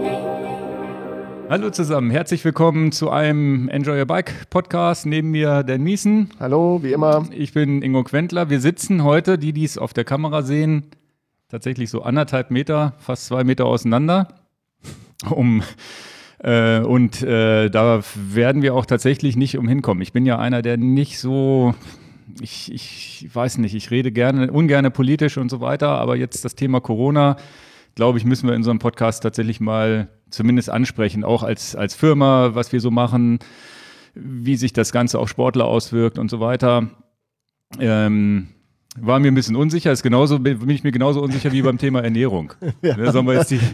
Hallo zusammen, herzlich willkommen zu einem Enjoy Your Bike Podcast. Neben mir Dan Miesen. Hallo, wie immer. Ich bin Ingo Quentler. Wir sitzen heute, die es auf der Kamera sehen, tatsächlich so 1,5 Meter, fast 2 Meter auseinander. Da werden wir auch tatsächlich nicht umhin kommen. Ich bin ja einer, der nicht so, ich weiß nicht, ich rede ungerne politisch und so weiter, aber jetzt das Thema Corona, glaube ich, müssen wir in so einem Podcast tatsächlich mal zumindest ansprechen, auch als Firma, was wir so machen, wie sich das Ganze auf Sportler auswirkt und so weiter. War mir ein bisschen unsicher, bin ich mir genauso unsicher wie beim Thema Ernährung. Ja. Sollen wir jetzt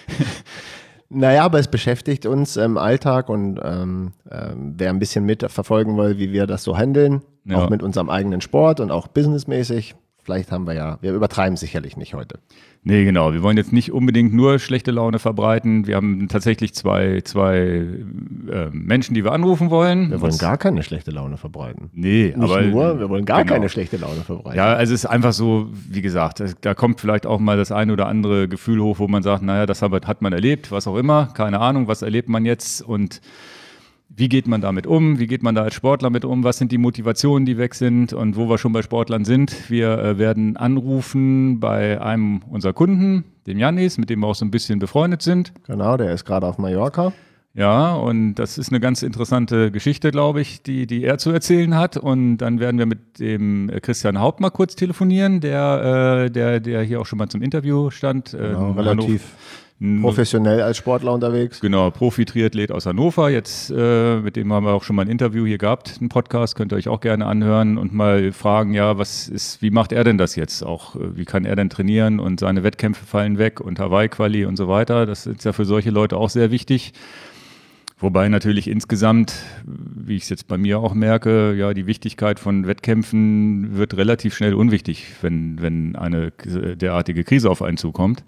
Naja, aber es beschäftigt uns im Alltag und wer ein bisschen mitverfolgen will, wie wir das so handeln, auch mit unserem eigenen Sport und auch businessmäßig, vielleicht wir übertreiben sicherlich nicht heute. Nee, genau. Wir wollen jetzt nicht unbedingt nur schlechte Laune verbreiten. Wir haben tatsächlich zwei Menschen, die wir anrufen wollen. Wir wollen gar keine schlechte Laune verbreiten. Nee, nicht aber nur, wir wollen gar keine schlechte Laune verbreiten. Ja, also es ist einfach so, wie gesagt, da kommt vielleicht auch mal das eine oder andere Gefühl hoch, wo man sagt, naja, das hat man erlebt, was auch immer. Keine Ahnung, was erlebt man jetzt und wie geht man damit um? Wie geht man da als Sportler mit um? Was sind die Motivationen, die weg sind? Und wo wir schon bei Sportlern sind, wir werden anrufen bei einem unserer Kunden, dem Jannis, mit dem wir auch so ein bisschen befreundet sind. Genau, der ist gerade auf Mallorca. Ja, und das ist eine ganz interessante Geschichte, glaube ich, die er zu erzählen hat. Und dann werden wir mit dem Christian Haupt mal kurz telefonieren, der hier auch schon mal zum Interview stand. Genau, relativ professionell als Sportler unterwegs. Genau, Profi-Triathlet aus Hannover. Jetzt, mit dem haben wir auch schon mal ein Interview hier gehabt, einen Podcast, könnt ihr euch auch gerne anhören und mal fragen, ja, wie macht er denn das jetzt auch? Wie kann er denn trainieren und seine Wettkämpfe fallen weg und Hawaii-Quali und so weiter. Das ist ja für solche Leute auch sehr wichtig. Wobei natürlich insgesamt, wie ich es jetzt bei mir auch merke, ja, die Wichtigkeit von Wettkämpfen wird relativ schnell unwichtig, wenn eine derartige Krise auf einen zukommt.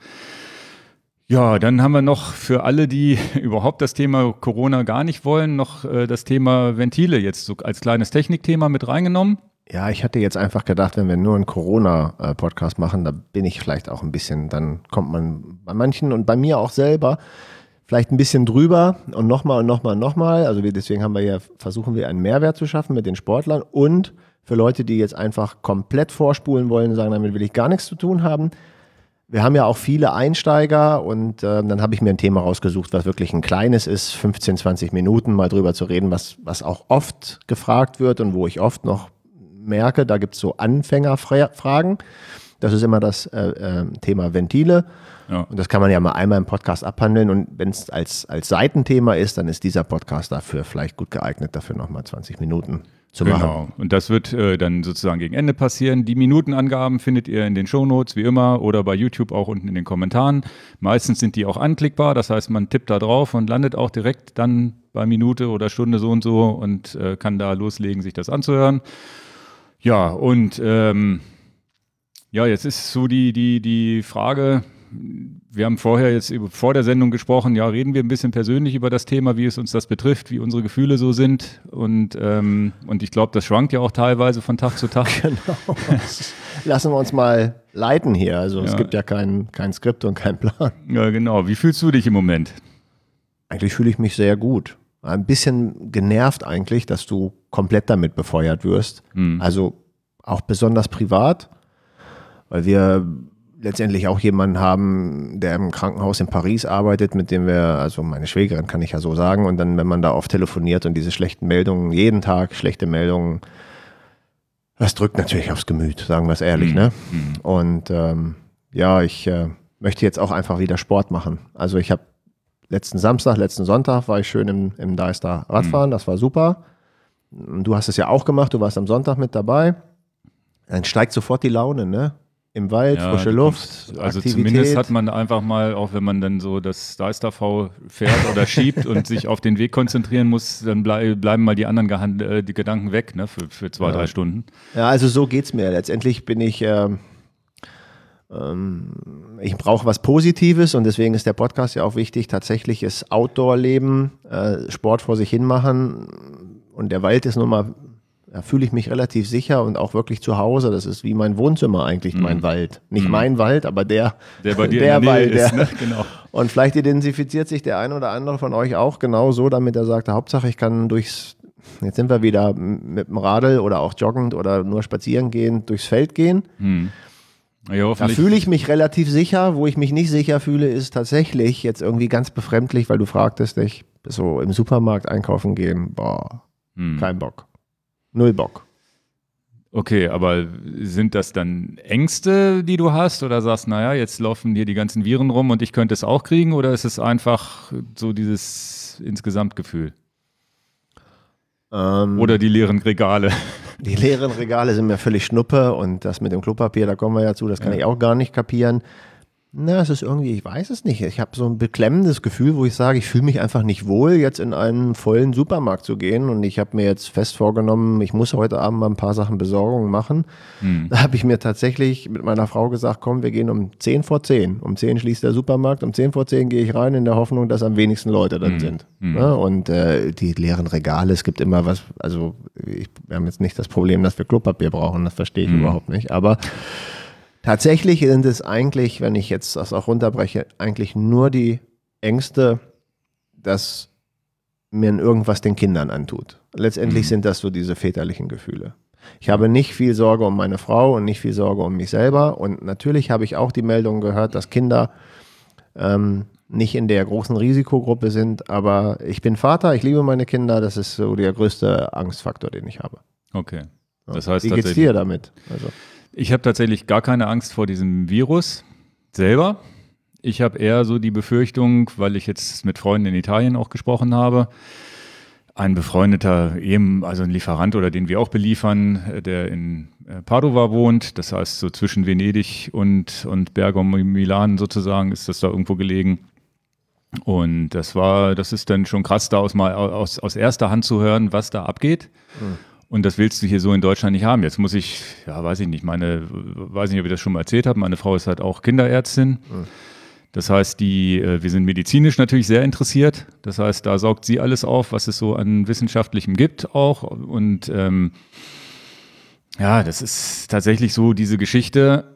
Ja, dann haben wir noch für alle, die überhaupt das Thema Corona gar nicht wollen, noch das Thema Ventile jetzt so als kleines Technikthema mit reingenommen. Ja, ich hatte jetzt einfach gedacht, wenn wir nur einen Corona-Podcast machen, da bin ich vielleicht auch ein bisschen, dann kommt man bei manchen und bei mir auch selber vielleicht ein bisschen drüber und nochmal. Also deswegen versuchen wir einen Mehrwert zu schaffen mit den Sportlern und für Leute, die jetzt einfach komplett vorspulen wollen und sagen, damit will ich gar nichts zu tun haben. Wir haben ja auch viele Einsteiger und dann habe ich mir ein Thema rausgesucht, was wirklich ein kleines ist, 15, 20 Minuten mal drüber zu reden, was auch oft gefragt wird und wo ich oft noch merke, da gibt es so Anfängerfragen. Das ist immer das Thema Ventile. Ja. Und das kann man ja mal einmal im Podcast abhandeln und wenn es als Seitenthema ist, dann ist dieser Podcast dafür vielleicht gut geeignet, dafür nochmal 20 Minuten zu machen. Genau, und das wird dann sozusagen gegen Ende passieren. Die Minutenangaben findet ihr in den Shownotes, wie immer, oder bei YouTube auch unten in den Kommentaren. Meistens sind die auch anklickbar, das heißt, man tippt da drauf und landet auch direkt dann bei Minute oder Stunde so und kann da loslegen, sich das anzuhören. Ja, und jetzt ist so die Frage, wir haben vor der Sendung gesprochen, ja, reden wir ein bisschen persönlich über das Thema, wie es uns das betrifft, wie unsere Gefühle so sind und ich glaube, das schwankt ja auch teilweise von Tag zu Tag. Genau. Lassen wir uns mal leiten hier, also es gibt ja kein Skript und keinen Plan. Ja, genau. Wie fühlst du dich im Moment? Eigentlich fühle ich mich sehr gut. Ein bisschen genervt eigentlich, dass du komplett damit befeuert wirst. Also auch besonders privat, weil wir letztendlich auch jemanden haben, der im Krankenhaus in Paris arbeitet, mit dem also meine Schwägerin kann ich ja so sagen, und dann, wenn man da oft telefoniert und diese schlechten Meldungen, jeden Tag schlechte Meldungen, das drückt natürlich aufs Gemüt, sagen wir es ehrlich, ne? Und ich möchte jetzt auch einfach wieder Sport machen. Also ich habe letzten Sonntag war ich schön im Deister Radfahren, das war super. Und du hast es ja auch gemacht, du warst am Sonntag mit dabei. Dann steigt sofort die Laune, ne? Im Wald, frische Luft, also Aktivität. Zumindest hat man einfach mal, auch wenn man dann so das Deister-V fährt oder schiebt und sich auf den Weg konzentrieren muss, dann bleiben mal die anderen die Gedanken weg, ne, für 2-3 Stunden. Ja, also so geht's mir. Letztendlich bin ich brauche was Positives und deswegen ist der Podcast ja auch wichtig. Tatsächlich ist Outdoor-Leben, Sport vor sich hin machen und der Wald ist nun mal, da fühle ich mich relativ sicher und auch wirklich zu Hause. Das ist wie mein Wohnzimmer eigentlich, mein Wald. Nicht mein Wald, aber der bei dir der in der Nähe Wald. Ist, ne? Genau. Und vielleicht identifiziert sich der ein oder andere von euch auch genau so damit, er sagt, Hauptsache ich kann jetzt sind wir wieder mit dem Radl oder auch joggend oder nur spazieren gehen, durchs Feld gehen. Ja, da fühle ich mich relativ sicher. Wo ich mich nicht sicher fühle, ist tatsächlich jetzt irgendwie ganz befremdlich, weil du fragtest dich, so im Supermarkt einkaufen gehen, kein Bock. Null Bock. Okay, aber sind das dann Ängste, die du hast oder sagst, naja, jetzt laufen hier die ganzen Viren rum und ich könnte es auch kriegen oder ist es einfach so dieses Insgesamtgefühl? Oder die leeren Regale? Die leeren Regale sind mir völlig Schnuppe und das mit dem Klopapier, da kommen wir ja zu, das kann ich auch gar nicht kapieren. Na, es ist irgendwie, ich weiß es nicht. Ich habe so ein beklemmendes Gefühl, wo ich sage, ich fühle mich einfach nicht wohl, jetzt in einen vollen Supermarkt zu gehen. Und ich habe mir jetzt fest vorgenommen, ich muss heute Abend mal ein paar Sachen Besorgungen machen. Da habe ich mir tatsächlich mit meiner Frau gesagt, komm, wir gehen um 10 vor 10. Um 10 schließt der Supermarkt, um 10 vor 10 gehe ich rein in der Hoffnung, dass am wenigsten Leute dann sind. Ja, und die leeren Regale, es gibt immer was, also wir haben jetzt nicht das Problem, dass wir Klopapier brauchen, das verstehe ich überhaupt nicht. Aber tatsächlich sind es eigentlich, wenn ich jetzt das auch runterbreche, eigentlich nur die Ängste, dass mir irgendwas den Kindern antut. Letztendlich sind das so diese väterlichen Gefühle. Ich habe nicht viel Sorge um meine Frau und nicht viel Sorge um mich selber. Und natürlich habe ich auch die Meldung gehört, dass Kinder nicht in der großen Risikogruppe sind. Aber ich bin Vater, ich liebe meine Kinder. Das ist so der größte Angstfaktor, den ich habe. Okay. Das heißt, wie geht's dir damit? Also ich habe tatsächlich gar keine Angst vor diesem Virus selber. Ich habe eher so die Befürchtung, weil ich jetzt mit Freunden in Italien auch gesprochen habe, ein befreundeter, also ein Lieferant oder den wir auch beliefern, der in Padova wohnt, das heißt so zwischen Venedig und Bergamo, Milan sozusagen, ist das da irgendwo gelegen. Und das ist dann schon krass, da aus erster Hand zu hören, was da abgeht. Und das willst du hier so in Deutschland nicht haben. Jetzt muss ich, weiß ich nicht, weiß nicht, ob ich das schon mal erzählt habe, meine Frau ist halt auch Kinderärztin. Das heißt, wir sind medizinisch natürlich sehr interessiert. Das heißt, da saugt sie alles auf, was es so an Wissenschaftlichem gibt auch. Und das ist tatsächlich so diese Geschichte,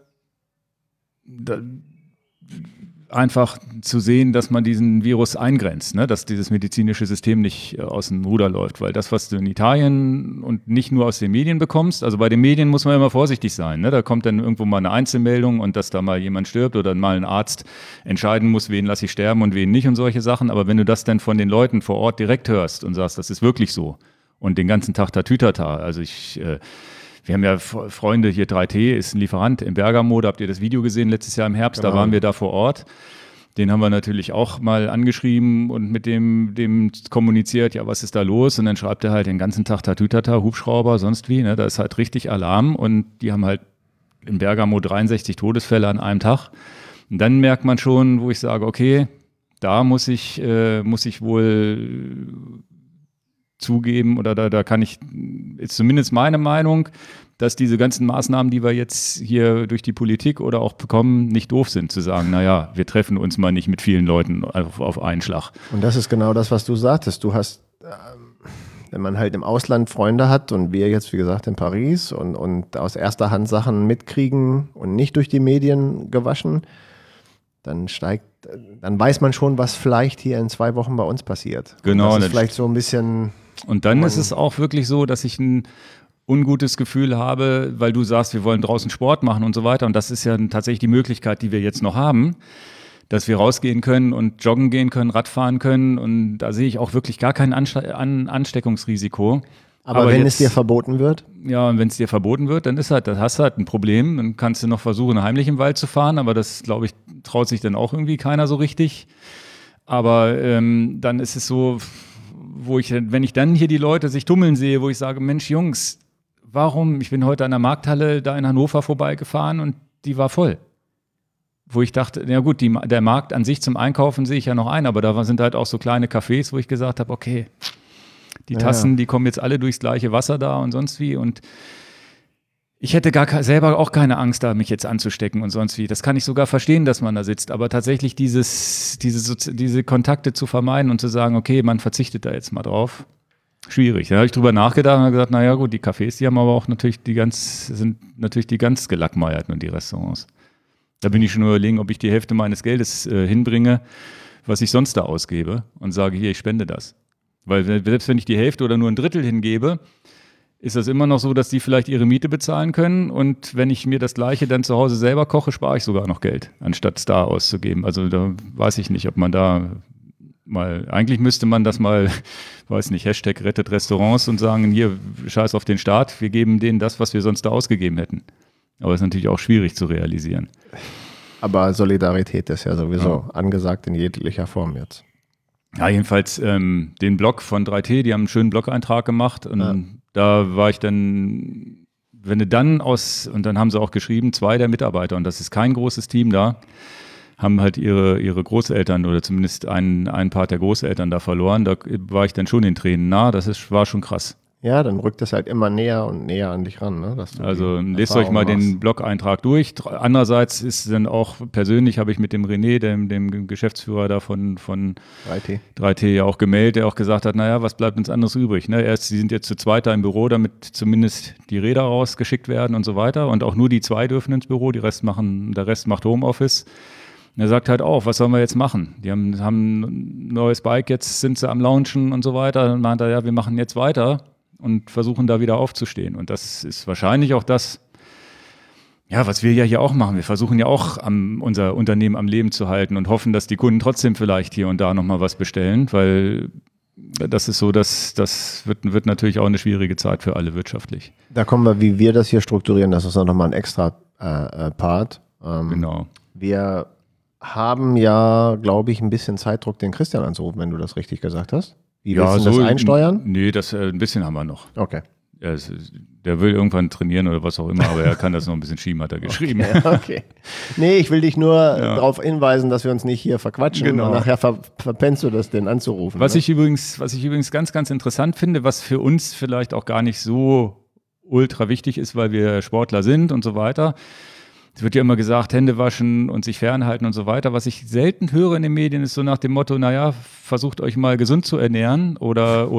einfach zu sehen, dass man diesen Virus eingrenzt, ne? Dass dieses medizinische System nicht aus dem Ruder läuft, weil das, was du in Italien und nicht nur aus den Medien bekommst, also bei den Medien muss man immer vorsichtig sein, ne? Da kommt dann irgendwo mal eine Einzelmeldung und dass da mal jemand stirbt oder mal ein Arzt entscheiden muss, wen lasse ich sterben und wen nicht und solche Sachen, aber wenn du das dann von den Leuten vor Ort direkt hörst und sagst, das ist wirklich so und den ganzen Tag Tatütata, also wir haben ja Freunde, hier 3T ist ein Lieferant in Bergamo, da habt ihr das Video gesehen letztes Jahr im Herbst, genau. Da waren wir da vor Ort. Den haben wir natürlich auch mal angeschrieben und mit dem kommuniziert, ja, was ist da los? Und dann schreibt er halt den ganzen Tag Tatütata, Hubschrauber, sonst wie, ne? Da ist halt richtig Alarm und die haben halt in Bergamo 63 Todesfälle an einem Tag. Und dann merkt man schon, wo ich sage, okay, da muss ich wohl zugeben oder da kann ich, ist zumindest meine Meinung, dass diese ganzen Maßnahmen, die wir jetzt hier durch die Politik oder auch bekommen, nicht doof sind, zu sagen, naja, wir treffen uns mal nicht mit vielen Leuten auf einen Schlag. Und das ist genau das, was du sagtest. Du hast, wenn man halt im Ausland Freunde hat und wir jetzt, wie gesagt, in Paris und aus erster Hand Sachen mitkriegen und nicht durch die Medien gewaschen, dann weiß man schon, was vielleicht hier in 2 Wochen bei uns passiert. Genau. Und das ist vielleicht so ein bisschen. Und dann ist es auch wirklich so, dass ich ein ungutes Gefühl habe, weil du sagst, wir wollen draußen Sport machen und so weiter. Und das ist ja tatsächlich die Möglichkeit, die wir jetzt noch haben, dass wir rausgehen können und joggen gehen können, Radfahren können. Und da sehe ich auch wirklich gar kein Ansteckungsrisiko. Aber wenn es dir verboten wird? Ja, und wenn es dir verboten wird, dann hast du halt ein Problem. Dann kannst du noch versuchen, heimlich im Wald zu fahren. Aber das, glaube ich, traut sich dann auch irgendwie keiner so richtig. Aber dann ist es so, wenn ich dann hier die Leute sich tummeln sehe, wo ich sage, Mensch, Jungs, warum? Ich bin heute an der Markthalle da in Hannover vorbeigefahren und die war voll. Wo ich dachte, ja gut, der Markt an sich zum Einkaufen sehe ich ja noch ein, aber da sind halt auch so kleine Cafés, wo ich gesagt habe, okay, die Tassen, die kommen jetzt alle durchs gleiche Wasser da und sonst wie und ich hätte selber auch keine Angst, da mich jetzt anzustecken und sonst wie. Das kann ich sogar verstehen, dass man da sitzt. Aber tatsächlich diese Kontakte zu vermeiden und zu sagen, okay, man verzichtet da jetzt mal drauf, schwierig. Da habe ich drüber nachgedacht und habe gesagt, naja gut, die Cafés, die haben aber auch sind natürlich die ganz gelackmeierten und die Restaurants. Da bin ich schon überlegen, ob ich die Hälfte meines Geldes hinbringe, was ich sonst da ausgebe und sage, hier, ich spende das. Weil selbst wenn ich die Hälfte oder nur ein Drittel hingebe, ist das immer noch so, dass die vielleicht ihre Miete bezahlen können und wenn ich mir das Gleiche dann zu Hause selber koche, spare ich sogar noch Geld, anstatt es da auszugeben. Also da weiß ich nicht, ob man da mal, eigentlich müsste man das mal, weiß nicht, Hashtag rettet Restaurants und sagen, hier, scheiß auf den Staat, wir geben denen das, was wir sonst da ausgegeben hätten. Aber es ist natürlich auch schwierig zu realisieren. Aber Solidarität ist ja sowieso angesagt in jeglicher Form jetzt. Ja, jedenfalls den Blog von 3T, die haben einen schönen Blog-Eintrag gemacht und da war ich dann, wenn du dann und dann haben sie auch geschrieben, 2 der Mitarbeiter, und das ist kein großes Team da, haben halt ihre Großeltern oder zumindest einen Part der Großeltern da verloren. Da war ich dann schon den Tränen nah, war schon krass. Ja, dann rückt das halt immer näher und näher an dich ran. Ne? Also lest euch mal den Blog-Eintrag durch. Andererseits ist dann auch persönlich, habe ich mit dem René, dem Geschäftsführer da von 3T ja auch gemeldet, der auch gesagt hat, naja, was bleibt uns anderes übrig? Ne? Sie sind jetzt zu zweit da im Büro, damit zumindest die Räder rausgeschickt werden und so weiter. Und auch nur die 2 dürfen ins Büro, der Rest macht Homeoffice. Und er sagt halt auch, was sollen wir jetzt machen? Die haben ein neues Bike, jetzt sind sie am Launchen und so weiter. Dann meint er, ja, wir machen jetzt weiter und versuchen da wieder aufzustehen. Und das ist wahrscheinlich auch das, ja, was wir ja hier auch machen. Wir versuchen ja auch unser Unternehmen am Leben zu halten und hoffen, dass die Kunden trotzdem vielleicht hier und da nochmal was bestellen, weil das ist so, das wird natürlich auch eine schwierige Zeit für alle wirtschaftlich. Da kommen wir, wie wir das hier strukturieren, das ist auch nochmal ein extra Part. Genau. Wir haben ja, glaube ich, ein bisschen Zeitdruck, den Christian anzurufen, wenn du das richtig gesagt hast. Wie willst du das einsteuern? Nee, ein bisschen haben wir noch. Okay. Der will irgendwann trainieren oder was auch immer, aber er kann das noch ein bisschen schieben, hat er geschrieben. Okay. Nee, ich will dich nur darauf hinweisen, dass wir uns nicht hier verquatschen. Genau. Und nachher verpennst du das, den anzurufen. Was ich übrigens ganz, ganz interessant finde, was für uns vielleicht auch gar nicht so ultra wichtig ist, weil wir Sportler sind und so weiter. Es wird ja immer gesagt, Hände waschen und sich fernhalten und so weiter. Was ich selten höre in den Medien, ist so nach dem Motto, naja, versucht euch mal gesund zu ernähren oder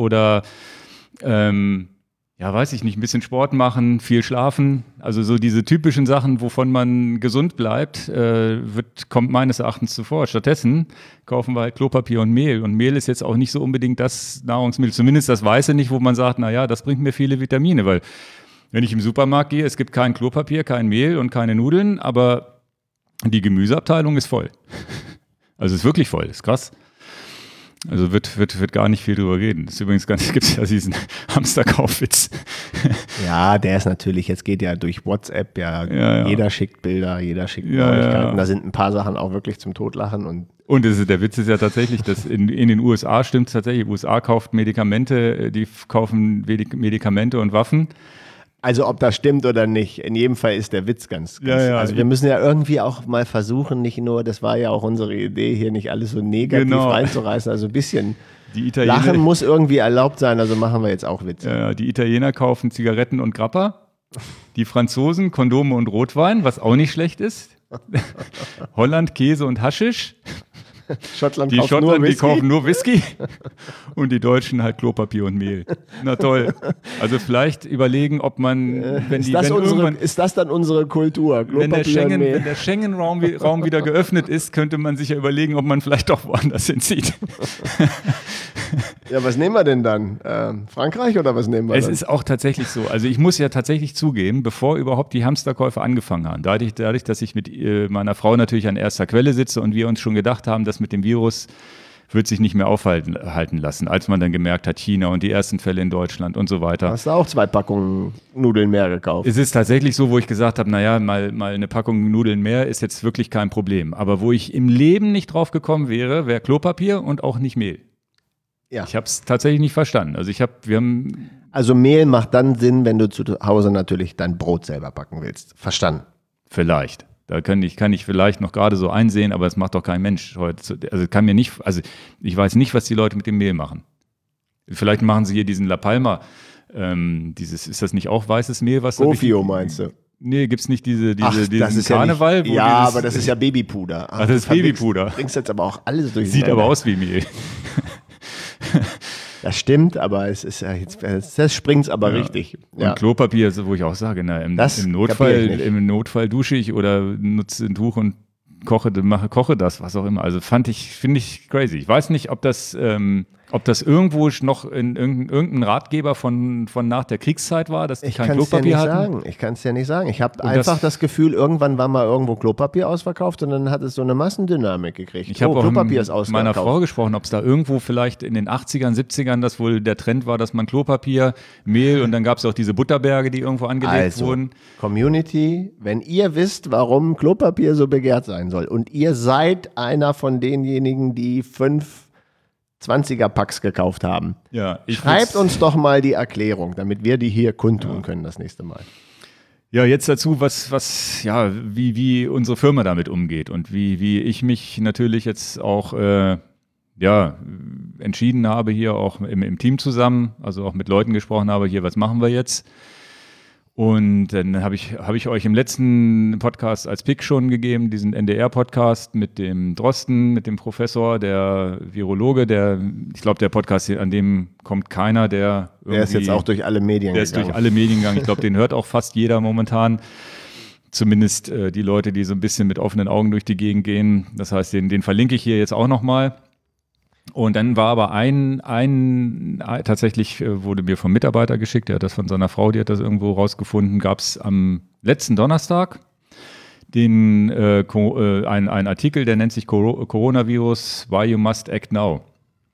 ja, weiß ich nicht, ein bisschen Sport machen, viel schlafen. Also so diese typischen Sachen, wovon man gesund bleibt, kommt meines Erachtens zuvor. Stattdessen kaufen wir halt Klopapier und Mehl. Und Mehl ist jetzt auch nicht so unbedingt das Nahrungsmittel, zumindest das Weiße nicht, wo man sagt, naja, das bringt mir viele Vitamine, weil wenn ich im Supermarkt gehe, es gibt kein Klopapier, kein Mehl und keine Nudeln, aber die Gemüseabteilung ist voll. Also ist wirklich voll, ist krass. Also wird gar nicht viel drüber reden. Das ist übrigens gibt es ja diesen Hamsterkaufwitz. Ja, der ist natürlich, jetzt geht ja durch WhatsApp, jeder schickt Bilder, jeder schickt Neuigkeiten. Ja. Da sind ein paar Sachen auch wirklich zum Totlachen. Und der Witz ist ja tatsächlich, dass in den USA stimmt es tatsächlich, die USA kauft Medikamente, die kaufen Medikamente und Waffen. Also ob das stimmt oder nicht, in jedem Fall ist der Witz ganz also wir müssen ja irgendwie auch mal versuchen, nicht nur, das war ja auch unsere Idee, hier nicht alles so negativ reinzureißen, also ein bisschen Lachen muss irgendwie erlaubt sein, also machen wir jetzt auch Witze. Ja, die Italiener kaufen Zigaretten und Grappa, die Franzosen Kondome und Rotwein, was auch nicht schlecht ist, Holland Käse und Haschisch. Schottland die kaufen nur Whisky und die Deutschen halt Klopapier und Mehl. Na toll. Also vielleicht überlegen, ob man, ist das dann unsere Kultur? Wenn der Schengen-Raum wieder geöffnet ist, könnte man sich ja überlegen, ob man vielleicht doch woanders hinzieht. Ja, was nehmen wir denn dann? Frankreich oder was nehmen wir dann? Es ist auch tatsächlich so. Also ich muss ja tatsächlich zugeben, bevor überhaupt die Hamsterkäufe angefangen haben, dadurch, dass ich mit meiner Frau natürlich an erster Quelle sitze und wir uns schon gedacht haben, dass mit dem Virus wird sich nicht mehr aufhalten lassen, als man dann gemerkt hat, China und die ersten Fälle in Deutschland und so weiter. Hast du auch 2 Packungen Nudeln mehr gekauft? Es ist tatsächlich so, wo ich gesagt habe, naja, mal eine Packung Nudeln mehr ist jetzt wirklich kein Problem. Aber wo ich im Leben nicht drauf gekommen wäre Klopapier und auch nicht Mehl. Ja. Ich habe es tatsächlich nicht verstanden. Also Mehl macht dann Sinn, wenn du zu Hause natürlich dein Brot selber backen willst. Verstanden? Vielleicht. Da kann ich vielleicht noch gerade so einsehen, aber das macht doch kein Mensch heute. Ich weiß nicht, was die Leute mit dem Mehl machen. Vielleicht machen sie hier diesen La Palma, ist das nicht auch weißes Mehl? Gofio meinst du? Nee, gibt's nicht diesen Karneval? Ja, aber das ist ja Babypuder. Das ist Babypuder. Du bringst jetzt aber auch alles durch. Sieht aber aus wie Mehl. Das stimmt, aber es ist ja jetzt springt es aber richtig. Und Klopapier, wo ich auch sage, im Notfall dusche ich oder nutze ein Tuch und koche das, was auch immer. Also finde ich crazy. Ich weiß nicht, ob das irgendwo noch in irgendein Ratgeber von nach der Kriegszeit war, dass die kein Klopapier hatten. Ich kann es ja nicht sagen. Ich habe einfach das Gefühl, irgendwann war mal irgendwo Klopapier ausverkauft und dann hat es so eine Massendynamik gekriegt. Ich habe auch Klopapier ist ausverkauft. Mit meiner Frau gesprochen, ob es da irgendwo vielleicht in den 80ern, 70ern, das wohl der Trend war, dass man Klopapier, Mehl und dann gab es auch diese Butterberge, die irgendwo angelegt wurden. Community, wenn ihr wisst, warum Klopapier so begehrt sein soll und ihr seid einer von denjenigen, die 5 20er-Packs gekauft haben. Ja, schreibt uns doch mal die Erklärung, damit wir die hier kundtun können das nächste Mal. Ja, jetzt dazu, wie unsere Firma damit umgeht und wie ich mich natürlich jetzt auch entschieden habe, hier auch im Team zusammen, also auch mit Leuten gesprochen habe, hier, was machen wir jetzt? Und dann habe ich euch im letzten Podcast als Pick schon gegeben, diesen NDR-Podcast mit dem Drosten, mit dem Professor, der Virologe, ich glaube, der Podcast, an dem kommt keiner, der ist jetzt auch durch alle Medien gegangen. Der ist durch alle Medien gegangen. Ich glaube, den hört auch fast jeder momentan. Zumindest die Leute, die so ein bisschen mit offenen Augen durch die Gegend gehen. Das heißt, den verlinke ich hier jetzt auch nochmal. Und dann war aber tatsächlich wurde mir vom Mitarbeiter geschickt, der hat das von seiner Frau, die hat das irgendwo rausgefunden, gab es am letzten Donnerstag einen Artikel, der nennt sich Coronavirus, Why You Must Act Now.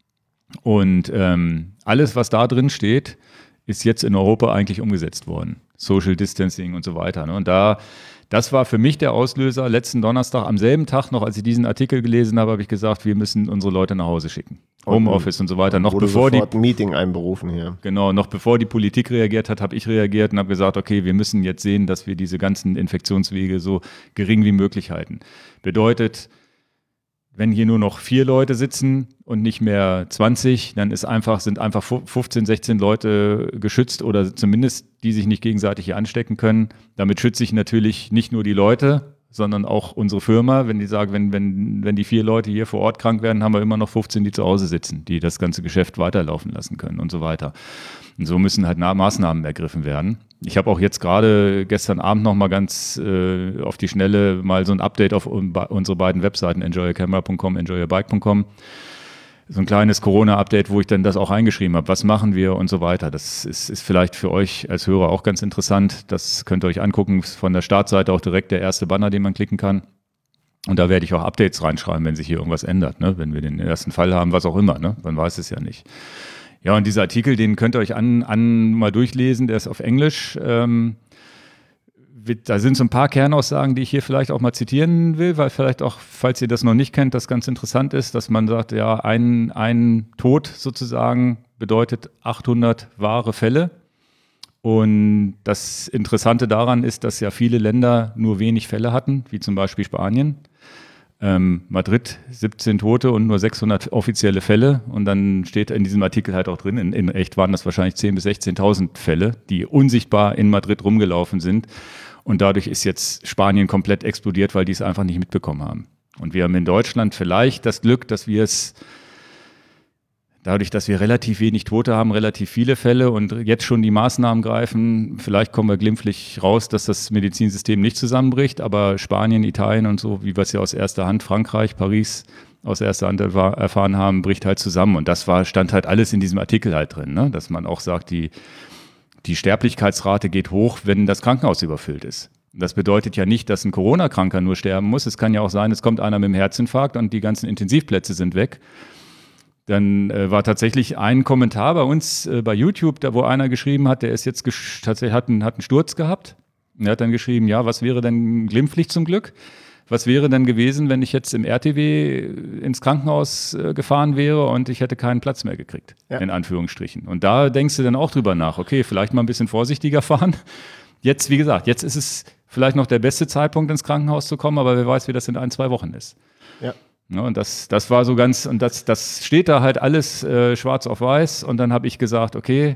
Und alles, was da drin steht, ist jetzt in Europa eigentlich umgesetzt worden. Social Distancing und so weiter. Ne? Und das war für mich der Auslöser. Letzten Donnerstag, am selben Tag noch, als ich diesen Artikel gelesen habe, habe ich gesagt, wir müssen unsere Leute nach Hause schicken. Homeoffice und so weiter. Noch bevor ein Meeting einberufen hier. Genau, noch bevor die Politik reagiert hat, habe ich reagiert und habe gesagt, okay, wir müssen jetzt sehen, dass wir diese ganzen Infektionswege so gering wie möglich halten. Bedeutet, wenn hier nur noch 4 Leute sitzen und nicht mehr 20, dann sind einfach 15, 16 Leute geschützt oder zumindest die sich nicht gegenseitig hier anstecken können. Damit schütze ich natürlich nicht nur die Leute, sondern auch unsere Firma. Wenn die sagen, wenn die 4 Leute hier vor Ort krank werden, haben wir immer noch 15, die zu Hause sitzen, die das ganze Geschäft weiterlaufen lassen können und so weiter. Und so müssen halt Maßnahmen ergriffen werden. Ich habe auch jetzt gerade gestern Abend noch mal ganz auf die Schnelle mal so ein Update auf unsere beiden Webseiten enjoyyourcamera.com, enjoyyourbike.com. So ein kleines Corona-Update, wo ich dann das auch eingeschrieben habe. Was machen wir und so weiter. Das ist vielleicht für euch als Hörer auch ganz interessant. Das könnt ihr euch angucken. Von der Startseite auch direkt der erste Banner, den man klicken kann. Und da werde ich auch Updates reinschreiben, wenn sich hier irgendwas ändert. Ne? Wenn wir den ersten Fall haben, was auch immer. Ne? Man weiß es ja nicht. Ja, und dieser Artikel, den könnt ihr euch mal durchlesen. Der ist auf Englisch. Da sind so ein paar Kernaussagen, die ich hier vielleicht auch mal zitieren will, weil vielleicht auch, falls ihr das noch nicht kennt, das ganz interessant ist, dass man sagt, ja, ein Tod sozusagen bedeutet 800 wahre Fälle. Und das Interessante daran ist, dass ja viele Länder nur wenig Fälle hatten, wie zum Beispiel Spanien. Madrid 17 Tote und nur 600 offizielle Fälle. Und dann steht in diesem Artikel halt auch drin, in echt waren das wahrscheinlich 10.000 bis 16.000 Fälle, die unsichtbar in Madrid rumgelaufen sind. Und dadurch ist jetzt Spanien komplett explodiert, weil die es einfach nicht mitbekommen haben. Und wir haben in Deutschland vielleicht das Glück, dass wir es dadurch, dass wir relativ wenig Tote haben, relativ viele Fälle und jetzt schon die Maßnahmen greifen, vielleicht kommen wir glimpflich raus, dass das Medizinsystem nicht zusammenbricht, aber Spanien, Italien und so, wie wir es ja aus erster Hand, Frankreich, Paris aus erster Hand erfahren haben, bricht halt zusammen. Und das stand halt alles in diesem Artikel halt drin, ne? Dass man auch sagt, die Sterblichkeitsrate geht hoch, wenn das Krankenhaus überfüllt ist. Das bedeutet ja nicht, dass ein Corona-Kranker nur sterben muss. Es kann ja auch sein, es kommt einer mit einem Herzinfarkt und die ganzen Intensivplätze sind weg. Dann war tatsächlich ein Kommentar bei uns bei YouTube, da wo einer geschrieben hat, der ist jetzt tatsächlich hat einen Sturz gehabt. Er hat dann geschrieben, ja, was wäre denn glimpflich zum Glück? Was wäre denn gewesen, wenn ich jetzt im RTW ins Krankenhaus gefahren wäre und ich hätte keinen Platz mehr gekriegt, in Anführungsstrichen. Und da denkst du dann auch drüber nach, okay, vielleicht mal ein bisschen vorsichtiger fahren. Jetzt, wie gesagt, jetzt ist es vielleicht noch der beste Zeitpunkt, ins Krankenhaus zu kommen, aber wer weiß, wie das in 1-2 Wochen ist. Ja. Ja, und das war so ganz, und das steht da halt alles schwarz auf weiß. Und dann habe ich gesagt, okay,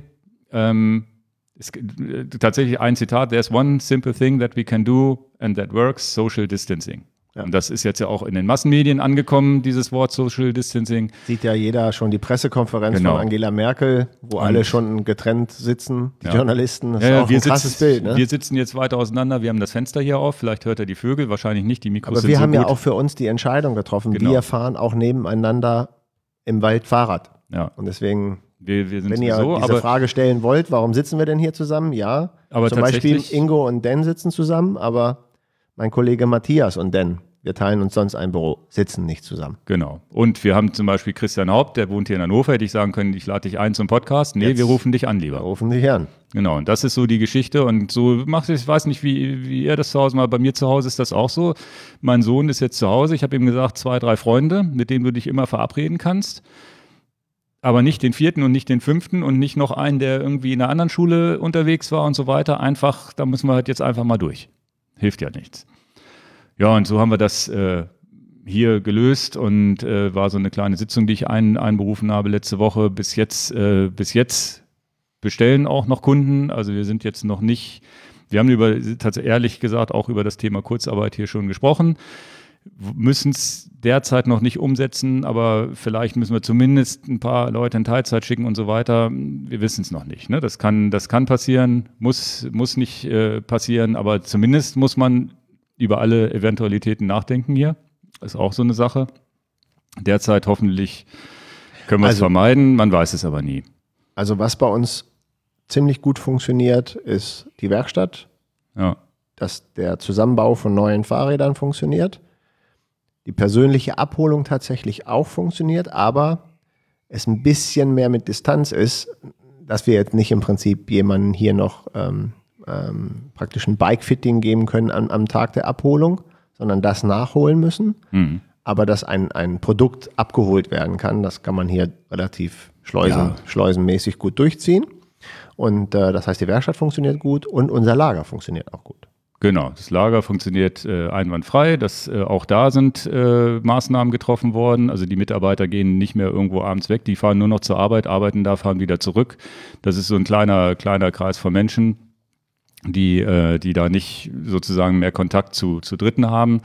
tatsächlich ein Zitat, there's one simple thing that we can do and that works, social distancing. Ja. Und das ist jetzt ja auch in den Massenmedien angekommen, dieses Wort Social Distancing. Sieht ja jeder schon die Pressekonferenz von Angela Merkel, wo alle schon getrennt sitzen, die Journalisten. Das ist auch ein krasses Bild. Ne? Wir sitzen jetzt weiter auseinander, wir haben das Fenster hier auf, vielleicht hört er die Vögel, wahrscheinlich nicht, die Mikros sind so gut. Aber wir haben ja auch für uns die Entscheidung getroffen, wir fahren auch nebeneinander im Wald Fahrrad. Ja. Und deswegen, wir sind wenn ihr diese Frage stellen wollt, warum sitzen wir denn hier zusammen? Ja, aber zum Beispiel Ingo und Dan sitzen zusammen, aber mein Kollege Matthias und Dan, wir teilen uns sonst ein Büro, sitzen nicht zusammen. Genau. Und wir haben zum Beispiel Christian Haupt, der wohnt hier in Hannover, hätte ich sagen können, ich lade dich ein zum Podcast. Nee, wir rufen dich an, lieber. Wir rufen dich an. Genau, und das ist so die Geschichte. Und so macht es, ich weiß nicht, wie er das zu Hause macht. Bei mir zu Hause ist das auch so. Mein Sohn ist jetzt zu Hause. Ich habe ihm gesagt, 2, 3 Freunde, mit denen du dich immer verabreden kannst. Aber nicht den 4. und nicht den 5. und nicht noch einen, der irgendwie in einer anderen Schule unterwegs war und so weiter. Einfach, da müssen wir halt jetzt einfach mal durch. Hilft ja nichts. Ja, und so haben wir das hier gelöst und war so eine kleine Sitzung, die ich einberufen habe letzte Woche. Bis jetzt bestellen auch noch Kunden. Also wir sind jetzt noch nicht, wir haben tatsächlich ehrlich gesagt auch über das Thema Kurzarbeit hier schon gesprochen. Müssen es derzeit noch nicht umsetzen, aber vielleicht müssen wir zumindest ein paar Leute in Teilzeit schicken und so weiter. Wir wissen es noch nicht. Ne? Das kann passieren, muss nicht passieren, aber zumindest muss man über alle Eventualitäten nachdenken hier. Ist auch so eine Sache. Derzeit hoffentlich können wir es vermeiden, man weiß es aber nie. Also was bei uns ziemlich gut funktioniert, ist die Werkstatt. Ja. Dass der Zusammenbau von neuen Fahrrädern funktioniert. Die persönliche Abholung tatsächlich auch funktioniert, aber es ein bisschen mehr mit Distanz ist, dass wir jetzt nicht im Prinzip jemanden hier noch praktisch ein Bike-Fitting geben können am Tag der Abholung, sondern das nachholen müssen. Mhm. Aber dass ein Produkt abgeholt werden kann, das kann man hier relativ schleusenmäßig gut durchziehen. Und das heißt, die Werkstatt funktioniert gut und unser Lager funktioniert auch gut. Genau, das Lager funktioniert einwandfrei. Auch da sind Maßnahmen getroffen worden. Also die Mitarbeiter gehen nicht mehr irgendwo abends weg, die fahren nur noch zur Arbeit, arbeiten da, fahren wieder zurück. Das ist so ein kleiner Kreis von Menschen, die da nicht sozusagen mehr Kontakt zu Dritten haben.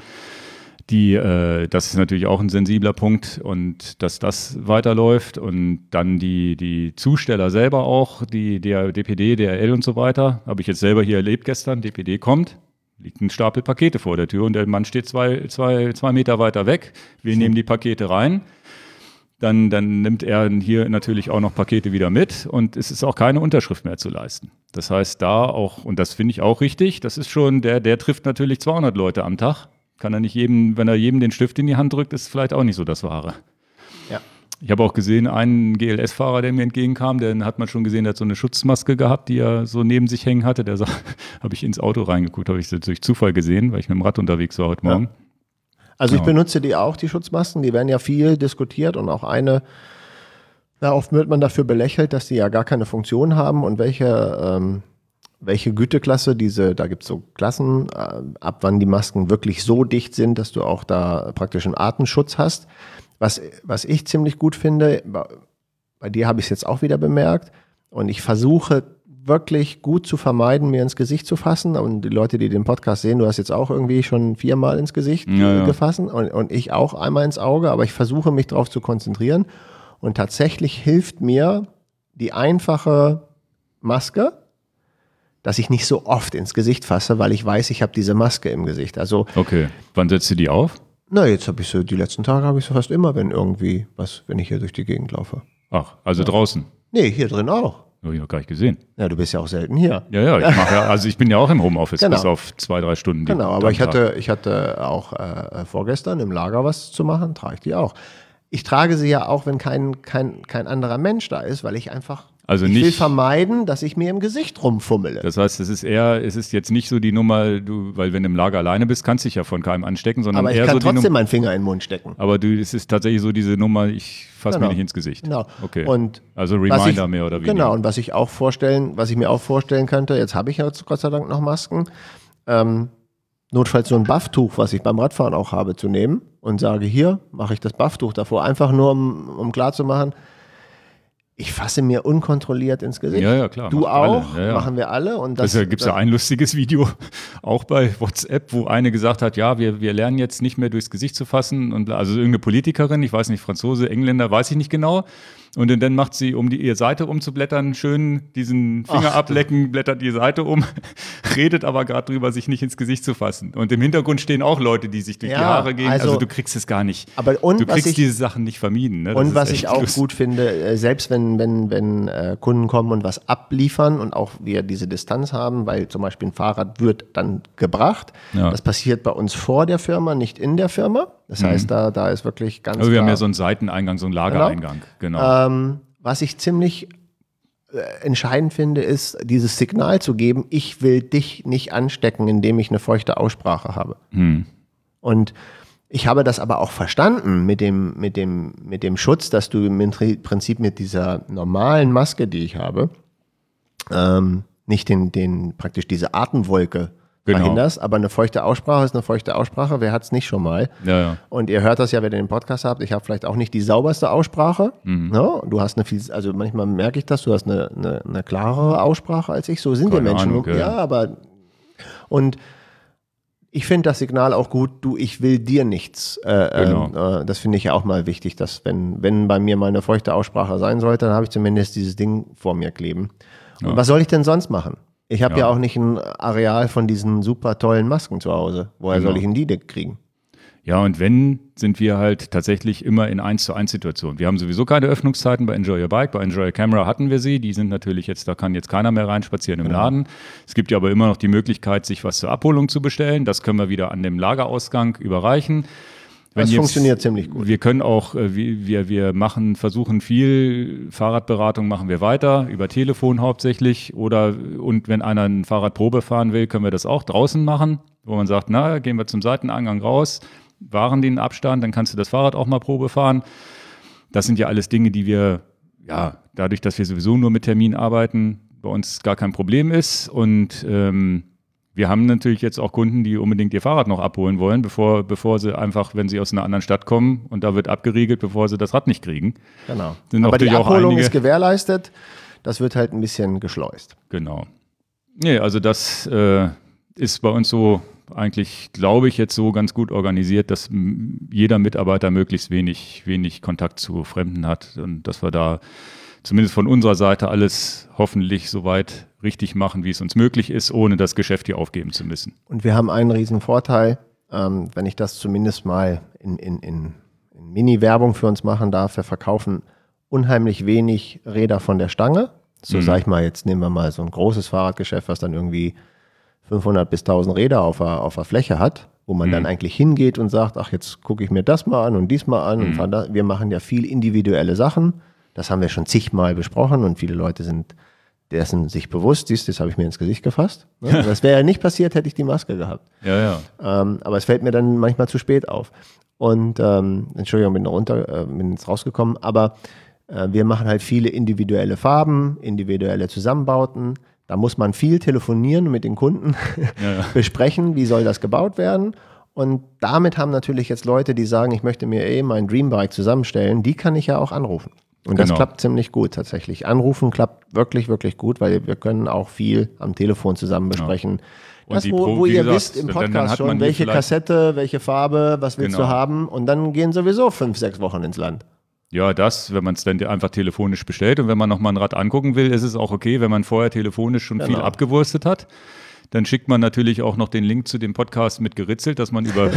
Das ist natürlich auch ein sensibler Punkt und dass das weiterläuft und dann die Zusteller selber auch, der DPD, DRL und so weiter, habe ich jetzt selber hier erlebt gestern, DPD kommt, liegt ein Stapel Pakete vor der Tür und der Mann steht zwei Meter weiter weg, wir nehmen die Pakete rein. Dann nimmt er hier natürlich auch noch Pakete wieder mit und es ist auch keine Unterschrift mehr zu leisten. Das heißt da auch, und das finde ich auch richtig, das ist schon, der trifft natürlich 200 Leute am Tag. Kann er nicht wenn er jedem den Stift in die Hand drückt, ist vielleicht auch nicht so das Wahre. Ja. Ich habe auch gesehen, einen GLS-Fahrer, der mir entgegenkam, den hat man schon gesehen, der hat so eine Schutzmaske gehabt, die er so neben sich hängen hatte. Der habe ich ins Auto reingeguckt, habe ich durch Zufall gesehen, weil ich mit dem Rad unterwegs war heute Morgen. Ja. Also ich benutze die auch, die Schutzmasken, die werden ja viel diskutiert und auch oft wird man dafür belächelt, dass die ja gar keine Funktion haben und welche Güteklasse da gibt es so Klassen, ab wann die Masken wirklich so dicht sind, dass du auch da praktisch einen Atemschutz hast. Was ich ziemlich gut finde, bei dir habe ich es jetzt auch wieder bemerkt und ich versuche wirklich gut zu vermeiden, mir ins Gesicht zu fassen. Und die Leute, die den Podcast sehen, du hast jetzt auch irgendwie schon 4-mal ins Gesicht gefasst und ich auch einmal ins Auge, aber ich versuche mich darauf zu konzentrieren. Und tatsächlich hilft mir die einfache Maske, dass ich nicht so oft ins Gesicht fasse, weil ich weiß, ich habe diese Maske im Gesicht. Also, okay, wann setzt du die auf? Jetzt habe ich die letzten Tage habe ich so fast immer, wenn ich hier durch die Gegend laufe. Ach, also draußen? Nee, hier drin auch. Habe ich noch gar nicht gesehen. Ja, du bist ja auch selten hier. Ja, ich bin ja auch im Homeoffice, genau. Bis auf 2-3 Stunden. Genau, aber ich hatte auch vorgestern im Lager was zu machen, trage ich die auch. Ich trage sie ja auch, wenn kein anderer Mensch da ist, weil ich einfach ich will vermeiden, dass ich mir im Gesicht rumfummele. Das heißt, es ist jetzt nicht so die Nummer, weil wenn du im Lager alleine bist, kannst du dich ja von keinem anstecken, sondern aber ich eher kann so trotzdem meinen Finger in den Mund stecken. Aber es ist tatsächlich so diese Nummer, ich fasse mir nicht ins Gesicht. Genau. Okay. Und also Reminder mehr oder weniger. Genau, und was ich mir auch vorstellen könnte, jetzt habe ich ja Gott sei Dank noch Masken, notfalls so ein Bufftuch, was ich beim Radfahren auch habe, zu nehmen und sage, hier mache ich das Bufftuch davor, einfach nur um klar zu machen, Ich fasse mir unkontrolliert ins Gesicht. Ja, klar. Du auch, machen wir alle. Und das gibt es ja ein lustiges Video, auch bei WhatsApp, wo eine gesagt hat, ja, wir lernen jetzt nicht mehr durchs Gesicht zu fassen. Und also irgendeine Politikerin, ich weiß nicht, Franzose, Engländer, weiß ich nicht genau. Und dann macht sie, um ihre Seite umzublättern, schön diesen Finger ablecken, blättert die Seite um, redet aber gerade drüber, sich nicht ins Gesicht zu fassen. Und im Hintergrund stehen auch Leute, die sich durch die Haare gehen. Also du kriegst es gar nicht. Du kriegst diese Sachen nicht vermieden. Ne? Und was ich auch gut finde, selbst wenn Kunden kommen und was abliefern und auch wir diese Distanz haben, weil zum Beispiel ein Fahrrad wird dann gebracht. Ja. Das passiert bei uns vor der Firma, nicht in der Firma. Das heißt, da ist wirklich ganz klar. Wir haben ja so einen Seiteneingang, so einen Lagereingang. Genau. Was ich ziemlich entscheidend finde, ist, dieses Signal zu geben, ich will dich nicht anstecken, indem ich eine feuchte Aussprache habe. Und ich habe das aber auch verstanden mit dem Schutz, dass du im Prinzip mit dieser normalen Maske, die ich habe, nicht praktisch diese Atemwolke verhinderst, aber eine feuchte Aussprache ist eine feuchte Aussprache. Wer hat es nicht schon mal? Ja. Und ihr hört das ja, wenn ihr den Podcast habt. Ich habe vielleicht auch nicht die sauberste Aussprache. No? Du hast also manchmal merke ich das, du hast eine klarere Aussprache als ich. So sind wir Menschen. Ahnung, und ich finde das Signal auch gut, ich will dir nichts. Das finde ich ja auch mal wichtig, dass wenn bei mir mal eine feuchte Aussprache sein sollte, dann habe ich zumindest dieses Ding vor mir kleben. Und was soll ich denn sonst machen? Ich habe ja auch nicht ein Areal von diesen super tollen Masken zu Hause. Woher soll ich denn die kriegen? Ja, und wenn, sind wir halt tatsächlich immer in 1:1 Situationen. Wir haben sowieso keine Öffnungszeiten bei Enjoy Your Bike. Bei Enjoy Your Camera hatten wir sie. Die sind natürlich jetzt, da kann jetzt keiner mehr reinspazieren im Laden. Es gibt ja aber immer noch die Möglichkeit, sich was zur Abholung zu bestellen. Das können wir wieder an dem Lagerausgang überreichen. Das funktioniert ziemlich gut. Wir können auch, versuchen viel Fahrradberatung machen wir weiter, über Telefon hauptsächlich und wenn einer ein Fahrrad Probe fahren will, können wir das auch draußen machen, wo man sagt, gehen wir zum Seiteneingang raus, wahren den Abstand, dann kannst du das Fahrrad auch mal Probe fahren. Das sind ja alles Dinge, die wir, dadurch, dass wir sowieso nur mit Termin arbeiten, bei uns gar kein Problem ist und wir haben natürlich jetzt auch Kunden, die unbedingt ihr Fahrrad noch abholen wollen, bevor sie einfach, wenn sie aus einer anderen Stadt kommen und da wird abgeriegelt, bevor sie das Rad nicht kriegen. Genau. Aber die Abholung ist gewährleistet, das wird halt ein bisschen geschleust. Genau. Nee, also das ist bei uns so eigentlich, glaube ich, jetzt so ganz gut organisiert, dass jeder Mitarbeiter möglichst wenig Kontakt zu Fremden hat und dass wir da zumindest von unserer Seite alles hoffentlich soweit richtig machen, wie es uns möglich ist, ohne das Geschäft hier aufgeben zu müssen. Und wir haben einen riesen Vorteil, wenn ich das zumindest mal in Mini-Werbung für uns machen darf. Wir verkaufen unheimlich wenig Räder von der Stange. So sag ich mal, jetzt nehmen wir mal so ein großes Fahrradgeschäft, was dann irgendwie 500 bis 1000 Räder auf der Fläche hat, wo man dann eigentlich hingeht und sagt, ach, jetzt gucke ich mir das mal an und dies mal an. Und wir machen ja viel individuelle Sachen. Das haben wir schon zigmal besprochen und viele Leute sind dessen sich bewusst. Das habe ich mir ins Gesicht gefasst. Das wäre ja nicht passiert, hätte ich die Maske gehabt. Ja. Aber es fällt mir dann manchmal zu spät auf. Und Entschuldigung, bin jetzt rausgekommen. Aber wir machen halt viele individuelle Farben, individuelle Zusammenbauten. Da muss man viel telefonieren und mit den Kunden besprechen, wie soll das gebaut werden. Und damit haben natürlich jetzt Leute, die sagen, ich möchte mir mein Dreambike zusammenstellen, die kann ich ja auch anrufen. Und das klappt ziemlich gut tatsächlich. Anrufen klappt wirklich, wirklich gut, weil wir können auch viel am Telefon zusammen besprechen. Und das, wo ihr wisst im Podcast schon, welche Kassette, welche Farbe, was willst du haben. Und dann gehen sowieso 5-6 Wochen ins Land. Ja, wenn man es dann einfach telefonisch bestellt und wenn man nochmal ein Rad angucken will, ist es auch okay, wenn man vorher telefonisch schon viel abgewurstet hat. Dann schickt man natürlich auch noch den Link zu dem Podcast mit geritzelt, dass man über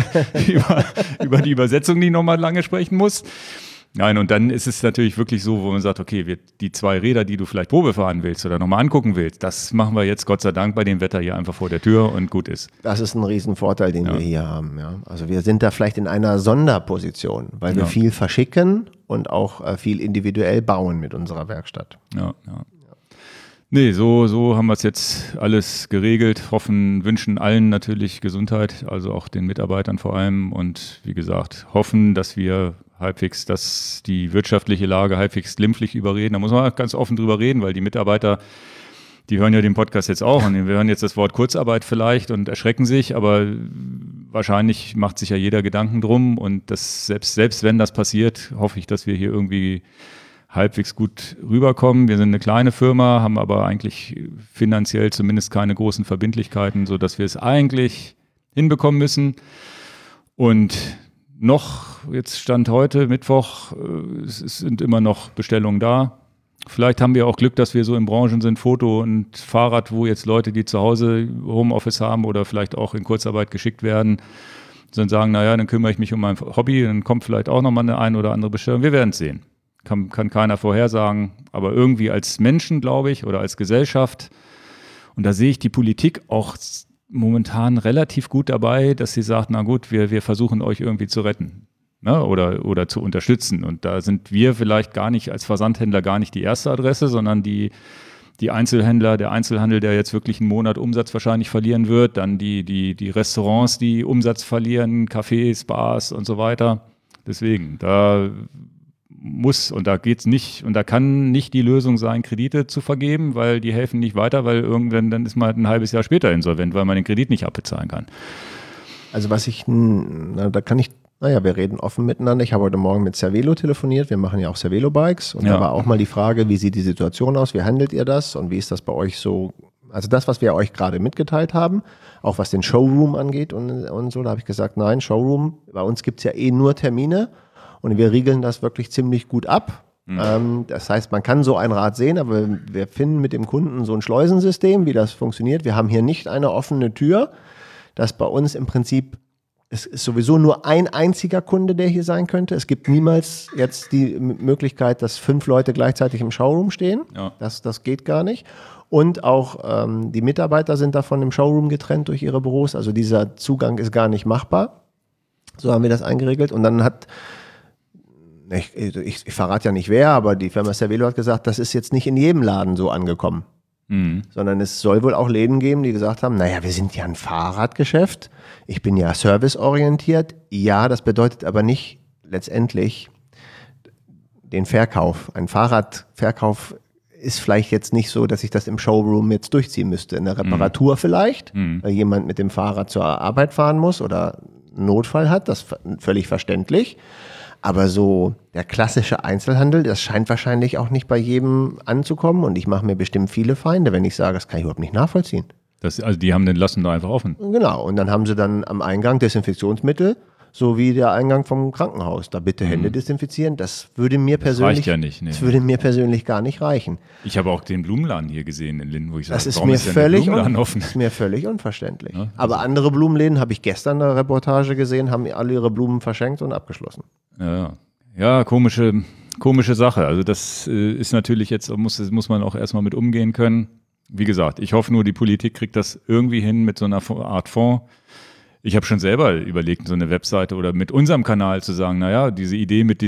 die Übersetzung nicht nochmal lange sprechen muss. Nein, und dann ist es natürlich wirklich so, wo man sagt, okay, die 2 Räder, die du vielleicht Probe fahren willst oder nochmal angucken willst, das machen wir jetzt Gott sei Dank bei dem Wetter hier einfach vor der Tür und gut ist. Das ist ein Riesenvorteil, den wir hier haben. Ja. Also wir sind da vielleicht in einer Sonderposition, weil wir viel verschicken und auch viel individuell bauen mit unserer Werkstatt. Ja. Nee, so haben wir es jetzt alles geregelt. Wünschen allen natürlich Gesundheit, also auch den Mitarbeitern vor allem und wie gesagt, hoffen, dass wir dass die wirtschaftliche Lage halbwegs glimpflich überreden. Da muss man ganz offen drüber reden, weil die Mitarbeiter, die hören ja den Podcast jetzt auch und wir hören jetzt das Wort Kurzarbeit vielleicht und erschrecken sich, aber wahrscheinlich macht sich ja jeder Gedanken drum und das, selbst wenn das passiert, hoffe ich, dass wir hier irgendwie halbwegs gut rüberkommen. Wir sind eine kleine Firma, haben aber eigentlich finanziell zumindest keine großen Verbindlichkeiten, sodass wir es eigentlich hinbekommen müssen. Und jetzt Stand heute, Mittwoch, es sind immer noch Bestellungen da. Vielleicht haben wir auch Glück, dass wir so in Branchen sind, Foto und Fahrrad, wo jetzt Leute, die zu Hause Homeoffice haben oder vielleicht auch in Kurzarbeit geschickt werden, dann sagen, naja, dann kümmere ich mich um mein Hobby, dann kommt vielleicht auch nochmal eine oder andere Bestellung. Wir werden es sehen. Kann keiner vorhersagen, aber irgendwie als Menschen, glaube ich, oder als Gesellschaft, und da sehe ich die Politik auch momentan relativ gut dabei, dass sie sagt, na gut, wir versuchen euch irgendwie zu retten, ne? Oder zu unterstützen. Und da sind wir vielleicht gar nicht als Versandhändler gar nicht die erste Adresse, sondern die Einzelhändler, der Einzelhandel, der jetzt wirklich einen Monat Umsatz wahrscheinlich verlieren wird, dann die Restaurants, die Umsatz verlieren, Cafés, Bars und so weiter. Deswegen, da kann nicht die Lösung sein, Kredite zu vergeben, weil die helfen nicht weiter, weil irgendwann dann ist man halt ein halbes Jahr später insolvent, weil man den Kredit nicht abbezahlen kann. Also wir reden offen miteinander. Ich habe heute Morgen mit Cervelo telefoniert. Wir machen ja auch Cervelo-Bikes. Und da war auch mal die Frage, wie sieht die Situation aus? Wie handelt ihr das? Und wie ist das bei euch so? Also das, was wir euch gerade mitgeteilt haben, auch was den Showroom angeht und so, da habe ich gesagt, nein, Showroom, bei uns gibt es ja nur Termine. Und wir riegeln das wirklich ziemlich gut ab. Das heißt, man kann so ein Rad sehen, aber wir finden mit dem Kunden so ein Schleusensystem, wie das funktioniert. Wir haben hier nicht eine offene Tür. Das bei uns im Prinzip, es ist sowieso nur ein einziger Kunde, der hier sein könnte. Es gibt niemals jetzt die Möglichkeit, dass 5 Leute gleichzeitig im Showroom stehen. Ja. Das geht gar nicht. Und auch die Mitarbeiter sind davon im Showroom getrennt durch ihre Büros. Also dieser Zugang ist gar nicht machbar. So haben wir das eingeregelt. Und dann ich verrate ja nicht wer, aber die Firma Cervelo hat gesagt, das ist jetzt nicht in jedem Laden so angekommen. Sondern es soll wohl auch Läden geben, die gesagt haben, naja, wir sind ja ein Fahrradgeschäft, ich bin ja serviceorientiert. Ja, das bedeutet aber nicht letztendlich den Verkauf. Ein Fahrradverkauf ist vielleicht jetzt nicht so, dass ich das im Showroom jetzt durchziehen müsste. In der Reparatur vielleicht, weil jemand mit dem Fahrrad zur Arbeit fahren muss oder einen Notfall hat, das ist völlig verständlich. Aber so der klassische Einzelhandel, das scheint wahrscheinlich auch nicht bei jedem anzukommen. Und ich mache mir bestimmt viele Feinde, wenn ich sage, das kann ich überhaupt nicht nachvollziehen. Also die haben den lassen da einfach offen. Genau. Und dann haben sie dann am Eingang Desinfektionsmittel, so wie der Eingang vom Krankenhaus. Da bitte Hände desinfizieren. Das würde mir persönlich, reicht ja nicht, nee. Das würde mir persönlich gar nicht reichen. Ich habe auch den Blumenladen hier gesehen in Linden, wo ich sage, das ist warum mir ist denn der Blumenladen offen? Ist mir völlig unverständlich. Ja, aber andere Blumenläden habe ich gestern in der Reportage gesehen, haben alle ihre Blumen verschenkt und abgeschlossen. Ja, komische Sache. Also das ist natürlich jetzt, muss man auch erstmal mit umgehen können. Wie gesagt, ich hoffe nur, die Politik kriegt das irgendwie hin mit so einer Art Fonds. Ich habe schon selber überlegt, so eine Webseite oder mit unserem Kanal zu sagen, naja, diese Idee mit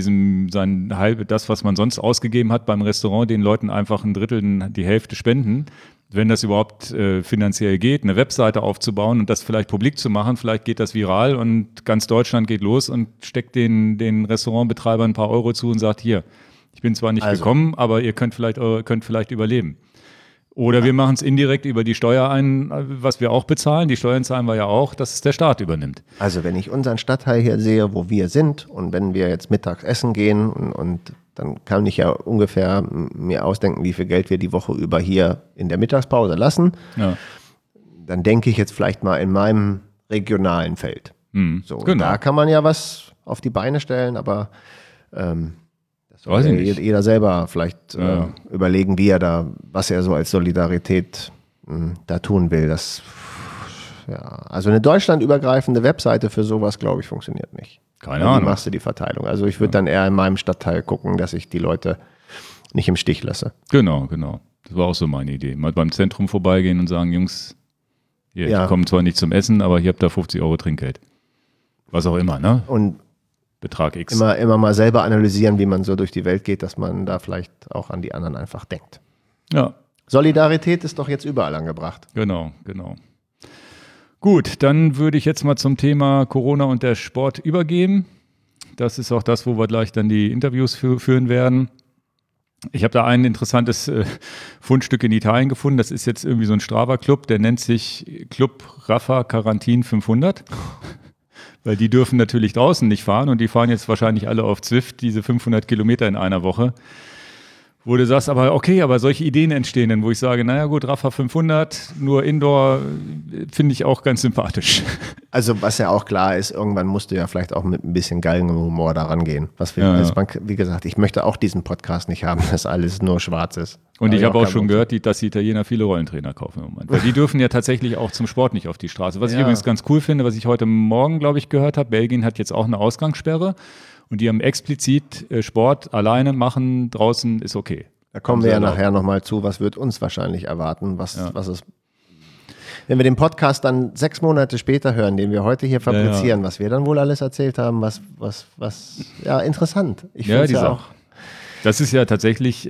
das, was man sonst ausgegeben hat beim Restaurant, den Leuten einfach ein Drittel, die Hälfte spenden, wenn das überhaupt finanziell geht, eine Webseite aufzubauen und das vielleicht publik zu machen, vielleicht geht das viral und ganz Deutschland geht los und steckt den Restaurantbetreibern ein paar Euro zu und sagt, hier, ich bin zwar nicht gekommen, aber ihr könnt vielleicht überleben. Oder wir machen es indirekt über die Steuer was wir auch bezahlen. Die Steuern zahlen wir ja auch, dass es der Staat übernimmt. Also wenn ich unseren Stadtteil hier sehe, wo wir sind und wenn wir jetzt mittags essen gehen und dann kann ich ja ungefähr mir ausdenken, wie viel Geld wir die Woche über hier in der Mittagspause lassen. Ja. Dann denke ich jetzt vielleicht mal in meinem regionalen Feld. So, genau. Da kann man ja was auf die Beine stellen, aber das soll jeder selber vielleicht überlegen, was er so als Solidarität da tun will. Also eine deutschlandübergreifende Webseite für sowas, glaube ich, funktioniert nicht. Keine Ahnung. Wie machst du die Verteilung? Also ich würde dann eher in meinem Stadtteil gucken, dass ich die Leute nicht im Stich lasse. Genau. Das war auch so meine Idee. Mal beim Zentrum vorbeigehen und sagen, Jungs, ich komme zwar nicht zum Essen, aber ihr habt da 50 Euro Trinkgeld. Was auch immer, ne? Und Betrag X. Immer mal selber analysieren, wie man so durch die Welt geht, dass man da vielleicht auch an die anderen einfach denkt. Ja. Solidarität ist doch jetzt überall angebracht. Genau. Gut, dann würde ich jetzt mal zum Thema Corona und der Sport übergehen. Das ist auch das, wo wir gleich dann die Interviews führen werden. Ich habe da ein interessantes Fundstück in Italien gefunden. Das ist jetzt irgendwie so ein Strava-Club, der nennt sich Club Raffa Quarantin 500. Weil die dürfen natürlich draußen nicht fahren und die fahren jetzt wahrscheinlich alle auf Zwift diese 500 Kilometer in einer Woche. Wo du sagst, aber okay, aber solche Ideen entstehen dann, wo ich sage, naja gut, Rafa 500, nur Indoor, finde ich auch ganz sympathisch. Also was ja auch klar ist, irgendwann musst du ja vielleicht auch mit ein bisschen Galgenhumor daran gehen. Wie gesagt, ich möchte auch diesen Podcast nicht haben, dass alles nur schwarz ist. Und ich habe auch schon gehört, dass die Italiener viele Rollentrainer kaufen im Moment. Weil die dürfen ja tatsächlich auch zum Sport nicht auf die Straße. Was ich übrigens ganz cool finde, was ich heute Morgen, glaube ich, gehört habe, Belgien hat jetzt auch eine Ausgangssperre. Und die haben explizit Sport alleine machen, draußen ist okay. Da kommen wir ja nachher nochmal zu, was wird uns wahrscheinlich erwarten, was ist. Wenn wir den Podcast dann 6 Monate später hören, den wir heute hier fabrizieren, was wir dann wohl alles erzählt haben, was interessant. Ich finde es auch. Das ist ja tatsächlich,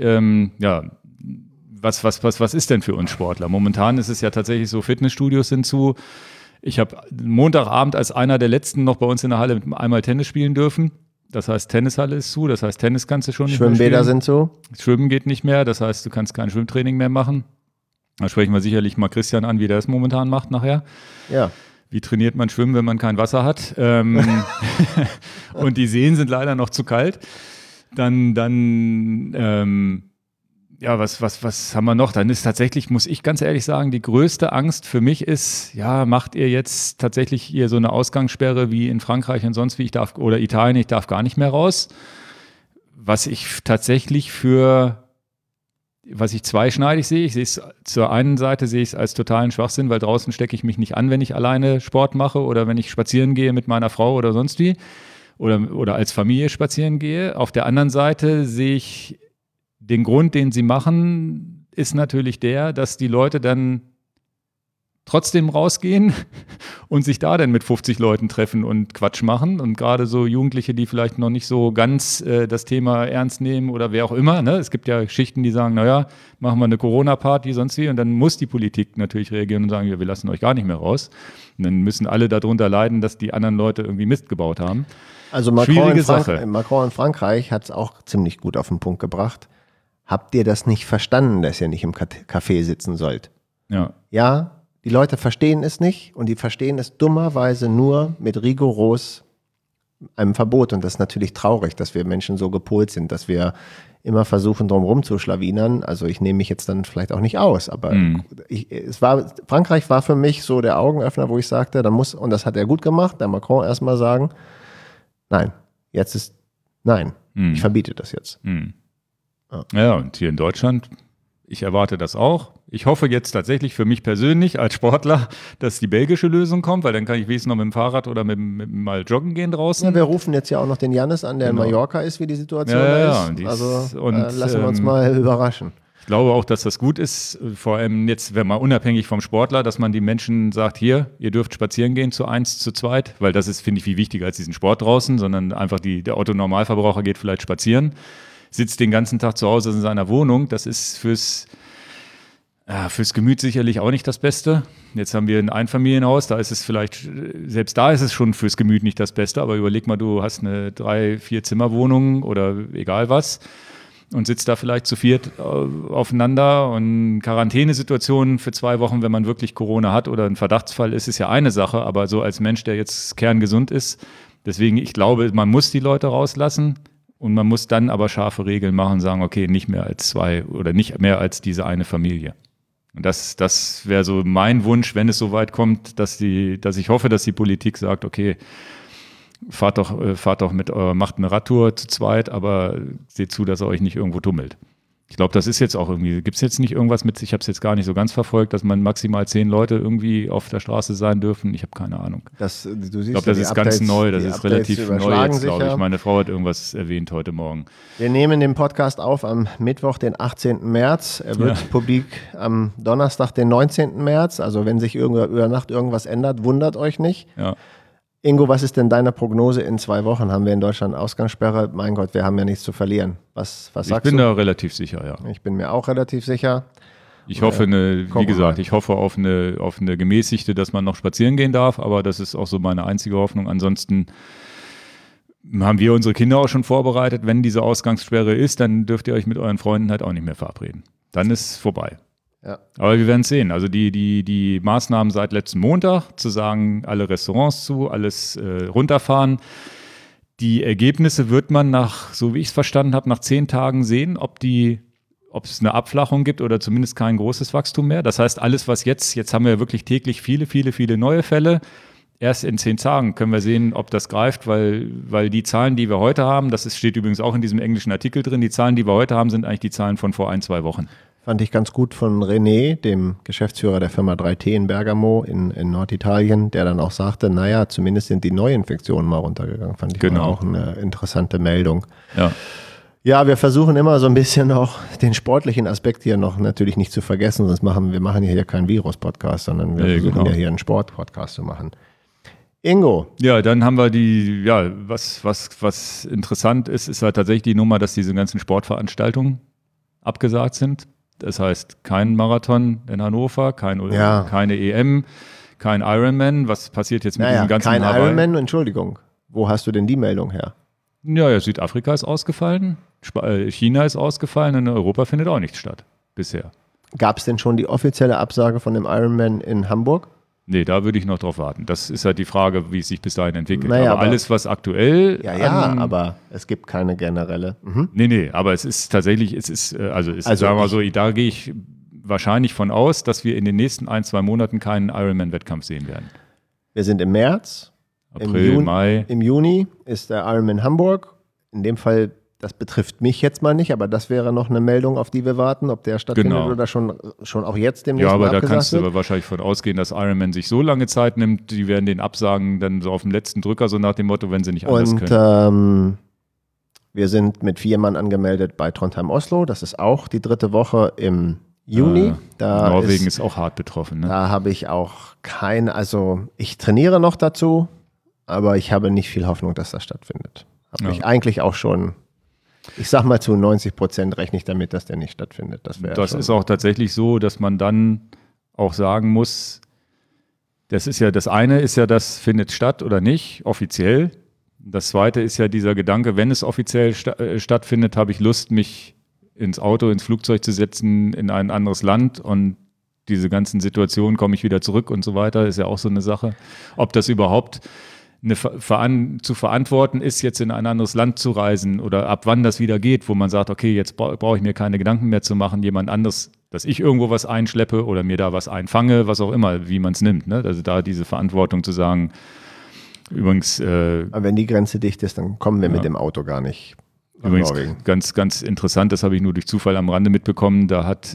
was ist denn für uns Sportler? Momentan ist es ja tatsächlich so, Fitnessstudios sind zu. Ich habe Montagabend als einer der letzten noch bei uns in der Halle einmal Tennis spielen dürfen. Das heißt, Tennishalle ist zu, das heißt, Tennis kannst du schon nicht mehr spielen. Schwimmbäder sind zu. Schwimmen geht nicht mehr, das heißt, du kannst kein Schwimmtraining mehr machen. Da sprechen wir sicherlich mal Christian an, wie der es momentan macht nachher. Ja. Wie trainiert man Schwimmen, wenn man kein Wasser hat? Und die Seen sind leider noch zu kalt. Was haben wir noch? Dann ist tatsächlich, muss ich ganz ehrlich sagen, die größte Angst für mich ist, macht ihr jetzt tatsächlich hier so eine Ausgangssperre wie in Frankreich und sonst wie oder Italien, ich darf gar nicht mehr raus. Was ich tatsächlich zweischneidig sehe, ich sehe es zur einen Seite sehe ich es als totalen Schwachsinn, weil draußen stecke ich mich nicht an, wenn ich alleine Sport mache oder wenn ich spazieren gehe mit meiner Frau oder sonst wie oder als Familie spazieren gehe. Auf der anderen Seite sehe ich den Grund, den sie machen, ist natürlich der, dass die Leute dann trotzdem rausgehen und sich da dann mit 50 Leuten treffen und Quatsch machen. Und gerade so Jugendliche, die vielleicht noch nicht so ganz das Thema ernst nehmen oder wer auch immer. Ne? Es gibt ja Schichten, die sagen, naja, machen wir eine Corona-Party, sonst wie. Und dann muss die Politik natürlich reagieren und sagen, wir lassen euch gar nicht mehr raus. Und dann müssen alle darunter leiden, dass die anderen Leute irgendwie Mist gebaut haben. Also Macron in Frankreich hat es auch ziemlich gut auf den Punkt gebracht. Habt ihr das nicht verstanden, dass ihr nicht im Café sitzen sollt? Ja, die Leute verstehen es nicht und die verstehen es dummerweise nur mit rigoros einem Verbot. Und das ist natürlich traurig, dass wir Menschen so gepolt sind, dass wir immer versuchen, drum rumzuschlawinern. Also ich nehme mich jetzt dann vielleicht auch nicht aus, aber Frankreich war für mich so der Augenöffner, wo ich sagte, und das hat er gut gemacht, der Macron erstmal sagen, nein, ich verbiete das jetzt. Ja, und hier in Deutschland, ich erwarte das auch. Ich hoffe jetzt tatsächlich für mich persönlich als Sportler, dass die belgische Lösung kommt, weil dann kann ich wenigstens noch mit dem Fahrrad oder mit mal joggen gehen draußen. Ja, wir rufen jetzt ja auch noch den Jannis an, der in Mallorca ist, wie die Situation ist. Lassen wir uns mal überraschen. Ich glaube auch, dass das gut ist, vor allem jetzt, wenn man unabhängig vom Sportler, dass man die Menschen sagt, hier, ihr dürft spazieren gehen zu 1, zu 2, weil das ist, finde ich, viel wichtiger als diesen Sport draußen, sondern einfach der Otto-Normalverbraucher geht vielleicht spazieren, sitzt den ganzen Tag zu Hause in seiner Wohnung. Das ist fürs Gemüt sicherlich auch nicht das Beste. Jetzt haben wir ein Einfamilienhaus, da ist es vielleicht, selbst da ist es schon fürs Gemüt nicht das Beste, aber überleg mal, du hast eine 3-4 Zimmerwohnung oder egal was und sitzt da vielleicht zu 4 aufeinander und Quarantänesituationen für 2 Wochen, wenn man wirklich Corona hat oder ein Verdachtsfall ist, ist ja eine Sache, aber so als Mensch, der jetzt kerngesund ist, deswegen, ich glaube, man muss die Leute rauslassen. Und man muss dann aber scharfe Regeln machen und sagen, okay, nicht mehr als 2 oder nicht mehr als diese eine Familie. Und das wäre so mein Wunsch, wenn es so weit kommt, dass ich hoffe, dass die Politik sagt, okay, fahrt doch macht eine Radtour zu 2, aber seht zu, dass ihr euch nicht irgendwo tummelt. Ich glaube, das ist jetzt auch irgendwie, gibt es jetzt nicht irgendwas mit, ich habe es jetzt gar nicht so ganz verfolgt, dass man maximal 10 Leute irgendwie auf der Straße sein dürfen. Ich habe keine Ahnung. Ich glaube, das ist ganz neu, das ist relativ neu jetzt, glaube ich. Meine Frau hat irgendwas erwähnt heute Morgen. Wir nehmen den Podcast auf am Mittwoch, den 18. März. Er wird publik am Donnerstag, den 19. März. Also wenn sich über Nacht irgendwas ändert, wundert euch nicht. Ja. Ingo, was ist denn deine Prognose? In 2 Wochen haben wir in Deutschland Ausgangssperre. Mein Gott, wir haben ja nichts zu verlieren. Was sagst du? Ich bin da relativ sicher, ja. Ich bin mir auch relativ sicher. Ich hoffe, ich hoffe auf eine gemäßigte, dass man noch spazieren gehen darf, aber das ist auch so meine einzige Hoffnung. Ansonsten haben wir unsere Kinder auch schon vorbereitet. Wenn diese Ausgangssperre ist, dann dürft ihr euch mit euren Freunden halt auch nicht mehr verabreden. Dann ist es vorbei. Ja. Aber wir werden es sehen. Also die Maßnahmen seit letzten Montag, zu sagen, alle Restaurants zu, alles runterfahren. Die Ergebnisse wird man so wie ich es verstanden habe, nach 10 Tagen sehen, ob die ob es eine Abflachung gibt oder zumindest kein großes Wachstum mehr. Das heißt, alles, was jetzt haben wir ja wirklich täglich viele neue Fälle. Erst in 10 Tagen können wir sehen, ob das greift, weil die Zahlen, die wir heute haben, steht übrigens auch in diesem englischen Artikel drin, die Zahlen, die wir heute haben, sind eigentlich die Zahlen von vor 1-2 Wochen. Fand ich ganz gut von René, dem Geschäftsführer der Firma 3T in Bergamo in Norditalien, der dann auch sagte, naja, zumindest sind die Neuinfektionen mal runtergegangen. Fand ich auch eine interessante Meldung. Ja. Ja, wir versuchen immer so ein bisschen auch den sportlichen Aspekt hier noch natürlich nicht zu vergessen, sonst wir machen hier keinen Virus-Podcast, sondern wir versuchen ja hier einen Sport-Podcast zu machen. Ingo. Ja, dann haben wir was interessant ist halt tatsächlich die Nummer, dass diese ganzen Sportveranstaltungen abgesagt sind. Das heißt, kein Marathon in Hannover, keine EM, kein Ironman. Was passiert jetzt mit diesem ganzen kein Ironman, Entschuldigung. Wo hast du denn die Meldung her? Ja, Südafrika ist ausgefallen, China ist ausgefallen und in Europa findet auch nichts statt bisher. Gab es denn schon die offizielle Absage von dem Ironman in Hamburg? Nee, da würde ich noch drauf warten. Das ist halt die Frage, wie es sich bis dahin entwickelt. Aber alles, was aktuell... aber es gibt keine generelle... Nee, aber es ist tatsächlich, sagen wir mal so, da gehe ich wahrscheinlich von aus, dass wir in den nächsten 1-2 Monaten keinen Ironman-Wettkampf sehen werden. Wir sind im März. April, Mai. Im Juni ist der Ironman Hamburg. In dem Fall, das betrifft mich jetzt mal nicht, aber das wäre noch eine Meldung, auf die wir warten, ob der stattfindet oder schon auch jetzt demnächst abgesagt wird. Ja, aber da kannst du aber wahrscheinlich von ausgehen, dass Ironman sich so lange Zeit nimmt, die werden den absagen, dann so auf dem letzten Drücker, so nach dem Motto, wenn sie nicht anders können. Wir sind mit 4 Mann angemeldet bei Trondheim Oslo. Das ist auch die 3. Woche im Juni. Norwegen ist auch hart betroffen. Ne? Da habe ich auch ich trainiere noch dazu, aber ich habe nicht viel Hoffnung, dass das stattfindet. Habe ich eigentlich auch schon, ich sag mal zu 90% rechne ich damit, dass der nicht stattfindet. Das ist auch tatsächlich so, dass man dann auch sagen muss, das eine ist ja, das findet statt oder nicht, offiziell. Das zweite ist ja dieser Gedanke, wenn es offiziell stattfindet, habe ich Lust, mich ins Auto, ins Flugzeug zu setzen, in ein anderes Land und diese ganzen Situationen, komme ich wieder zurück und so weiter, ist ja auch so eine Sache. Ob das überhaupt zu verantworten ist, jetzt in ein anderes Land zu reisen oder ab wann das wieder geht, wo man sagt, okay, jetzt brauche ich mir keine Gedanken mehr zu machen, jemand anderes, dass ich irgendwo was einschleppe oder mir da was einfange, was auch immer, wie man es nimmt. Ne? Also da diese Verantwortung zu sagen, übrigens... Aber wenn die Grenze dicht ist, dann kommen wir mit dem Auto gar nicht nach Norwegen. Ganz, ganz interessant, das habe ich nur durch Zufall am Rande mitbekommen, da hat...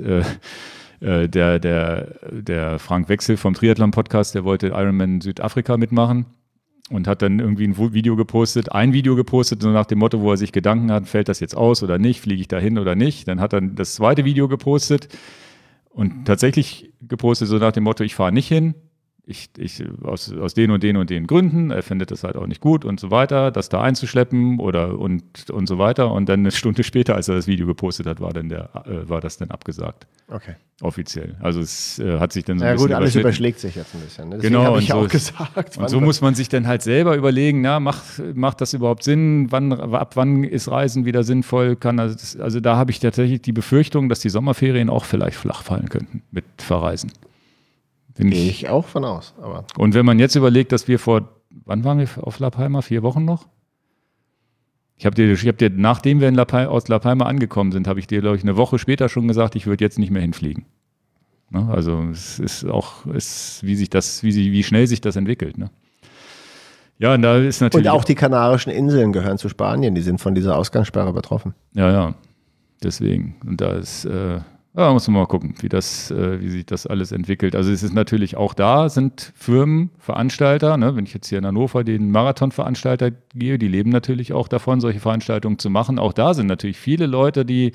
der Frank Wechsel vom Triathlon-Podcast, der wollte Ironman Südafrika mitmachen. Und hat dann irgendwie ein Video gepostet, so nach dem Motto, wo er sich Gedanken hat, fällt das jetzt aus oder nicht, fliege ich da hin oder nicht. Dann hat er das zweite Video gepostet und tatsächlich gepostet, so nach dem Motto, ich fahre nicht hin, aus den und den Gründen, er findet das halt auch nicht gut und so weiter, das da einzuschleppen und so weiter. Und dann eine Stunde später, als er das Video gepostet hat, war das dann abgesagt. Okay. Offiziell. Also es hat sich dann so ein bisschen alles überschlägt sich jetzt ein bisschen. Ne? Genau. Habe ich auch gesagt. Und so muss man sich dann halt selber überlegen, macht das überhaupt Sinn? Ab wann ist Reisen wieder sinnvoll? Also da habe ich tatsächlich die Befürchtung, dass die Sommerferien auch vielleicht flach fallen könnten mit Verreisen. Gehe ich auch von aus. Und wenn man jetzt überlegt, dass wir wann waren wir auf La Palma? 4 Wochen noch? Ich hab dir, nachdem wir aus La Palma angekommen sind, habe ich dir, glaube ich, eine Woche später schon gesagt, ich würde jetzt nicht mehr hinfliegen. Ne? Also es ist auch, wie schnell sich das entwickelt. Ne? Ja, und da ist natürlich. Und auch die Kanarischen Inseln gehören zu Spanien, die sind von dieser Ausgangssperre betroffen. Ja. Deswegen. Und da ist. Muss man mal gucken, wie sich das alles entwickelt. Also es ist natürlich auch da, sind Firmen, Veranstalter, ne? Wenn ich jetzt hier in Hannover den Marathonveranstalter gehe, die leben natürlich auch davon, solche Veranstaltungen zu machen. Auch da sind natürlich viele Leute, die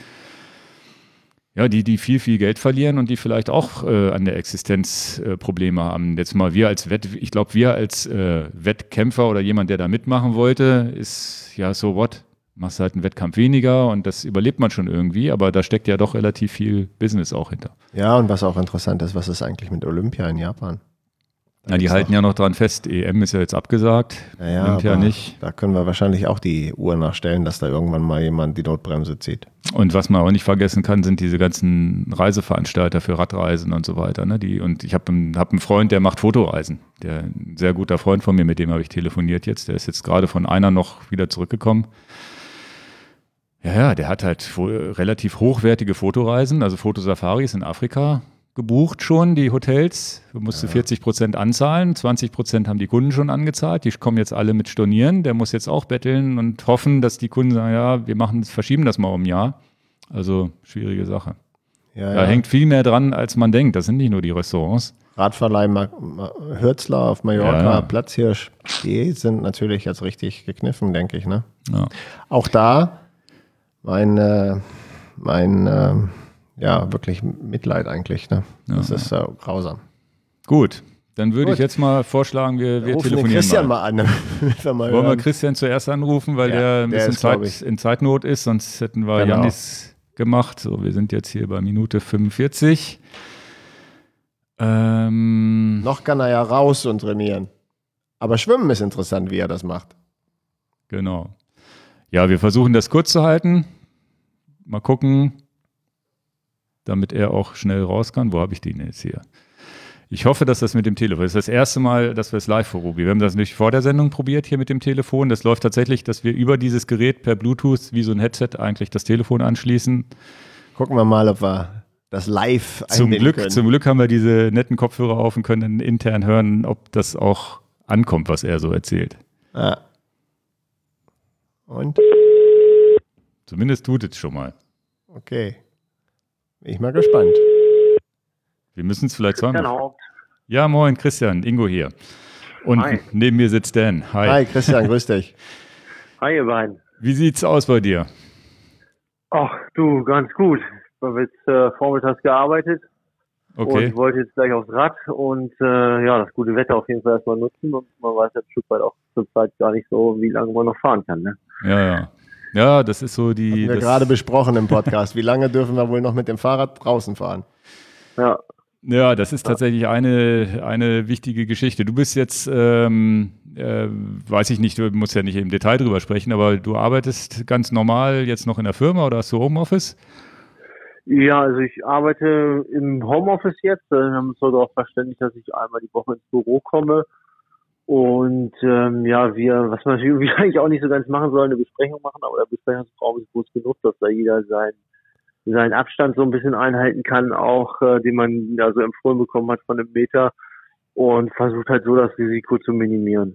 viel Geld verlieren und die vielleicht auch an der Existenz Probleme haben. Jetzt mal wir als Wettkämpfer oder jemand, der da mitmachen wollte, ist ja so what? Machst halt einen Wettkampf weniger und das überlebt man schon irgendwie, aber da steckt ja doch relativ viel Business auch hinter. Ja, und was auch interessant ist, was ist eigentlich mit Olympia in Japan? Die halten ja noch dran fest, EM ist ja jetzt abgesagt, Olympia nicht. Da können wir wahrscheinlich auch die Uhr nachstellen, dass da irgendwann mal jemand die Notbremse zieht. Und was man auch nicht vergessen kann, sind diese ganzen Reiseveranstalter für Radreisen und so weiter. Ne? Und ich habe einen Freund, der macht Fotoreisen. Ein sehr guter Freund von mir, mit dem habe ich telefoniert jetzt. Der ist jetzt gerade von einer noch wieder zurückgekommen. Ja, der hat halt relativ hochwertige Fotoreisen, also Fotosafaris in Afrika gebucht schon, die Hotels. Du musst 40% anzahlen, 20% haben die Kunden schon angezahlt. Die kommen jetzt alle mit Stornieren. Der muss jetzt auch betteln und hoffen, dass die Kunden sagen, ja, verschieben das mal um ein Jahr. Also schwierige Sache. Da hängt viel mehr dran, als man denkt. Das sind nicht nur die Restaurants. Radverleih Hürzler auf Mallorca, Platzhirsch, die sind natürlich jetzt richtig gekniffen, denke ich. Ne? Ja. Auch da wirklich Mitleid eigentlich. Ne? Das ist grausam. Gut, dann würde ich jetzt mal vorschlagen, wir telefonieren den Christian mal an. Wollen wir Christian zuerst anrufen, weil der ein bisschen in Zeitnot ist, sonst hätten wir Jannis gemacht. So, wir sind jetzt hier bei Minute 45. Noch kann er ja raus und trainieren. Aber Schwimmen ist interessant, wie er das macht. Genau. Ja, wir versuchen das kurz zu halten. Mal gucken, damit er auch schnell raus kann. Wo habe ich den jetzt hier? Ich hoffe, dass das mit dem Telefon ist. Das erste Mal, dass wir es live vor Ruby. Wir haben das nicht vor der Sendung probiert hier mit dem Telefon. Das läuft tatsächlich, dass wir über dieses Gerät per Bluetooth wie so ein Headset eigentlich das Telefon anschließen. Gucken wir mal, ob wir das live einbinden können. Zum Glück haben wir diese netten Kopfhörer auf und können intern hören, ob das auch ankommt, was er so erzählt. Ja. Und? Zumindest tut es schon mal. Okay. Bin ich mal gespannt. Wir müssen es vielleicht sagen. Ja, moin, Christian, Ingo hier. Und neben mir sitzt Dan. Hi. Hi, Christian, grüß dich. Hi, ihr beiden. Wie sieht's aus bei dir? Ach, du, ganz gut. Ich habe jetzt vormittags gearbeitet und wollte jetzt gleich aufs Rad und das gute Wetter auf jeden Fall erstmal nutzen und man weiß ja ein Stück weit auch zur Zeit gar nicht so, wie lange man noch fahren kann. Ne? Ja, das ist so die... Haben wir gerade besprochen im Podcast. Wie lange dürfen wir wohl noch mit dem Fahrrad draußen fahren? Ja, das ist tatsächlich eine wichtige Geschichte. Du bist jetzt, weiß ich nicht, du musst ja nicht im Detail drüber sprechen, aber du arbeitest ganz normal jetzt noch in der Firma oder hast du Homeoffice? Ja, also ich arbeite im Homeoffice jetzt. Wir haben uns darauf verständigt, dass ich einmal die Woche ins Büro komme. Und was man natürlich eigentlich auch nicht so ganz machen soll, eine Besprechung machen, aber der Besprechungsraum ist groß genug, dass da jeder seinen Abstand so ein bisschen einhalten kann, auch den man da so empfohlen bekommen hat von einem Meter und versucht halt so das Risiko zu minimieren.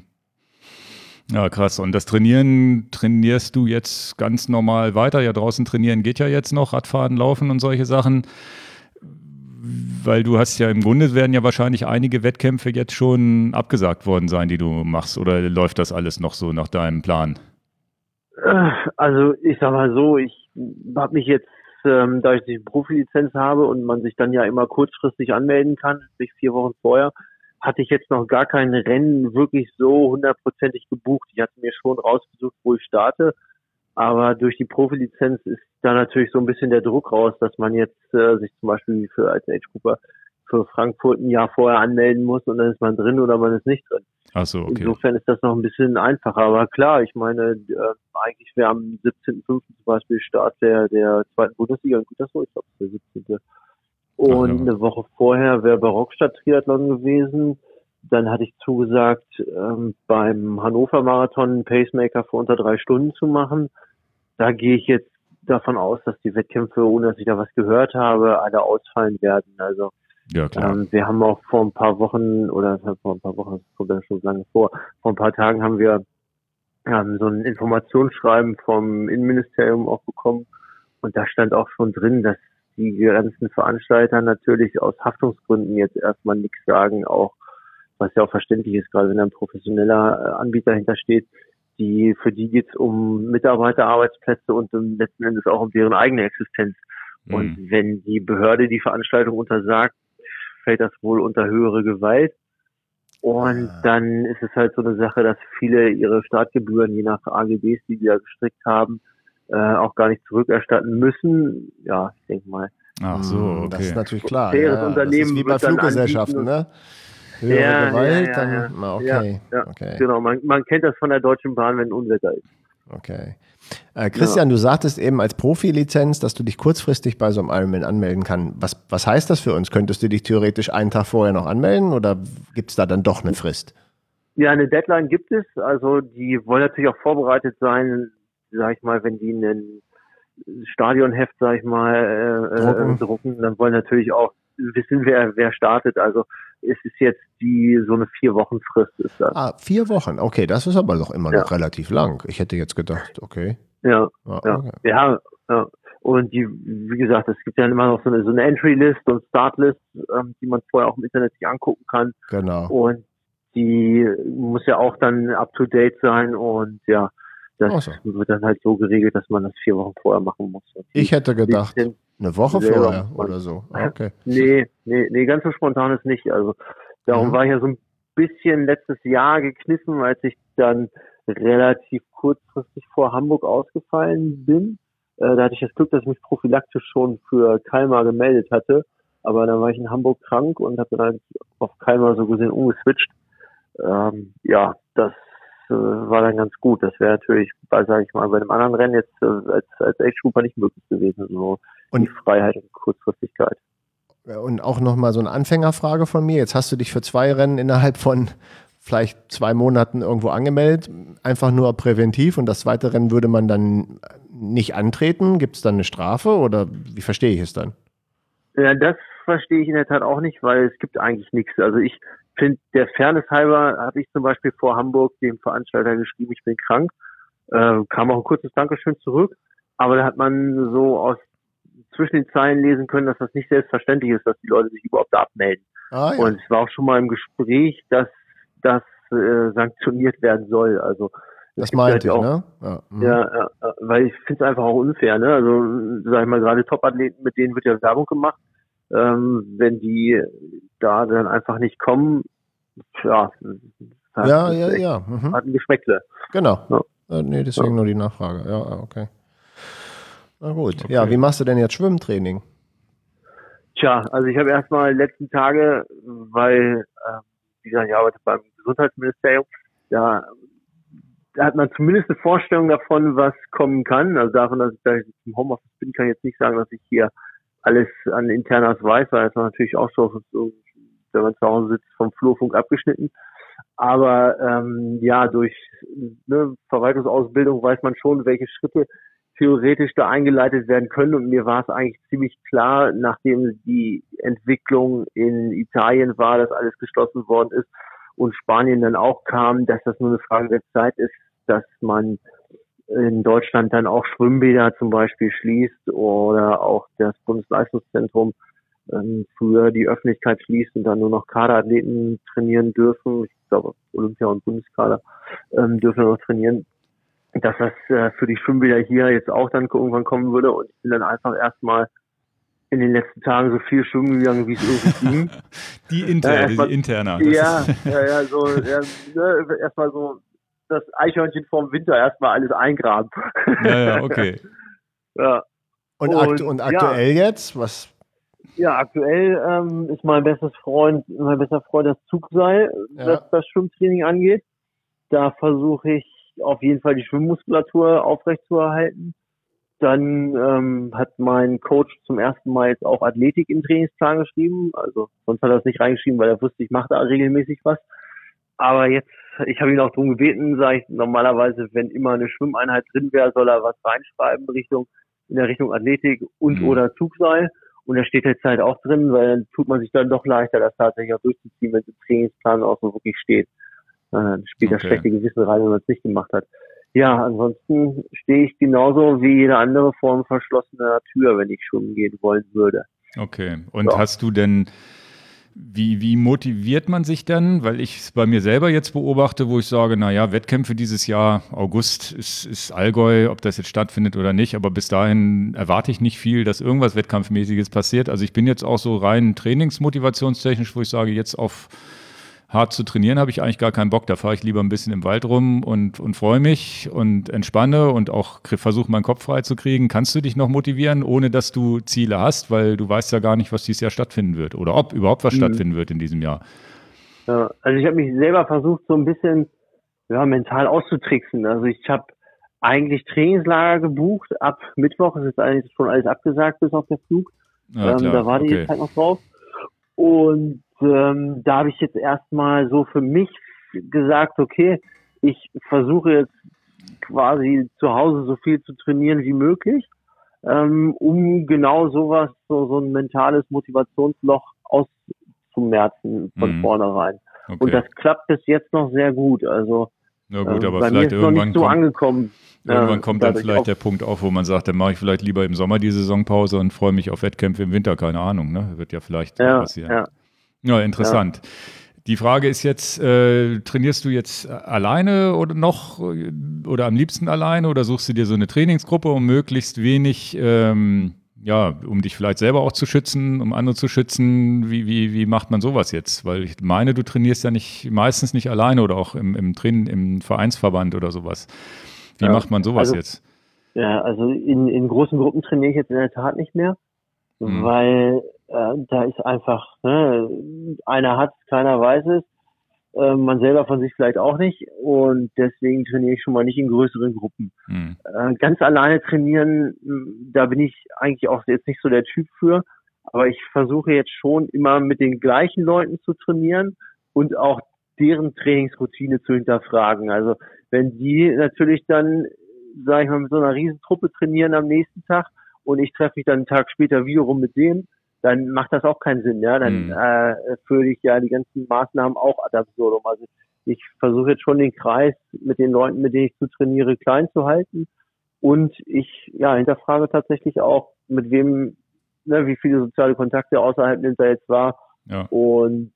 Ja, krass. Und das trainierst du jetzt ganz normal weiter? Ja, draußen trainieren geht ja jetzt noch, Radfahren, Laufen und solche Sachen. Weil du hast ja im Grunde werden ja wahrscheinlich einige Wettkämpfe jetzt schon abgesagt worden sein, die du machst. Oder läuft das alles noch so nach deinem Plan? Also ich sag mal so, ich habe mich jetzt, da ich die Profilizenz habe und man sich dann ja immer kurzfristig anmelden kann, sich 4 Wochen vorher, hatte ich jetzt noch gar kein Rennen wirklich so 100%ig gebucht. Ich hatte mir schon rausgesucht, wo ich starte, aber durch die Profilizenz ist da natürlich so ein bisschen der Druck raus, dass man jetzt sich zum Beispiel als Age-Grupper für Frankfurt ein Jahr vorher anmelden muss und dann ist man drin oder man ist nicht drin. Ach so, okay. Insofern ist das noch ein bisschen einfacher. Aber klar, ich meine, eigentlich wäre am 17.05. zum Beispiel Start der zweiten Bundesliga in Gütersloh, ich glaube, der 17. Und eine Woche vorher wäre Barockstadt Triathlon gewesen. Dann hatte ich zugesagt, beim Hannover Marathon einen Pacemaker für unter 3 Stunden zu machen. Da gehe ich jetzt davon aus, dass die Wettkämpfe, ohne dass ich da was gehört habe, alle ausfallen werden. Also ja, klar. Wir haben auch vor ein paar Wochen, das kommt ja schon lange vor ein paar Tagen haben wir so ein Informationsschreiben vom Innenministerium auch bekommen und da stand auch schon drin, dass die ganzen Veranstalter natürlich aus Haftungsgründen jetzt erstmal nichts sagen, auch was ja auch verständlich ist, gerade wenn ein professioneller Anbieter hintersteht, für die geht es um Mitarbeiterarbeitsplätze und letzten Endes auch um deren eigene Existenz. Und wenn die Behörde die Veranstaltung untersagt, fällt das wohl unter höhere Gewalt. Und dann ist es halt so eine Sache, dass viele ihre Startgebühren, je nach AGBs, die da gestrickt haben, auch gar nicht zurückerstatten müssen. Ja, ich denke mal. Ach so, okay. Das ist natürlich klar. Faires Unternehmen das ist wie bei Fluggesellschaften, ne? Höhere Gewalt, okay. Genau, man kennt das von der Deutschen Bahn, wenn Unwetter ist. Okay. Christian, du sagtest eben als Profilizenz, dass du dich kurzfristig bei so einem Ironman anmelden kannst. Was heißt das für uns? Könntest du dich theoretisch einen Tag vorher noch anmelden oder gibt es da dann doch eine Frist? Ja, eine Deadline gibt es. Also die wollen natürlich auch vorbereitet sein sag ich mal, wenn die einen Stadionheft, sag ich mal, drucken, dann wollen natürlich auch wissen, wer startet. Also es ist jetzt so eine 4-Wochen-Frist ist das. 4 Wochen, okay, das ist aber doch immer noch relativ lang. Ich hätte jetzt gedacht, okay. Ja. Okay. Und wie gesagt, es gibt ja immer noch so eine Entry-List und Start-List, die man vorher auch im Internet sich angucken kann. Genau. Und die muss ja auch dann up-to-date sein und ja, das wird dann halt so geregelt, dass man das 4 Wochen vorher machen muss. Ich hätte gedacht, eine Woche vorher oder so. Okay. Nee, ganz so spontan ist nicht. Also darum war ich ja so ein bisschen letztes Jahr gekniffen, als ich dann relativ kurzfristig vor Hamburg ausgefallen bin. Da hatte ich das Glück, dass ich mich prophylaktisch schon für Kalmar gemeldet hatte. Aber dann war ich in Hamburg krank und habe dann halt auf Kalmar so gesehen umgeswitcht. Das war dann ganz gut. Das wäre natürlich, sage ich mal, bei einem anderen Rennen jetzt als Age-Grouper nicht möglich gewesen. So und die Freiheit und Kurzfristigkeit. Und auch nochmal so eine Anfängerfrage von mir. Jetzt hast du dich für 2 Rennen innerhalb von vielleicht 2 Monaten irgendwo angemeldet, einfach nur präventiv, und das zweite Rennen würde man dann nicht antreten? Gibt es dann eine Strafe oder wie verstehe ich es dann? Ja, das verstehe ich in der Tat auch nicht, weil es gibt eigentlich nichts. Also ich finde, der Fairness halber habe ich zum Beispiel vor Hamburg dem Veranstalter geschrieben, ich bin krank, kam auch ein kurzes Dankeschön zurück, aber da hat man so zwischen den Zeilen lesen können, dass das nicht selbstverständlich ist, dass die Leute sich überhaupt da abmelden. Ja. Und es war auch schon mal im Gespräch, dass das sanktioniert werden soll. Also das meinte halt ich, auch, ne? Ja, weil ich finde es einfach auch unfair, ne? Also sag ich mal, gerade Top-Athleten, mit denen wird ja Werbung gemacht. Wenn die da dann einfach nicht kommen, ja. Hat ein Geschmäckle. Genau. Ja. Nee, deswegen nur die Nachfrage. Ja, okay. Na gut. Okay. Ja, wie machst du denn jetzt Schwimmtraining? Tja, also ich habe erstmal letzten Tage, weil, wie gesagt, ich arbeite beim Gesundheitsministerium, da hat man zumindest eine Vorstellung davon, was kommen kann. Also davon, dass ich da im Homeoffice bin, kann ich jetzt nicht sagen, dass ich hier alles an Internas weiß, weil es natürlich auch so, wenn man zu Hause sitzt, vom Flurfunk abgeschnitten. Aber durch Verwaltungsausbildung weiß man schon, welche Schritte theoretisch da eingeleitet werden können. Und mir war es eigentlich ziemlich klar, nachdem die Entwicklung in Italien war, dass alles geschlossen worden ist und Spanien dann auch kam, dass das nur eine Frage der Zeit ist, dass man in Deutschland dann auch Schwimmbäder zum Beispiel schließt oder auch das Bundesleistungszentrum früher die Öffentlichkeit schließt und dann nur noch Kaderathleten trainieren dürfen. Ich glaube, Olympia und Bundeskader dürfen noch trainieren. Dass das für die Schwimmbäder hier jetzt auch dann irgendwann kommen würde. Und ich bin dann einfach erstmal in den letzten Tagen so viel schwimmen gegangen, wie es irgendwie ging. Die Interna. Erstmal so das Eichhörnchen vorm Winter erstmal alles eingraben. Ja, okay. Ja. Und aktuell jetzt? Was? Ja, aktuell ist mein bester Freund das Zugseil, was das Schwimmtraining angeht. Da versuche ich auf jeden Fall die Schwimmmuskulatur aufrechtzuerhalten. Dann hat mein Coach zum ersten Mal jetzt auch Athletik im Trainingsplan geschrieben. Also sonst hat er es nicht reingeschrieben, weil er wusste, ich mache da regelmäßig was. Aber jetzt, ich habe ihn auch darum gebeten, sage ich normalerweise, wenn immer eine Schwimmeinheit drin wäre, soll er was reinschreiben in der Richtung Athletik und oder Zugseil. Und da steht jetzt halt auch drin, weil dann tut man sich dann doch leichter, das tatsächlich auch durchzuziehen, wenn es im Trainingsplan auch so wirklich steht. Dann spielt das schlechte Gewissen rein, wenn man es nicht gemacht hat. Ja, ansonsten stehe ich genauso wie jede andere Form verschlossener Tür, wenn ich schwimmen gehen wollen würde. Okay. Und hast du denn, wie motiviert man sich denn? Weil ich es bei mir selber jetzt beobachte, wo ich sage, naja, Wettkämpfe dieses Jahr, August ist Allgäu, ob das jetzt stattfindet oder nicht, aber bis dahin erwarte ich nicht viel, dass irgendwas Wettkampfmäßiges passiert. Also ich bin jetzt auch so rein trainingsmotivationstechnisch, wo ich sage, jetzt auf hart zu trainieren habe ich eigentlich gar keinen Bock. Da fahre ich lieber ein bisschen im Wald rum und freue mich und entspanne und auch versuche, meinen Kopf frei zu kriegen. Kannst du dich noch motivieren, ohne dass du Ziele hast? Weil du weißt ja gar nicht, was dieses Jahr stattfinden wird oder ob überhaupt was stattfinden wird in diesem Jahr. Ja, also ich habe mich selber versucht, so ein bisschen mental auszutricksen. Also ich habe eigentlich Trainingslager gebucht. Ab Mittwoch ist jetzt eigentlich schon alles abgesagt, bis auf der Flug. Ja, da war die jetzt halt noch drauf. Und da habe ich jetzt erstmal so für mich gesagt, okay, ich versuche jetzt quasi zu Hause so viel zu trainieren wie möglich, um genau sowas, so ein mentales Motivationsloch auszumerzen von vornherein. Okay. Und das klappt bis jetzt noch sehr gut. Also na gut, aber bei vielleicht mir ist noch nicht so angekommen. Irgendwann kommt dann vielleicht der Punkt auf, wo man sagt, dann mache ich vielleicht lieber im Sommer die Saisonpause und freue mich auf Wettkämpfe im Winter, keine Ahnung, ne? Wird ja vielleicht passieren. Ja, interessant. Ja. Die Frage ist jetzt, trainierst du jetzt alleine oder noch oder am liebsten alleine oder suchst du dir so eine Trainingsgruppe, um möglichst wenig, um dich vielleicht selber auch zu schützen, um andere zu schützen? Wie macht man sowas jetzt? Weil ich meine, du trainierst ja meistens nicht alleine oder auch im Vereinsverband oder sowas. Wie macht man sowas jetzt? Ja, also in großen Gruppen trainiere ich jetzt in der Tat nicht mehr, weil da ist einfach, ne, einer hat es, keiner weiß es, man selber von sich vielleicht auch nicht und deswegen trainiere ich schon mal nicht in größeren Gruppen. Ganz alleine trainieren, da bin ich eigentlich auch jetzt nicht so der Typ für, aber ich versuche jetzt schon immer mit den gleichen Leuten zu trainieren und auch deren Trainingsroutine zu hinterfragen. Also wenn die natürlich dann, sag ich mal, mit so einer Riesentruppe trainieren am nächsten Tag und ich treffe mich dann einen Tag später wiederum mit denen, dann macht das auch keinen Sinn. Ja, dann führe ich ja die ganzen Maßnahmen auch ad absurdum. Also ich versuche jetzt schon den Kreis mit den Leuten, mit denen ich zu trainiere, klein zu halten und ich hinterfrage tatsächlich auch, mit wem, wie viele soziale Kontakte außerhalb nimmt er jetzt wahr und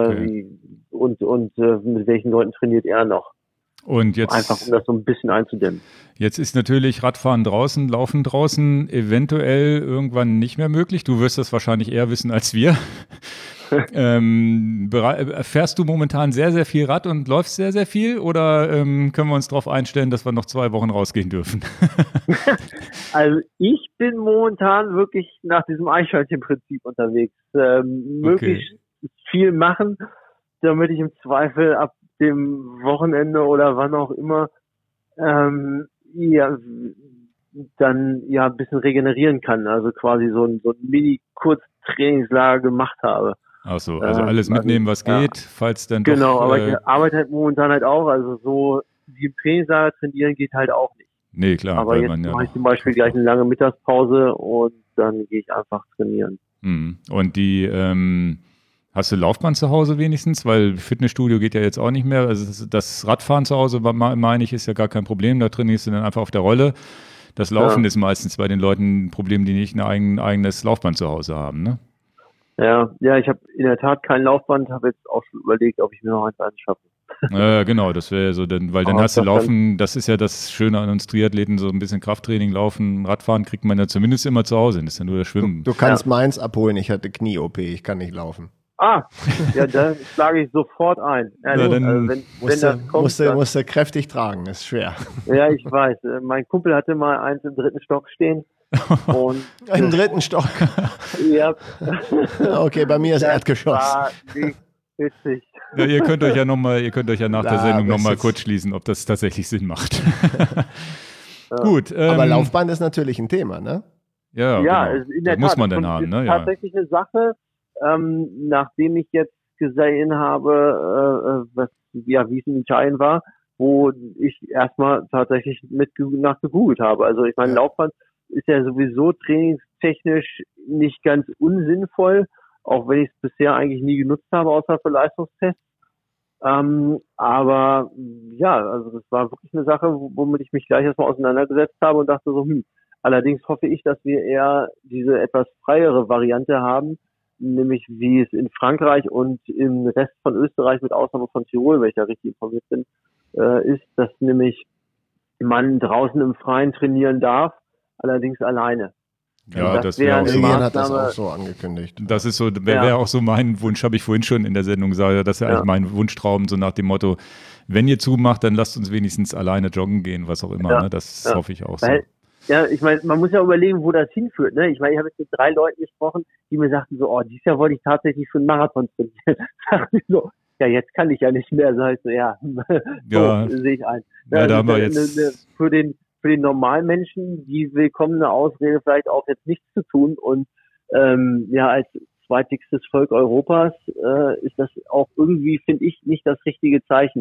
mit welchen Leuten trainiert er noch. Und jetzt, einfach um das so ein bisschen einzudämmen. Jetzt ist natürlich Radfahren draußen, Laufen draußen eventuell irgendwann nicht mehr möglich. Du wirst das wahrscheinlich eher wissen als wir. Fährst du momentan sehr, sehr viel Rad und läufst sehr, sehr viel? Oder können wir uns darauf einstellen, dass wir noch 2 Wochen rausgehen dürfen? Also ich bin momentan wirklich nach diesem Eichhörnchen-Prinzip unterwegs. Möglichst viel machen, damit ich im Zweifel ab dem Wochenende oder wann auch immer dann ein bisschen regenerieren kann, also quasi so ein Mini-Kurztrainingslager gemacht habe. Ach so, also alles mitnehmen, was geht, falls dann doch... Genau, aber ich arbeite halt momentan halt auch, also so wie im Trainingslager trainieren geht halt auch nicht. Nee, klar. Aber jetzt mache ich zum Beispiel gleich eine lange Mittagspause und dann gehe ich einfach trainieren. Und hast du Laufband zu Hause wenigstens? Weil Fitnessstudio geht ja jetzt auch nicht mehr. Also das Radfahren zu Hause, meine ich, ist ja gar kein Problem. Da trainierst du dann einfach auf der Rolle. Das Laufen ist meistens bei den Leuten ein Problem, die nicht ein eigenes Laufband zu Hause haben, ne? Ja, ich habe in der Tat kein Laufband, habe jetzt auch schon überlegt, ob ich mir noch eins anschaffe. Ja, genau, das wäre so, weil dann hast du Laufen, das ist ja das Schöne an uns Triathleten, so ein bisschen Krafttraining, Laufen, Radfahren kriegt man ja zumindest immer zu Hause, das ist ja nur das Schwimmen. Du kannst meins abholen, ich hatte Knie-OP, ich kann nicht laufen. Ja, da schlage ich sofort ein. Ja, dann also wenn das kommt, musst du kräftig tragen, ist schwer. Ja, ich weiß. Mein Kumpel hatte mal eins im 3. Stock stehen. Und im 3. Stock? Ja. Okay, bei mir ist Erdgeschoss. War nicht witzig. Ja, ihr könnt euch ja nach der Sendung nochmal kurz schließen, ob das tatsächlich Sinn macht. Gut. Aber Laufband ist natürlich ein Thema, ne? Ja, genau. Also in der das muss Tat, man dann haben, ne? Ja. Tatsächlich eine Sache, nachdem ich jetzt gesehen habe, wie es in Italien war, wo ich erstmal tatsächlich nachgegoogelt habe. Also ich meine, Laufband ist ja sowieso trainingstechnisch nicht ganz unsinnvoll, auch wenn ich es bisher eigentlich nie genutzt habe, außer für Leistungstests. Aber also das war wirklich eine Sache, womit ich mich gleich erstmal auseinandergesetzt habe und dachte so, allerdings hoffe ich, dass wir eher diese etwas freiere Variante haben, nämlich wie es in Frankreich und im Rest von Österreich mit Ausnahme von Tirol, wenn ich da richtig informiert bin, ist, dass nämlich man draußen im Freien trainieren darf, allerdings alleine. Ja, das wäre auch so. Belgien hat das auch so angekündigt. Das ist so, wäre auch so mein Wunsch, habe ich vorhin schon in der Sendung gesagt, das ist ja eigentlich mein Wunschtraum, so nach dem Motto, wenn ihr zumacht, dann lasst uns wenigstens alleine joggen gehen, was auch immer, ne? Das hoffe ich auch so. Ja, ich meine, man muss ja überlegen, wo das hinführt, ne? Ich meine, ich habe jetzt mit 3 Leuten gesprochen, die mir sagten so, dieses Jahr wollte ich tatsächlich für einen Marathon trainieren. So, ja, jetzt kann ich ja nicht mehr. Sag ich so, sehe ich ein. Ja, da haben wir jetzt für den normalen Menschen die willkommene Ausrede, vielleicht auch jetzt nichts zu tun und als zweitdickstes Volk Europas ist das auch irgendwie, finde ich, nicht das richtige Zeichen.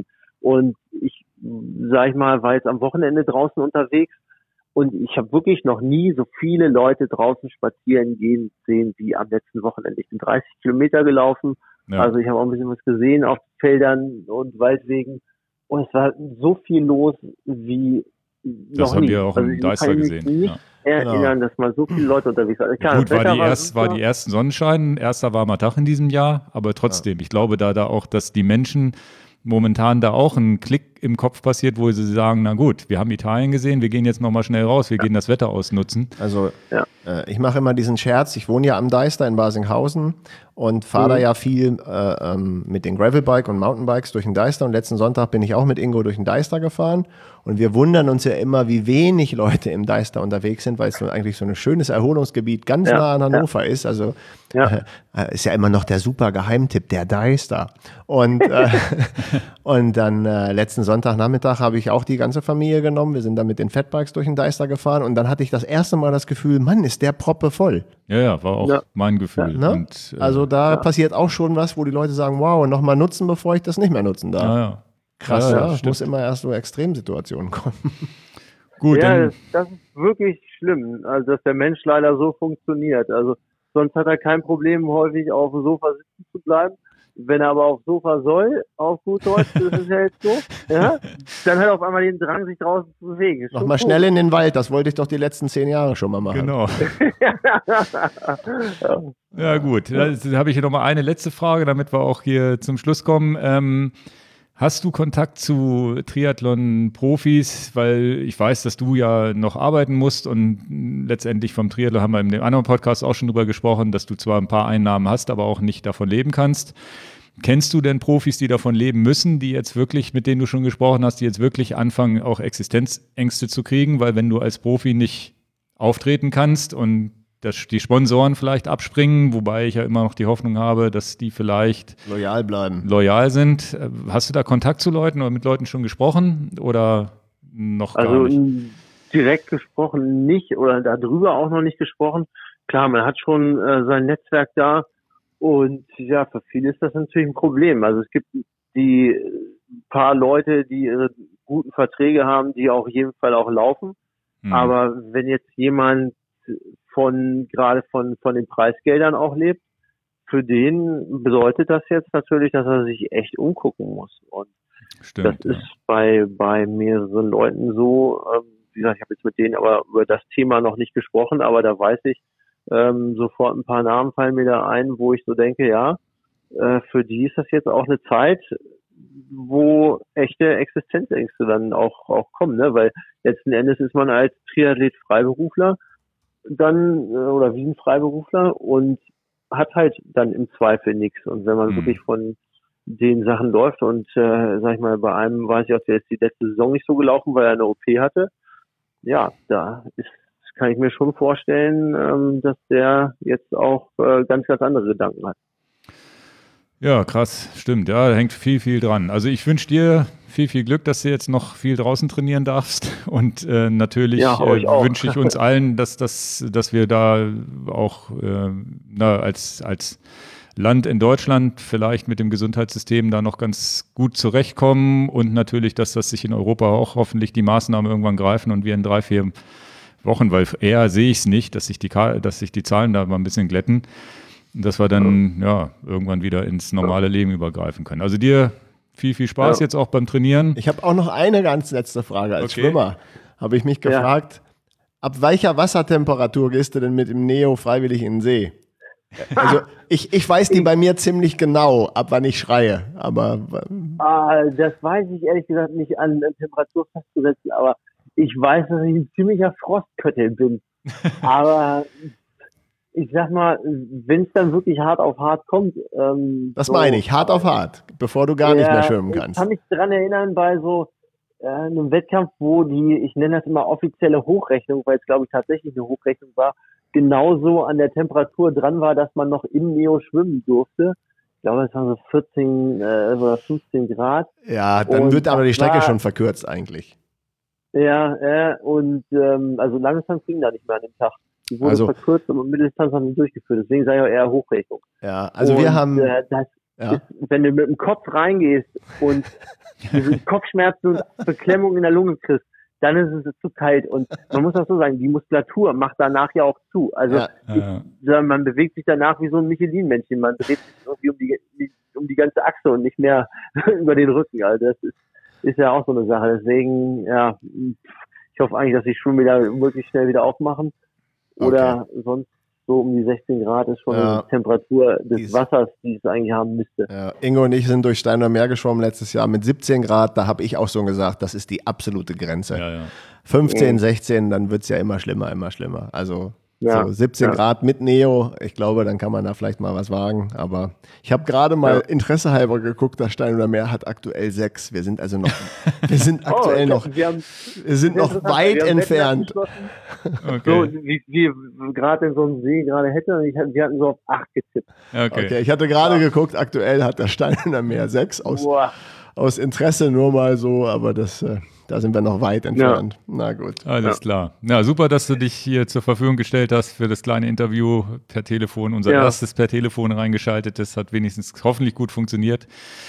Und ich, sag ich mal, war jetzt am Wochenende draußen unterwegs und ich habe wirklich noch nie so viele Leute draußen spazieren gehen sehen wie am letzten Wochenende. Ich bin 30 Kilometer gelaufen, also ich habe auch ein bisschen was gesehen auf Feldern und Waldwegen und es war so viel los wie das noch haben nie. wir auch Also im ich Deister kann mich gesehen. nicht erinnern, dass mal so viele Leute unterwegs waren. Klar, Gut, das Wetter war die ersten Sonnenschein, erster warmer Tag in diesem Jahr, aber trotzdem, ich glaube da auch, dass die Menschen momentan da auch ein Klick im Kopf passiert, wo sie sagen, na gut, wir haben Italien gesehen, wir gehen jetzt nochmal schnell raus, wir gehen das Wetter ausnutzen. Also ich mache immer diesen Scherz, ich wohne ja am Deister in Basinghausen und fahre da ja viel mit den Gravelbike und Mountainbikes durch den Deister und letzten Sonntag bin ich auch mit Ingo durch den Deister gefahren und wir wundern uns ja immer, wie wenig Leute im Deister unterwegs sind, weil es so eigentlich so ein schönes Erholungsgebiet ganz nah an Hannover ist, also ist ja immer noch der super Geheimtipp, der Deister und und dann letzten Sonntagnachmittag habe ich auch die ganze Familie genommen. Wir sind dann mit den Fatbikes durch den Deister gefahren und dann hatte ich das erste Mal das Gefühl, Mann, ist der Proppe voll. Ja, war auch mein Gefühl. Ne? Und, also da passiert auch schon was, wo die Leute sagen, wow, nochmal nutzen, bevor ich das nicht mehr nutzen darf. Ja. Krass, ja, es muss immer erst so Extremsituationen kommen. Gut, ja, das ist wirklich schlimm, also dass der Mensch leider so funktioniert. Also sonst hat er kein Problem, häufig auf dem Sofa sitzen zu bleiben. Wenn er aber aufs Sofa soll, auf gut Deutsch, das ist ja jetzt so, ja, dann hat er auf einmal den Drang, sich draußen zu bewegen. Nochmal schnell in den Wald, das wollte ich doch die letzten 10 Jahre schon mal machen. Genau. Ja gut, da habe ich hier nochmal eine letzte Frage, damit wir auch hier zum Schluss kommen. Hast du Kontakt zu Triathlon-Profis? Weil ich weiß, dass du ja noch arbeiten musst und letztendlich vom Triathlon haben wir in dem anderen Podcast auch schon drüber gesprochen, dass du zwar ein paar Einnahmen hast, aber auch nicht davon leben kannst. Kennst du denn Profis, die davon leben müssen, die jetzt wirklich, mit denen du schon gesprochen hast, die jetzt wirklich anfangen, auch Existenzängste zu kriegen? Weil wenn du als Profi nicht auftreten kannst und dass die Sponsoren vielleicht abspringen, wobei ich ja immer noch die Hoffnung habe, dass die vielleicht loyal sind. Hast du da Kontakt zu Leuten oder mit Leuten schon gesprochen oder noch gar nicht? Also direkt gesprochen nicht oder darüber auch noch nicht gesprochen. Klar, man hat schon sein Netzwerk da und ja, für viele ist das natürlich ein Problem. Also es gibt die paar Leute, die ihre guten Verträge haben, die auf jeden Fall auch laufen. Aber wenn jetzt jemand gerade von den Preisgeldern auch lebt, für den bedeutet das jetzt natürlich, dass er sich echt umgucken muss. Und Stimmt, das ist bei mehreren Leuten so, wie gesagt, ich habe jetzt mit denen aber über das Thema noch nicht gesprochen, aber da weiß ich, sofort ein paar Namen fallen mir da ein, wo ich so denke, ja, für die ist das jetzt auch eine Zeit, wo echte Existenzängste dann auch kommen, ne? Weil letzten Endes ist man als Triathlet Freiberufler dann oder wie ein Freiberufler und hat halt dann im Zweifel nichts. Und wenn man wirklich von den Sachen läuft und sag ich mal, bei einem weiß ich auch, der ist die letzte Saison nicht so gelaufen, weil er eine OP hatte. Ja, kann ich mir schon vorstellen, dass der jetzt auch ganz andere Gedanken hat. Ja, krass, stimmt. Ja, da hängt viel dran. Also ich wünsche dir viel Glück, dass du jetzt noch viel draußen trainieren darfst. Und natürlich wünsche ich uns allen, dass wir da auch als Land in Deutschland vielleicht mit dem Gesundheitssystem da noch ganz gut zurechtkommen und natürlich, dass das sich in Europa auch hoffentlich die Maßnahmen irgendwann greifen und wir in 3-4 Wochen, weil eher sehe ich es nicht, dass sich die Zahlen da mal ein bisschen glätten. Dass wir dann irgendwann wieder ins normale Leben übergreifen können. Also dir viel Spaß jetzt auch beim Trainieren. Ich habe auch noch eine ganz letzte Frage. Als Schwimmer habe ich mich gefragt, ab welcher Wassertemperatur gehst du denn mit dem Neo freiwillig in den See? Also ich weiß die bei mir ziemlich genau, ab wann ich schreie. Aber das weiß ich ehrlich gesagt nicht an Temperatur festzusetzen, aber ich weiß, dass ich ein ziemlicher Frostköttel bin. Aber ich sag mal, wenn es dann wirklich hart auf hart kommt. Das meine ich, hart auf hart, bevor du gar nicht mehr schwimmen kannst. Ich kann mich daran erinnern, bei so einem Wettkampf, wo ich nenne das immer offizielle Hochrechnung, weil es glaube ich tatsächlich eine Hochrechnung war, genauso an der Temperatur dran war, dass man noch im Neo schwimmen durfte. Ich glaube, es waren so 14 oder 15 Grad. Ja, dann wird aber die Strecke schon verkürzt eigentlich. Ja, und also Langdistanz ging da nicht mehr an dem Tag. Die wurde verkürzt und Mitteldistanz haben sie durchgeführt. Deswegen sei ja eher Hochrechnung. Ja, also wir haben... Ja. ist, wenn du mit dem Kopf reingehst und diese Kopfschmerzen und Beklemmung in der Lunge kriegst, dann ist es zu kalt. Und man muss auch so sagen, die Muskulatur macht danach ja auch zu. Also man bewegt sich danach wie so ein Michelin-Männchen. Man dreht sich irgendwie um die ganze Achse und nicht mehr über den Rücken. Also das ist ja auch so eine Sache. Deswegen, ja, ich hoffe eigentlich, dass die Schulen wieder möglichst schnell wieder aufmachen. Oder sonst so um die 16 Grad ist schon die Temperatur des Wassers, die es eigentlich haben müsste. Ja. Ingo und ich sind durch Steiner Meer geschwommen letztes Jahr mit 17 Grad. Da habe ich auch so gesagt, das ist die absolute Grenze. 15, 16, dann wird es ja immer schlimmer, immer schlimmer. Also so 17 Grad mit Neo, ich glaube, dann kann man da vielleicht mal was wagen. Aber ich habe gerade mal interessehalber geguckt, das Steiner Meer hat aktuell 6. Wir sind also noch, wir sind aktuell wir sind noch weit entfernt. So, wie gerade in so einem See gerade hätte, wir hatten so auf 8 getippt. Okay, ich hatte gerade geguckt, aktuell hat das Steiner Meer 6 aus Interesse nur mal so, aber das... Da sind wir noch weit entfernt. Na gut. Alles klar. Na, super, dass du dich hier zur Verfügung gestellt hast für das kleine Interview per Telefon. Unser erstes per Telefon reingeschaltet. Das hat wenigstens hoffentlich gut funktioniert.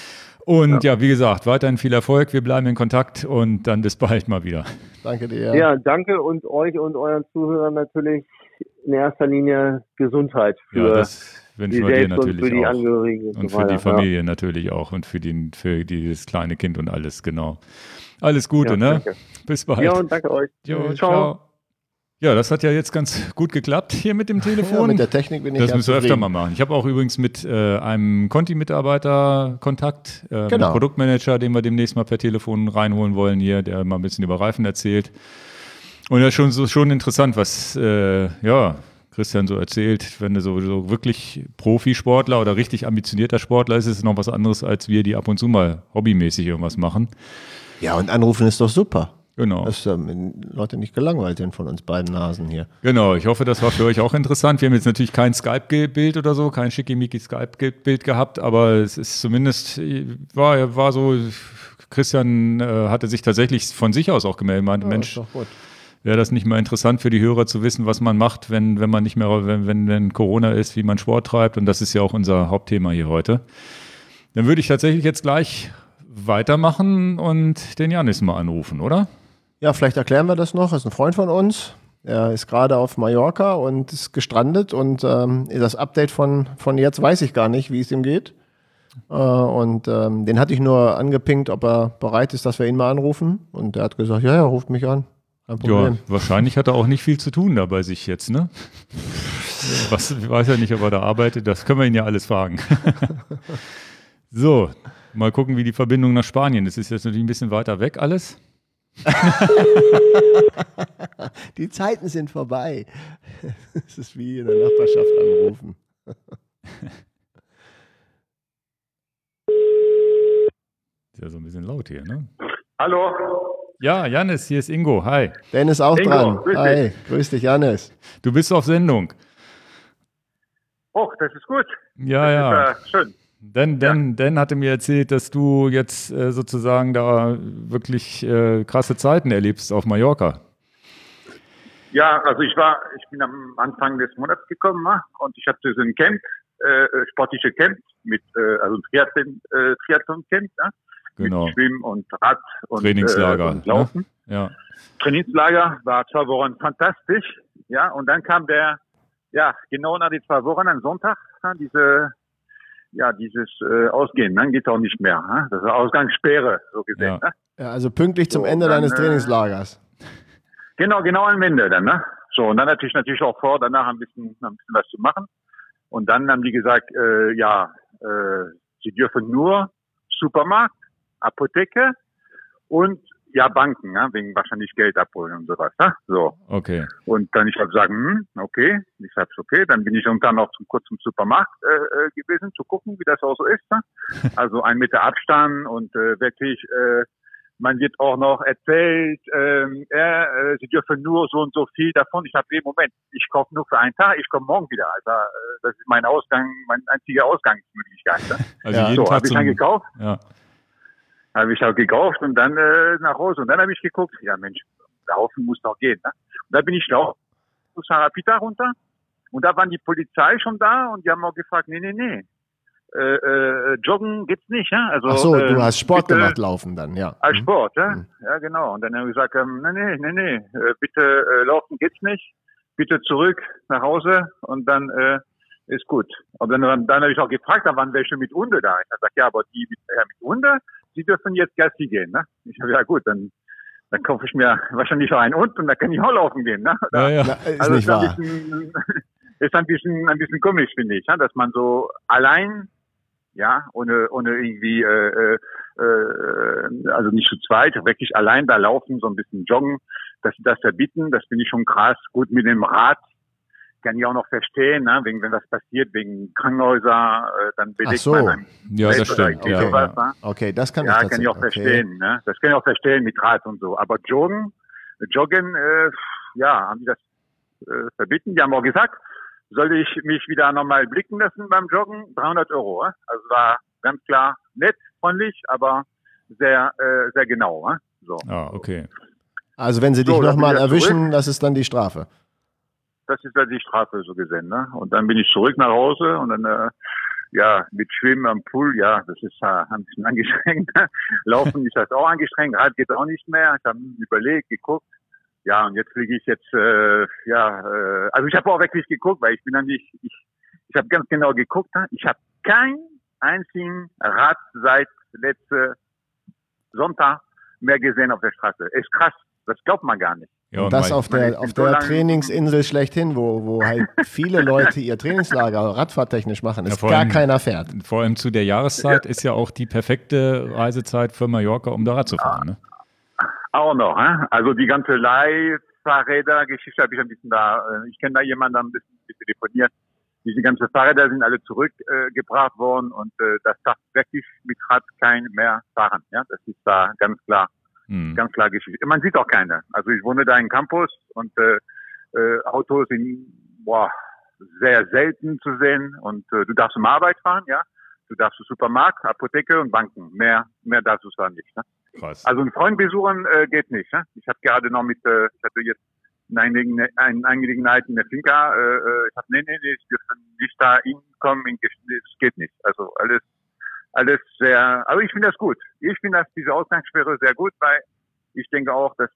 Und wie gesagt, weiterhin viel Erfolg. Wir bleiben in Kontakt und dann bis bald mal wieder. Danke dir. Ja, danke und euch und euren Zuhörern natürlich in erster Linie Gesundheit für das wünschen wir dir natürlich und für die auch. Angehörigen und für die Familie natürlich auch und für dieses kleine Kind und alles, genau. Alles Gute, ne? Danke. Bis bald. Ja, und danke euch. Jo, ciao. Ja, das hat ja jetzt ganz gut geklappt hier mit dem Telefon. Ja, mit der Technik bin ich Das müssen wir öfter mal machen. Ich habe auch übrigens mit einem Conti-Mitarbeiter Kontakt, einem Produktmanager, den wir demnächst mal per Telefon reinholen wollen hier, der mal ein bisschen über Reifen erzählt. Und das ist schon interessant, was Christian so erzählt. Wenn du so wirklich Profisportler oder richtig ambitionierter Sportler ist, ist es noch was anderes, als wir, die ab und zu mal hobbymäßig irgendwas machen. Ja, und anrufen ist doch super. Genau. Dass Leute nicht gelangweilt sind von uns beiden Nasen hier. Genau, ich hoffe, das war für euch auch interessant. Wir haben jetzt natürlich kein Skype-Bild oder so, kein schickimicki Skype-Bild gehabt, aber es ist zumindest, war so, Christian hatte sich tatsächlich von sich aus auch gemeldet, meinte, Mensch, wäre das nicht mal interessant für die Hörer zu wissen, was man macht, wenn man nicht mehr, wenn Corona ist, wie man Sport treibt, und das ist ja auch unser Hauptthema hier heute. Dann würde ich tatsächlich jetzt gleich weitermachen und den Janis mal anrufen, oder? Ja, vielleicht erklären wir das noch. Das ist ein Freund von uns. Er ist gerade auf Mallorca und ist gestrandet und das Update von jetzt weiß ich gar nicht, wie es ihm geht. Den hatte ich nur angepinkt, ob er bereit ist, dass wir ihn mal anrufen. Und er hat gesagt, ja, ruft mich an. Kein Problem. Ja, wahrscheinlich hat er auch nicht viel zu tun da bei sich jetzt, ne? Ich weiß ja nicht, ob er da arbeitet. Das können wir ihn ja alles fragen. So, mal gucken, wie die Verbindung nach Spanien ist. Das ist jetzt natürlich ein bisschen weiter weg alles. Die Zeiten sind vorbei. Es ist wie in der Nachbarschaft anrufen. Ist ja so ein bisschen laut hier, ne? Hallo. Ja, Janis, hier ist Ingo. Hi. Dennis auch Ingo, dran. grüß Hi, dich. grüß dich, Janis. Du bist auf Sendung. Oh, das ist gut. Ja, das ist schön. Dan hatte mir erzählt, dass du jetzt sozusagen da wirklich krasse Zeiten erlebst auf Mallorca. Ja, also ich bin am Anfang des Monats gekommen, ne? Und ich hatte so ein Camp, sportliche Camp mit also ein Triathlon-Camp, ne? Genau. Mit Schwimmen und Rad und Trainingslager. und Laufen. Ne? Ja. Trainingslager war 2 Wochen fantastisch, ja. Und dann kam genau nach den 2 Wochen, am Sonntag, dieses Ausgehen, dann geht auch nicht mehr. Ne? Das ist Ausgangssperre, so gesehen. Ja. Ne? Ja, also pünktlich zum Ende deines Trainingslagers. Genau am Ende dann, ne? So, und dann natürlich auch vor, danach ein bisschen was zu machen. Und dann haben die gesagt, sie dürfen nur Supermarkt, Apotheke und Banken, ne? Wegen wahrscheinlich Geld abholen und sowas, ne? So. Okay. Und dann ich habe gesagt, okay. Ich sage, okay. Dann bin ich dann noch kurz zum Supermarkt gewesen, zu gucken, wie das auch so ist. Ne? Also 1 Meter Abstand und wirklich, man wird auch noch erzählt, sie dürfen nur so und so viel davon. Ich habe Moment, ich kaufe nur für einen Tag, ich komme morgen wieder. Also das ist meine einzige Ausgangsmöglichkeit. Ne? Also ja. jeden So, Tag habe ich dann gekauft. Ja. Habe ich auch gekauft und dann nach Hause. Und dann habe ich geguckt, ja Mensch, laufen muss doch gehen. Ne? Und da bin ich auch zu Sarapita runter und da waren die Polizei schon da und die haben auch gefragt, nee. Joggen gibt's nicht, ja? Also, Ach so, du hast Sport bitte, gemacht, Laufen dann, ja. Als Sport, ja? Ja, genau. Und dann haben wir gesagt, nee, bitte laufen geht's nicht. Bitte zurück nach Hause und dann ist gut. Und dann habe ich auch gefragt, da waren welche mit Hunde da. Ich habe gesagt, ja, aber die mit Hunde, die dürfen jetzt Gassi gehen, ne? Ich habe ja gut, dann kaufe ich mir wahrscheinlich auch einen Hund und dann kann ich auch laufen gehen, ne? Ja. Ist Also nicht wahr. ist ein bisschen komisch, finde ich, ja? Dass man so allein, ja, ohne irgendwie, also nicht zu zweit, wirklich allein da laufen, so ein bisschen joggen, dass sie das verbieten, das finde ich schon krass. Gut, mit dem Rad kann ich auch noch verstehen, ne? Wenn was passiert, wegen Krankenhäuser, dann belegt so. man ein Ja, das Bett oder stimmt. irgendwie sowas, Ja. ne? Okay, das kann Ja, ich kann ich auch tatsächlich. verstehen, ne? Das kann ich auch verstehen mit Rad und so. Aber Joggen, ja, haben die das verbieten. Die haben auch gesagt, soll ich mich wieder nochmal blicken lassen beim Joggen? 300 €. Also war ganz klar nett, freundlich, aber sehr genau. So. Ah, okay. Also wenn sie dich So, dann nochmal bin ich erwischen, zurück. das ist dann die Strafe. Das ist ja die Strafe so gesehen. Ne? Und dann bin ich zurück nach Hause und dann mit Schwimmen am Pool, ja, das ist ein bisschen angestrengt. Laufen ist das auch angestrengt, Rad geht auch nicht mehr. Ich habe überlegt, geguckt. Ja, und jetzt fliege ich also ich habe auch wirklich geguckt, weil ich bin dann nicht, ich habe ganz genau geguckt, ich habe keinen einzigen Rad seit letzten Sonntag mehr gesehen auf der Straße. Ist krass, das glaubt man gar nicht. Ja, Und das mein- auf der so lange- Trainingsinsel schlechthin, wo halt viele Leute ihr Trainingslager radfahrtechnisch machen, ist vor gar allem- keiner fährt. Vor allem zu der Jahreszeit ist ja auch die perfekte Reisezeit für Mallorca, um da Rad zu fahren. Ne? Auch noch, also die ganze Leihfahrräder-Geschichte habe ich ein bisschen ich kenne da jemanden, der ein bisschen telefoniert. Diese ganzen Fahrräder sind alle zurückgebracht worden und das darf wirklich mit Rad kein mehr fahren. Ja, das ist da ganz klar Geschichte. Man sieht auch keine. Also ich wohne da in Campus und Autos sind sehr selten zu sehen und du darfst zur Arbeit fahren, ja. Du darfst zum Supermarkt, Apotheke und Banken. Mehr darfst du zwar nicht. Ne? Krass. Also einen Freund besuchen geht nicht. Ne? Ich habe gerade noch ich hatte jetzt eine Angelegenheit in der Finca. Ich habe ich dürfen nicht da hinkommen. Es geht nicht. Also alles sehr. Aber ich finde das gut. Ich finde diese Ausgangssperre sehr gut, weil ich denke auch, dass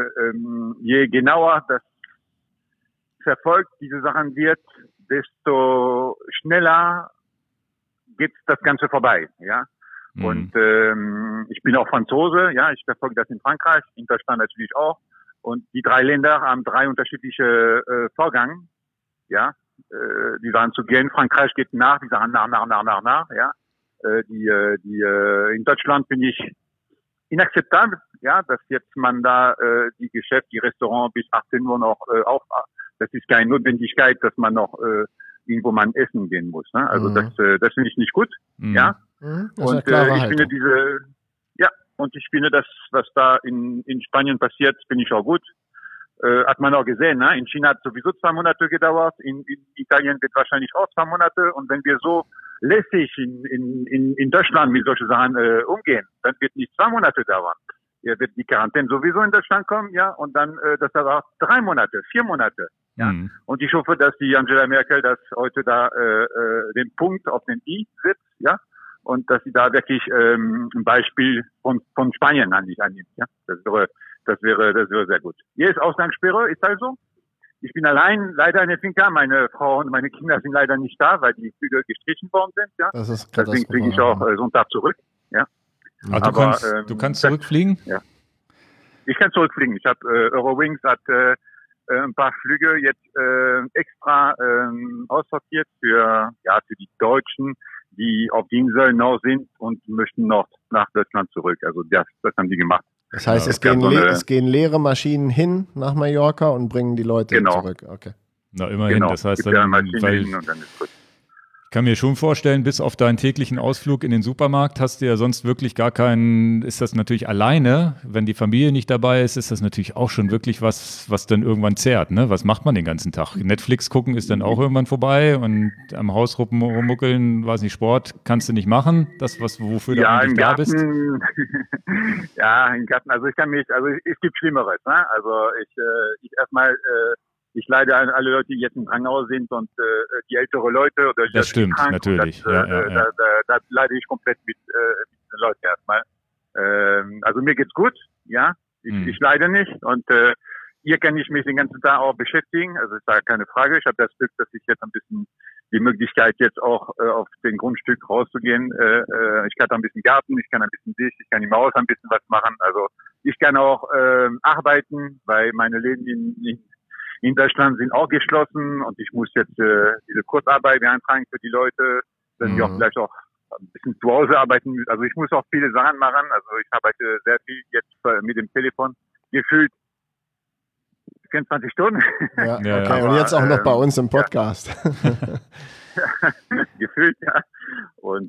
je genauer das verfolgt diese Sachen wird, desto schneller geht das Ganze vorbei, ja. Und ich bin auch Franzose, ja, ich verfolge das in Frankreich, in Deutschland natürlich auch. Und die 3 Länder haben 3 unterschiedliche Vorgänge, ja. Die sagen zu gehen, Frankreich geht nach, die sagen nach, ja. In Deutschland finde ich inakzeptabel, ja, dass jetzt man da die Geschäfte, die Restaurants bis 18 Uhr noch das ist keine Notwendigkeit, dass man noch irgendwo mal essen gehen muss. Ne? Also das finde ich nicht gut. Ja. Das Und ist eine klare ich finde Haltung. ich finde das, was da in Spanien passiert, finde ich auch gut. Hat man auch gesehen, ne? In China hat sowieso 2 Monate gedauert, in Italien wird wahrscheinlich auch 2 Monate. Und wenn wir so lässig in Deutschland mit solchen Sachen umgehen, dann wird nicht 2 Monate dauern. Wird die Quarantäne sowieso in Deutschland kommen, ja, und dann das dauert 3 Monate, 4 Monate. Ja. Und ich hoffe, dass die Angela Merkel das heute da den Punkt auf den I setzt, ja, und dass sie da wirklich ein Beispiel von Spanien annimmt, ja. Das wäre sehr gut. Hier ist Ausgangssperre, ist also. Ich bin allein leider in der Finca. Meine Frau und meine Kinder sind leider nicht da, weil die Flüge gestrichen worden sind, ja. Das ist Deswegen fliege ich auch Sonntag zurück, ja. Aber du kannst zurückfliegen? Ja. Ich kann zurückfliegen. Ich habe Eurowings hat ein paar Flüge jetzt extra aussortiert für die Deutschen, die auf die Insel noch sind und möchten noch nach Deutschland zurück. Also das haben die gemacht. Das heißt, es gehen leere Maschinen hin nach Mallorca und bringen die Leute zurück. Okay. Na, immerhin. Genau. Das heißt, dann, weil und dann ist gut. ich kann mir schon vorstellen, bis auf deinen täglichen Ausflug in den Supermarkt hast du ja sonst wirklich gar keinen, ist das natürlich alleine, wenn die Familie nicht dabei ist, ist das natürlich auch schon wirklich was dann irgendwann zehrt, ne? Was macht man den ganzen Tag? Netflix gucken ist dann auch irgendwann vorbei und am Haus rummuckeln, weiß nicht, Sport kannst du nicht machen, wofür du eigentlich da bist. Ja, im Garten, also es gibt Schlimmeres, ne? Also ich erstmal ich leide an alle Leute, die jetzt im Krankenhaus sind und die ältere Leute oder das stimmt, krank, natürlich. Da leide ich komplett mit den Leuten erstmal. Also mir geht's gut, ja. Ich leide nicht und hier kann ich mich den ganzen Tag auch beschäftigen, also ist da keine Frage. Ich habe das Glück, dass ich jetzt ein bisschen die Möglichkeit jetzt auch auf den Grundstück rauszugehen. Ich kann da ein bisschen Garten, ich kann ein bisschen Dicht, ich kann im Haus ein bisschen was machen. Also ich kann auch arbeiten, weil meine Läden in Deutschland sind auch geschlossen und ich muss jetzt diese Kurzarbeit beantragen für die Leute, dass die auch vielleicht auch ein bisschen zu Hause arbeiten. Also ich muss auch viele Sachen machen. Also ich arbeite sehr viel jetzt mit dem Telefon gefühlt 24 Stunden. Ja, okay. Und jetzt auch noch bei uns im Podcast. Ja. Gefühlt, ja. Und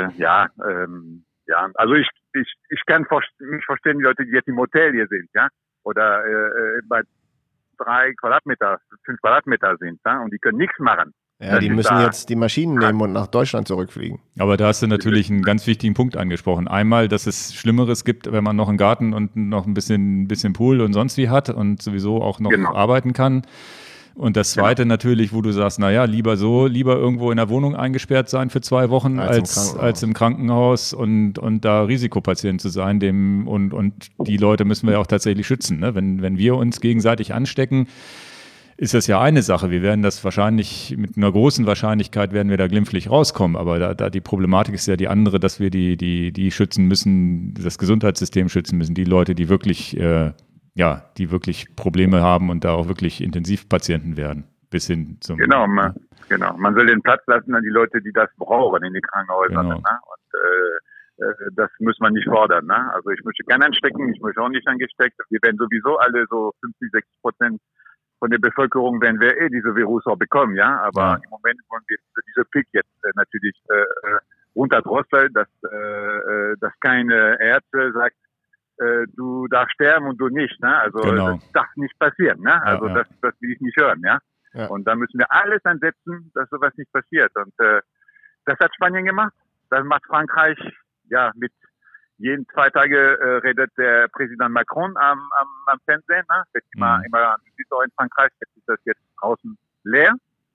also ich kann mich verstehen, die Leute, die jetzt im Hotel hier sind, ja, oder bei 3 Quadratmeter, 5 Quadratmeter sind, ja, und die können nichts machen. Ja, die müssen jetzt die Maschinen nehmen und nach Deutschland zurückfliegen. Aber da hast du natürlich einen ganz wichtigen Punkt angesprochen. Einmal, dass es Schlimmeres gibt, wenn man noch einen Garten und noch ein bisschen Pool und sonst wie hat und sowieso auch noch arbeiten kann. Und das Zweite natürlich, wo du sagst, naja, lieber irgendwo in der Wohnung eingesperrt sein für 2 Wochen als im Krankenhaus und da Risikopatient zu sein. Und die Leute müssen wir ja auch tatsächlich schützen. Ne? Wenn wir uns gegenseitig anstecken, ist das ja eine Sache. Wir werden das wahrscheinlich, mit einer großen Wahrscheinlichkeit werden wir da glimpflich rauskommen. Aber da die Problematik ist ja die andere, dass wir die schützen müssen, das Gesundheitssystem schützen müssen, die Leute, die wirklich Probleme haben und da auch wirklich Intensivpatienten werden. Bis hin zum. Genau. Man soll den Platz lassen an die Leute, die das brauchen in den Krankenhäusern. Genau. Ne? Und das muss man nicht fordern. Ne? Also ich möchte gerne anstecken, ich möchte auch nicht angesteckt. Wir werden sowieso alle so 50-60% von der Bevölkerung werden wir diese Virus auch bekommen, ja. Aber im Moment wollen wir diese Peak jetzt natürlich runterdrosseln, dass keine Ärzte sagt, du darfst sterben und du nicht, ne? Also das darf nicht passieren, ne? Also das will ich nicht hören, ja. Und da müssen wir alles ansetzen, dass sowas nicht passiert. Und das hat Spanien gemacht, das macht Frankreich, ja, mit jeden 2 Tage redet der Präsident Macron am Fernsehen. Ne? Wird immer auch in Frankreich, jetzt ist das jetzt draußen leer.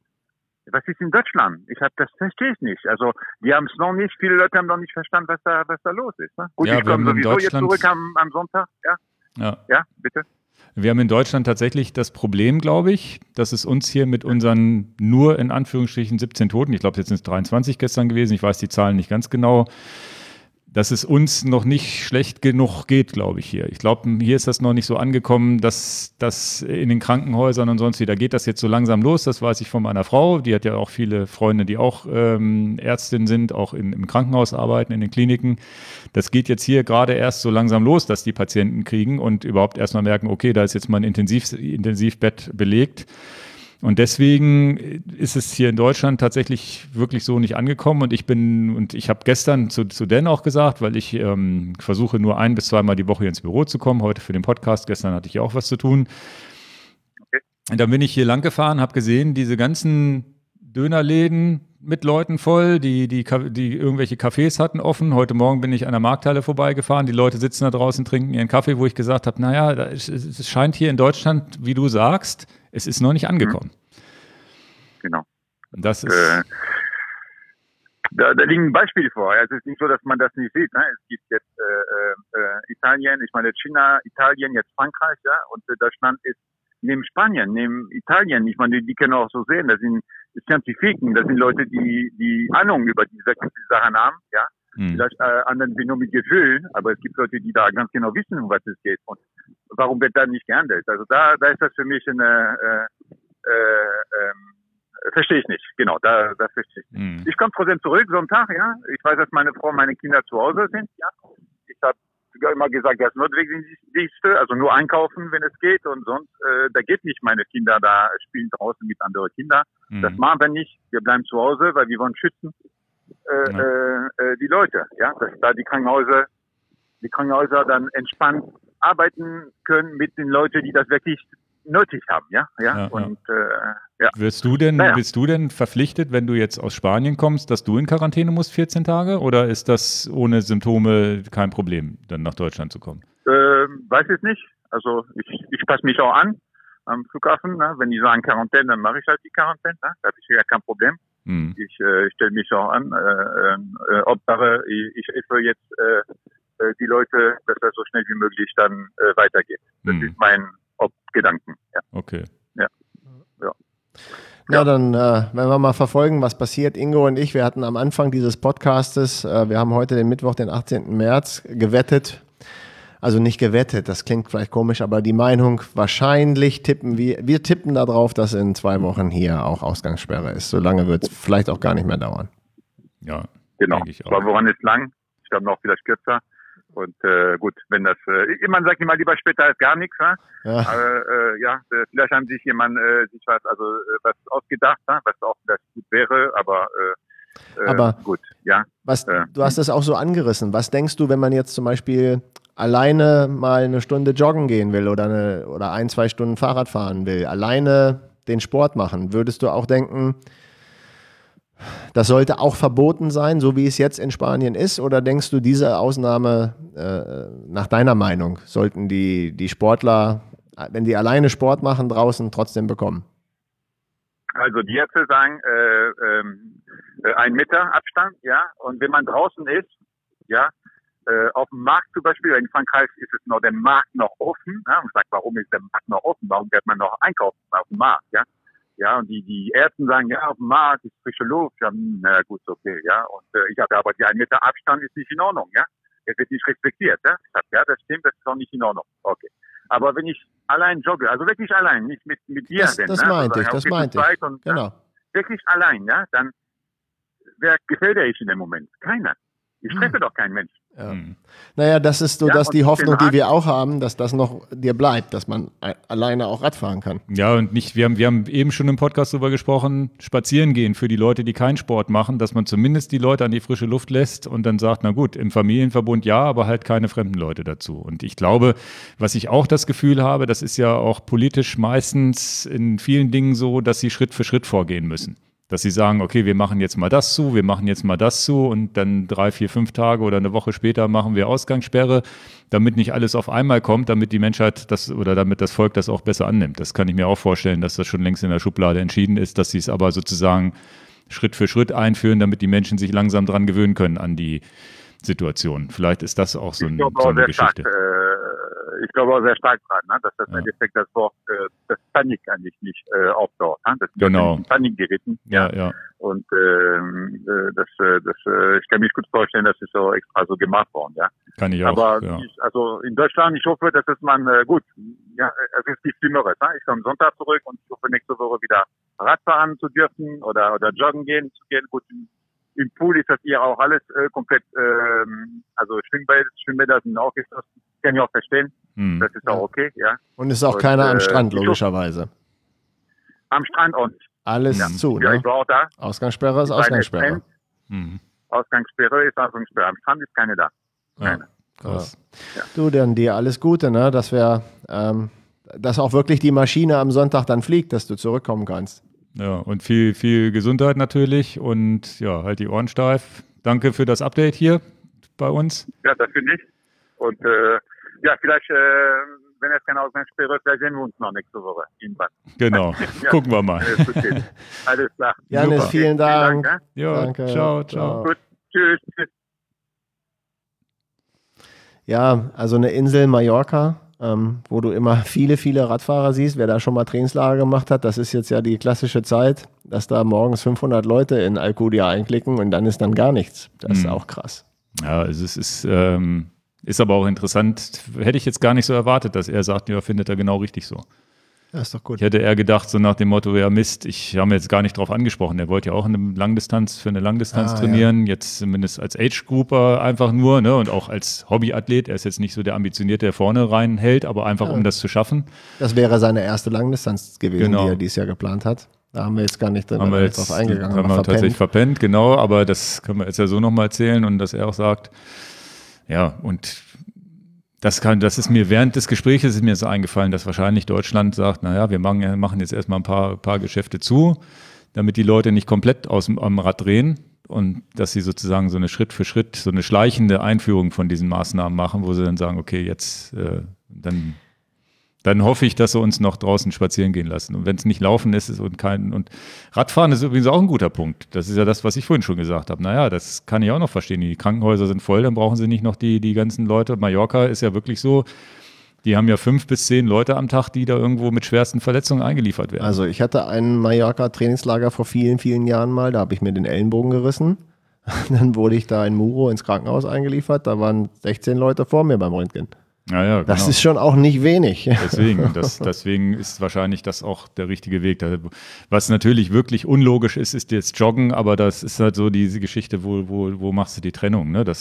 Was ist in Deutschland? Das verstehe ich nicht. Also die haben es noch nicht, viele Leute haben noch nicht verstanden, was da los ist. Ne? Gut, ich komme sowieso jetzt zurück am Sonntag. Ja, bitte. Wir haben in Deutschland tatsächlich das Problem, glaube ich, dass es uns hier mit unseren nur in Anführungsstrichen 17 Toten, ich glaube jetzt sind es 23 gestern gewesen, ich weiß die Zahlen nicht ganz genau, dass es uns noch nicht schlecht genug geht, glaube ich, hier. Ich glaube, hier ist das noch nicht so angekommen, dass das in den Krankenhäusern und sonst wie, da geht das jetzt so langsam los, das weiß ich von meiner Frau, die hat ja auch viele Freunde, die auch Ärztin sind, auch im Krankenhaus arbeiten, in den Kliniken. Das geht jetzt hier gerade erst so langsam los, dass die Patienten kriegen und überhaupt erstmal merken, okay, da ist jetzt mal ein Intensivbett belegt. Und deswegen ist es hier in Deutschland tatsächlich wirklich so nicht angekommen. Und ich habe gestern zu Dan auch gesagt, weil ich versuche nur 1- bis 2-mal die Woche ins Büro zu kommen, heute für den Podcast, gestern hatte ich ja auch was zu tun. Okay. Und dann bin ich hier lang gefahren, habe gesehen, diese ganzen Dönerläden mit Leuten voll, die irgendwelche Cafés hatten offen. Heute Morgen bin ich an der Markthalle vorbeigefahren, die Leute sitzen da draußen, trinken ihren Kaffee, wo ich gesagt habe, naja, es scheint hier in Deutschland, wie du sagst, es ist noch nicht angekommen. Genau. Und das ist da liegen Beispiele vor. Es ist nicht so, dass man das nicht sieht. Ne? Es gibt jetzt Italien, ich meine China, Italien, jetzt Frankreich, ja, und Deutschland ist neben Spanien, neben Italien. Ich meine, die können auch so sehen. Das sind Scientifiken, das sind Leute, die Ahnung über diese Sachen haben, ja. Vielleicht anderen nur mit Gefühl, aber es gibt Leute, die da ganz genau wissen, um was es geht. Und warum wird da nicht gehandelt? Also da ist das für mich verstehe ich nicht. Genau, das verstehe ich nicht. Ich komme trotzdem zurück, Sonntag, ja. Ich weiß, dass meine Frau und meine Kinder zu Hause sind, ja. Ich habe immer gesagt, das Notwendigste, also nur einkaufen, wenn es geht, und sonst, da geht nicht meine Kinder da spielen draußen mit anderen Kindern. Das machen wir nicht. Wir bleiben zu Hause, weil wir wollen schützen die Leute, ja, dass da die Krankenhäuser dann entspannt arbeiten können mit den Leuten, die das wirklich nötig haben, ja. Und Bist du denn verpflichtet, wenn du jetzt aus Spanien kommst, dass du in Quarantäne musst 14 Tage, oder ist das ohne Symptome kein Problem, dann nach Deutschland zu kommen? Weiß ich nicht. Also ich passe mich auch an. am Flughafen. Ne? Wenn die sagen Quarantäne, dann mache ich halt die Quarantäne. Ne? Da habe ich ja kein Problem. Ich stelle mich auch an. Hauptsache, ich helfe jetzt die Leute, dass das so schnell wie möglich dann weitergeht. Das ist mein Hauptgedanken. Ja. Okay. Ja. Na, dann werden wir mal verfolgen, was passiert. Ingo und ich, wir hatten am Anfang dieses Podcastes, wir haben heute den Mittwoch, den 18. März, gewettet. Also nicht gewettet, das klingt vielleicht komisch, aber die Meinung, wahrscheinlich tippen wir tippen darauf, dass in 2 Wochen hier auch Ausgangssperre ist. So lange wird es vielleicht auch gar nicht mehr dauern. Ja, genau. 2 Wochen ist lang, ich glaube noch vielleicht kürzer. Und gut, wenn das, man sagt immer lieber später als gar nichts, ja. Vielleicht haben sich jemand was ausgedacht, was auch das gut wäre, aber gut, ja. Du hast es auch so angerissen. Was denkst du, wenn man jetzt zum Beispiel alleine mal eine Stunde joggen gehen will oder 1-2 Stunden Fahrrad fahren will, alleine den Sport machen, würdest du auch denken, das sollte auch verboten sein, so wie es jetzt in Spanien ist? Oder denkst du, diese Ausnahme, nach deiner Meinung, sollten die Sportler, wenn die alleine Sport machen, draußen trotzdem bekommen? Also die Ärzte sagen 1 Meter Abstand, ja. Und wenn man draußen ist, ja, auf dem Markt zum Beispiel, in Frankreich ist es noch der Markt noch offen. Ja? Man sagt, warum ist der Markt noch offen? Warum wird man noch einkaufen auf dem Markt? Ja. Ja, und die Ärzte sagen, ja, auf dem Markt ist frische Luft. Ja, na gut, okay, ja. Und ich habe aber die 1 Meter Abstand ist nicht in Ordnung, ja. Der wird nicht respektiert, ja. Ich sage, ja, das stimmt, das ist auch nicht in Ordnung. Okay. Aber wenn ich allein jogge, also wirklich allein, nicht mit dir, das meinte ich. Genau. Wirklich allein, ja, dann wer gefällt ich in dem Moment? Keiner. Ich treffe doch keinen Mensch. Ja. Naja, das ist so, dass die Hoffnung, die wir auch haben, dass das noch dir bleibt, dass man alleine auch Rad fahren kann. Ja, und wir haben eben schon im Podcast darüber gesprochen, spazieren gehen für die Leute, die keinen Sport machen, dass man zumindest die Leute an die frische Luft lässt und dann sagt, na gut, im Familienverbund ja, aber halt keine fremden Leute dazu. Und ich glaube, was ich auch das Gefühl habe, das ist ja auch politisch meistens in vielen Dingen so, dass sie Schritt für Schritt vorgehen müssen. Dass sie sagen, okay, wir machen jetzt mal das zu, wir machen jetzt mal das zu und dann 3, 4, 5 Tage oder eine Woche später machen wir Ausgangssperre, damit nicht alles auf einmal kommt, damit die Menschheit damit das Volk das auch besser annimmt. Das kann ich mir auch vorstellen, dass das schon längst in der Schublade entschieden ist, dass sie es aber sozusagen Schritt für Schritt einführen, damit die Menschen sich langsam dran gewöhnen können an die Situation. Vielleicht ist das auch so eine Geschichte. Ich glaube auch sehr stark dran, ne? Dass das im Endeffekt das Wort, das Panik eigentlich nicht auftaucht. Ne? Das ist in Panik geritten. Ja. Und ich kann mich gut vorstellen, dass es so extra so gemacht worden, ja. Kann ich auch. Aber also in Deutschland, ich hoffe, dass es gut, ja, es ist die Schlimmeres. Ne? Ich komme Sonntag zurück und ich hoffe nächste Woche wieder Radfahren zu dürfen oder joggen gehen zu gehen. Gut, im Pool ist das hier auch alles komplett, also Schwimmbäder sind auch geschlossen. Kann ich auch verstehen. Das ist auch okay, ja. Und ist auch keiner am Strand, logischerweise. Am Strand auch nicht. Alles zu, ja, ne? ich war auch da. Ausgangssperre ist Ausgangssperre. Ausgangssperre ist Ausgangssperre. Am Strand ist keine da. Keine. Krass. Ja. Du, dann dir alles Gute, ne? Dass auch wirklich die Maschine am Sonntag dann fliegt, dass du zurückkommen kannst. Ja, und viel, viel Gesundheit natürlich und ja, halt die Ohren steif. Danke für das Update hier bei uns. Ja, das finde ich. Und vielleicht, wenn es keine Ausgangssperre ist, vielleicht sehen wir uns noch nächste Woche. Irgendwann. Genau, gucken wir mal. Alles klar. Janis, vielen Dank. Ja, danke. Ciao. Gut, tschüss. Ja, also eine Insel Mallorca, wo du immer viele, viele Radfahrer siehst. Wer da schon mal Trainingslager gemacht hat, das ist jetzt ja die klassische Zeit, dass da morgens 500 Leute in Alcudia einklicken und dann ist dann gar nichts. Das ist auch krass. Ja, also es ist aber auch interessant. Hätte ich jetzt gar nicht so erwartet, dass er sagt, ja, findet er genau richtig so. Ja, ist doch gut. Ich hätte eher gedacht, so nach dem Motto, ja Mist, ich habe mir jetzt gar nicht drauf angesprochen. Er wollte ja auch für eine Langdistanz trainieren, jetzt zumindest als Age-Grouper einfach nur, ne, und auch als Hobbyathlet. Er ist jetzt nicht so der Ambitionierte, der vorne reinhält, aber einfach um das zu schaffen. Das wäre seine erste Langdistanz gewesen, die er dieses Jahr geplant hat. Da haben wir jetzt gar nicht drauf eingegangen. Haben wir tatsächlich verpennt, genau, aber das können wir jetzt ja so nochmal erzählen und dass er auch sagt, ja, und das ist mir während des Gesprächs ist mir so eingefallen, dass wahrscheinlich Deutschland sagt, naja, wir machen jetzt erstmal ein paar Geschäfte zu, damit die Leute nicht komplett am Rad drehen und dass sie sozusagen so eine Schritt für Schritt, so eine schleichende Einführung von diesen Maßnahmen machen, wo sie dann sagen, okay, jetzt dann Dann hoffe ich, dass sie uns noch draußen spazieren gehen lassen. Und wenn es nicht laufen ist und Radfahren ist übrigens auch ein guter Punkt. Das ist ja das, was ich vorhin schon gesagt habe. Naja, das kann ich auch noch verstehen. Die Krankenhäuser sind voll, dann brauchen sie nicht noch die ganzen Leute. Mallorca ist ja wirklich so, die haben ja 5 bis 10 Leute am Tag, die da irgendwo mit schwersten Verletzungen eingeliefert werden. Also ich hatte ein Mallorca-Trainingslager vor vielen, vielen Jahren mal. Da habe ich mir den Ellenbogen gerissen. Dann wurde ich da in Muro ins Krankenhaus eingeliefert. Da waren 16 Leute vor mir beim Röntgen. Ja, genau. Das ist schon auch nicht wenig. Deswegen ist wahrscheinlich das auch der richtige Weg. Was natürlich wirklich unlogisch ist, ist jetzt Joggen, aber das ist halt so diese Geschichte, wo machst du die Trennung? Ne?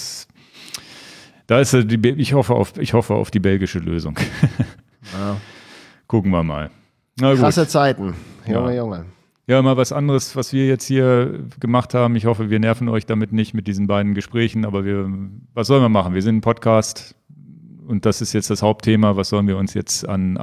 Ich hoffe auf die belgische Lösung. Ja. Gucken wir mal. Na gut. Krasse Zeiten, Junge. Ja, mal was anderes, was wir jetzt hier gemacht haben. Ich hoffe, wir nerven euch damit nicht mit diesen beiden Gesprächen, aber was sollen wir machen? Wir sind ein Podcast. Und das ist jetzt das Hauptthema. Was sollen wir uns jetzt an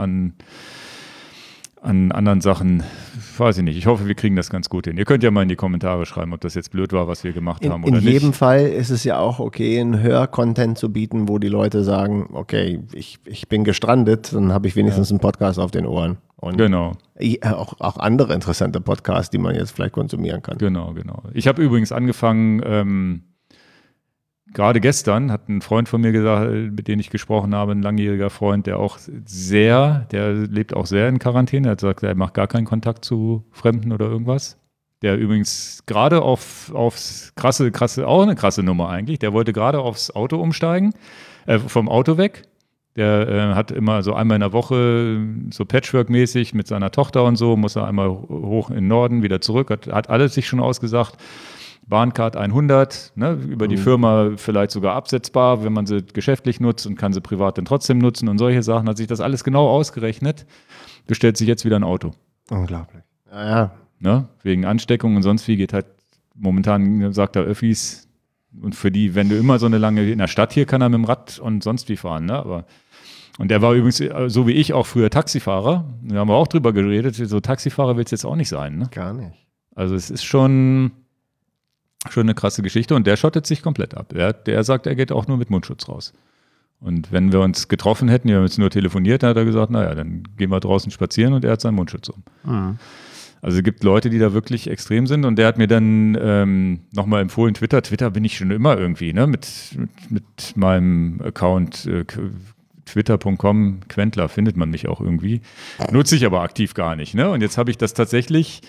anderen Sachen, weiß ich nicht. Ich hoffe, wir kriegen das ganz gut hin. Ihr könnt ja mal in die Kommentare schreiben, ob das jetzt blöd war, was wir gemacht haben oder nicht. In jedem Fall ist es ja auch okay, einen Hör-Content zu bieten, wo die Leute sagen, okay, ich bin gestrandet, dann habe ich wenigstens einen Podcast auf den Ohren. Und genau. Auch andere interessante Podcasts, die man jetzt vielleicht konsumieren kann. Genau. Ich habe übrigens angefangen, gerade gestern hat ein Freund von mir gesagt, mit dem ich gesprochen habe, ein langjähriger Freund, der lebt auch sehr in Quarantäne. Er hat gesagt, er macht gar keinen Kontakt zu Fremden oder irgendwas. Der übrigens gerade aufs krasse, auch eine krasse Nummer eigentlich, der wollte gerade aufs Auto umsteigen, vom Auto weg. Der hat immer so einmal in der Woche so Patchwork-mäßig mit seiner Tochter und so, muss er einmal hoch in den Norden, wieder zurück, hat alles sich schon ausgesagt. Bahncard 100, ne, über die Firma vielleicht sogar absetzbar, wenn man sie geschäftlich nutzt und kann sie privat dann trotzdem nutzen und solche Sachen. Hat sich das alles genau ausgerechnet, bestellt sich jetzt wieder ein Auto. Unglaublich. Ja. Ne, wegen Ansteckung und sonst wie geht halt momentan, sagt er, Öffis. Und für die, wenn du immer so eine lange, in der Stadt hier kann er mit dem Rad und sonst wie fahren, ne, und der war übrigens, so wie ich, auch früher Taxifahrer. Da haben wir auch drüber geredet, so Taxifahrer will es jetzt auch nicht sein, ne? Gar nicht. Also es ist schon eine krasse Geschichte und der schottet sich komplett ab. Der sagt, er geht auch nur mit Mundschutz raus. Und wenn wir uns getroffen hätten, wir haben jetzt nur telefoniert, dann hat er gesagt, naja, dann gehen wir draußen spazieren und er hat seinen Mundschutz um. Mhm. Also es gibt Leute, die da wirklich extrem sind und der hat mir dann nochmal empfohlen, Twitter bin ich schon immer irgendwie, ne, mit meinem Account twitter.com, Quentler findet man mich auch irgendwie, nutze ich aber aktiv gar nicht, ne, und jetzt habe ich das tatsächlich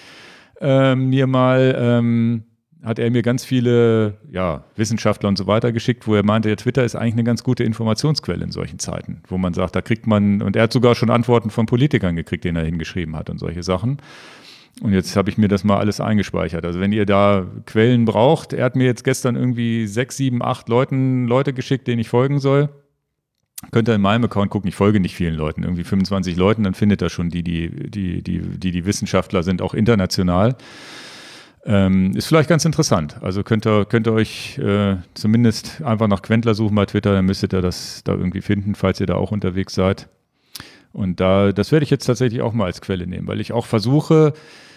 hat er mir ganz viele Wissenschaftler und so weiter geschickt, wo er meinte, ja, Twitter ist eigentlich eine ganz gute Informationsquelle in solchen Zeiten, wo man sagt, da kriegt man, und er hat sogar schon Antworten von Politikern gekriegt, denen er hingeschrieben hat und solche Sachen. Und jetzt habe ich mir das mal alles eingespeichert. Also wenn ihr da Quellen braucht, er hat mir jetzt gestern irgendwie 6, 7, 8 Leute geschickt, denen ich folgen soll. Könnt ihr in meinem Account gucken, ich folge nicht vielen Leuten, irgendwie 25 Leuten, dann findet er schon die Wissenschaftler sind, auch international. Ist vielleicht ganz interessant. Also könnt ihr euch zumindest einfach nach Quentler suchen bei Twitter, dann müsstet ihr das da irgendwie finden, falls ihr da auch unterwegs seid. Und das werde ich jetzt tatsächlich auch mal als Quelle nehmen, weil ich auch versuche,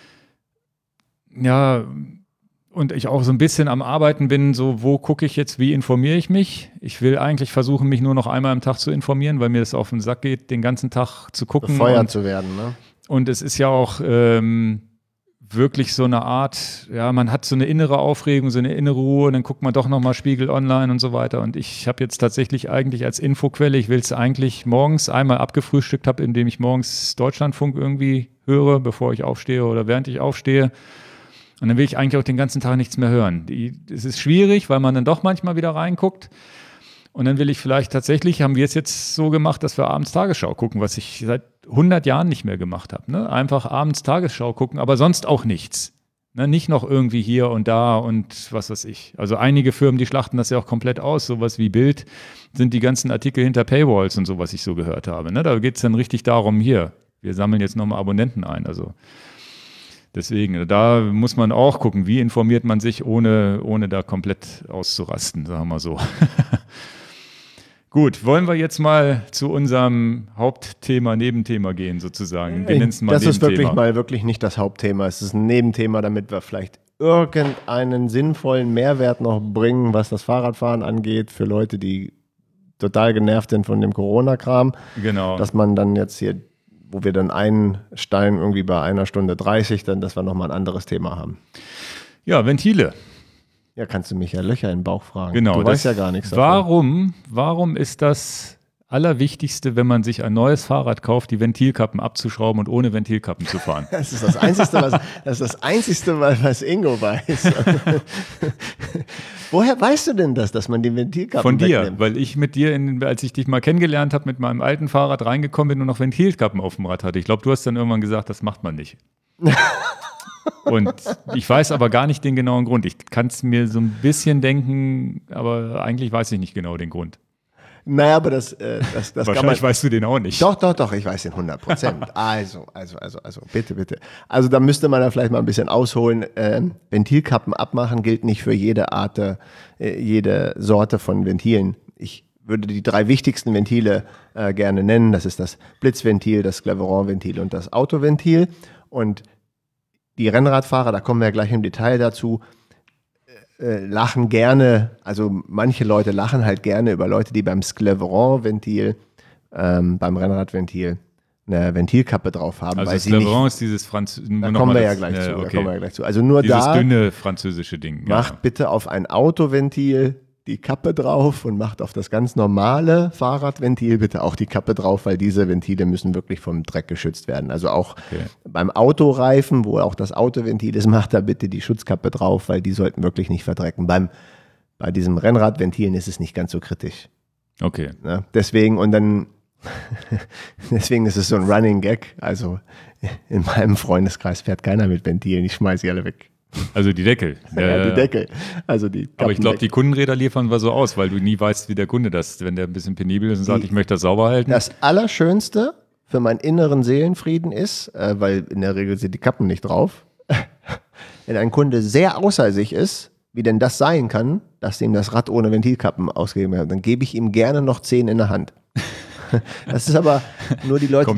und ich auch so ein bisschen am Arbeiten bin, so wo gucke ich jetzt, wie informiere ich mich? Ich will eigentlich versuchen, mich nur noch einmal am Tag zu informieren, weil mir das auf den Sack geht, den ganzen Tag zu gucken. Befeuert zu werden, ne? Und es ist ja auch wirklich so eine Art, man hat so eine innere Aufregung, so eine innere Ruhe und dann guckt man doch nochmal Spiegel Online und so weiter. Und ich habe jetzt tatsächlich eigentlich als Infoquelle, ich will es eigentlich morgens einmal abgefrühstückt habe, indem ich morgens Deutschlandfunk irgendwie höre, bevor ich aufstehe oder während ich aufstehe. Und dann will ich eigentlich auch den ganzen Tag nichts mehr hören. Es ist schwierig, weil man dann doch manchmal wieder reinguckt. Und dann will ich vielleicht tatsächlich, haben wir es jetzt so gemacht, dass wir abends Tagesschau gucken, was ich seit 100 Jahren nicht mehr gemacht habe. Ne? Einfach abends Tagesschau gucken, aber sonst auch nichts. Ne? Nicht noch irgendwie hier und da und was weiß ich. Also einige Firmen, die schlachten das ja auch komplett aus. Sowas wie Bild sind die ganzen Artikel hinter Paywalls und so, was ich so gehört habe. Ne? Da geht es dann richtig darum, hier, wir sammeln jetzt nochmal Abonnenten ein. Also deswegen, da muss man auch gucken, wie informiert man sich, ohne da komplett auszurasten, sagen wir mal so. Gut, wollen wir jetzt mal zu unserem Hauptthema, Nebenthema gehen sozusagen. Wir nennen es mal das Nebenthema. Ist wirklich nicht das Hauptthema. Es ist ein Nebenthema, damit wir vielleicht irgendeinen sinnvollen Mehrwert noch bringen, was das Fahrradfahren angeht, für Leute, die total genervt sind von dem Corona-Kram. Genau. Dass man dann jetzt hier, wo wir dann einsteigen, irgendwie bei 1 Stunde 30, dann, dass wir nochmal ein anderes Thema haben. Ja, Ventile. Ja, kannst du mich ja Löcher in den Bauch fragen. Genau. Du weißt ja gar nichts davon. Warum ist das Allerwichtigste, wenn man sich ein neues Fahrrad kauft, die Ventilkappen abzuschrauben und ohne Ventilkappen zu fahren? Das ist das Einzige, was Ingo weiß. Woher weißt du denn das, dass man die Ventilkappen Von dir, wegnimmt? weil ich mit dir, als ich dich mal kennengelernt habe, mit meinem alten Fahrrad reingekommen bin und noch Ventilkappen auf dem Rad hatte. Ich glaube, du hast dann irgendwann gesagt, das macht man nicht. Und ich weiß aber gar nicht den genauen Grund. Ich kann es mir so ein bisschen denken, aber eigentlich weiß ich nicht genau den Grund. Naja, aber das Wahrscheinlich weißt du den auch nicht. Doch, ich weiß den 100%. Also, bitte. Also da müsste man da vielleicht mal ein bisschen ausholen. Ventilkappen abmachen gilt nicht für jede jede Sorte von Ventilen. Ich würde die 3 wichtigsten Ventile gerne nennen. Das ist das Blitzventil, das Cleveron-Ventil und das Autoventil. Und die Rennradfahrer, da kommen wir ja gleich im Detail dazu, lachen gerne, also manche Leute lachen halt gerne über Leute, die beim Scleveron-Ventil, beim Rennradventil eine Ventilkappe drauf haben. Also weil Scleveron ist dieses Französische. Da kommen wir ja gleich zu. Also nur dieses da dünne französische Ding. macht bitte auf ein Autoventil die Kappe drauf und macht auf das ganz normale Fahrradventil bitte auch die Kappe drauf, weil diese Ventile müssen wirklich vom Dreck geschützt werden. Also auch beim Autoreifen, wo auch das Autoventil ist, macht da bitte die Schutzkappe drauf, weil die sollten wirklich nicht verdrecken. Bei diesem Rennradventilen ist es nicht ganz so kritisch. Okay. Ne? Deswegen ist es so ein Running Gag. Also in meinem Freundeskreis fährt keiner mit Ventilen, ich schmeiße sie alle weg. Also die Deckel. Die Deckel. Also die Kappen. Aber ich glaube, die Kundenräder liefern wir so aus, weil du nie weißt, wie der Kunde das, wenn der ein bisschen penibel ist und sagt, ich möchte das sauber halten. Das Allerschönste für meinen inneren Seelenfrieden ist, weil in der Regel sind die Kappen nicht drauf, wenn ein Kunde sehr außer sich ist, wie denn das sein kann, dass ihm das Rad ohne Ventilkappen ausgegeben wird, dann gebe ich ihm gerne noch 10 in der Hand. Das ist aber nur die Leute,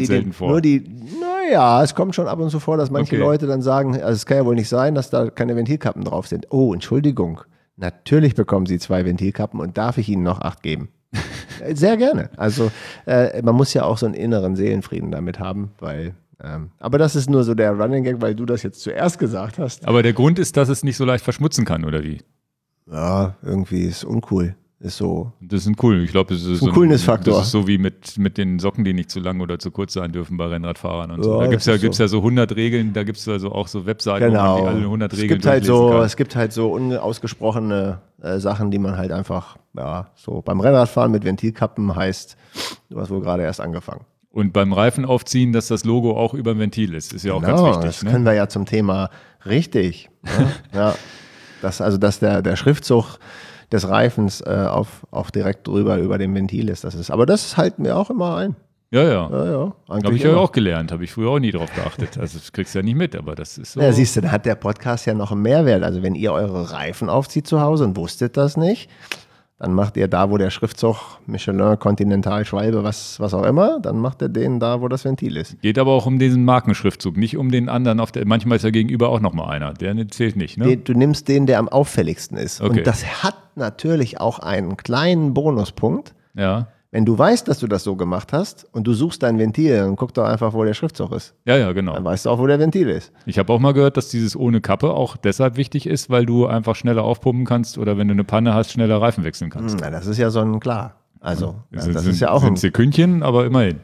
naja, es kommt schon ab und zu vor, dass manche Leute dann sagen, also es kann ja wohl nicht sein, dass da keine Ventilkappen drauf sind. Oh, Entschuldigung, natürlich bekommen Sie 2 Ventilkappen und darf ich Ihnen noch 8 geben? Sehr gerne. Also man muss ja auch so einen inneren Seelenfrieden damit haben, weil aber das ist nur so der Running Gag, weil du das jetzt zuerst gesagt hast. Aber der Grund ist, dass es nicht so leicht verschmutzen kann, oder wie? Ja, irgendwie ist uncool. Ist so. Das ist cool. Ich glaube, das ist ein Coolness-Faktor. Das ist so wie mit den Socken, die nicht zu lang oder zu kurz sein dürfen bei Rennradfahrern und so. Da gibt's ja so 100 Regeln, da gibt es also auch so Webseiten, wo man die alle 100 Regeln durchlesen kann. Es gibt halt so unausgesprochene Sachen, die man halt einfach, so beim Rennradfahren mit Ventilkappen heißt, du hast wohl gerade erst angefangen. Und beim Reifen aufziehen, dass das Logo auch über dem Ventil ist ja auch ganz wichtig. Das können wir ja zum Thema richtig. Ja. Dass der Schriftzug des Reifens auch direkt drüber über dem Ventil ist. Aber das halten wir auch immer ein. Ja. Habe ich ja auch gelernt, habe ich früher auch nie drauf geachtet. Also das kriegst du ja nicht mit, aber das ist so. Ja, siehst du, da hat der Podcast ja noch einen Mehrwert. Also wenn ihr eure Reifen aufzieht zu Hause und wusstet das nicht, dann macht ihr da, wo der Schriftzug Michelin, Continental, Schwalbe, was auch immer, dann macht ihr den da, wo das Ventil ist. Geht aber auch um diesen Markenschriftzug, nicht um den anderen. Manchmal ist ja gegenüber auch nochmal einer. Der zählt nicht, ne? Du nimmst den, der am auffälligsten ist. Okay. Und das hat natürlich auch einen kleinen Bonuspunkt. Ja. Wenn du weißt, dass du das so gemacht hast und du suchst dein Ventil, dann guck doch einfach, wo der Schriftzug ist. Ja, genau. Dann weißt du auch, wo der Ventil ist. Ich habe auch mal gehört, dass dieses ohne Kappe auch deshalb wichtig ist, weil du einfach schneller aufpumpen kannst oder wenn du eine Panne hast, schneller Reifen wechseln kannst. Na, das ist ja sonnenklar. Also, das ist ja auch ein Sekündchen, aber immerhin.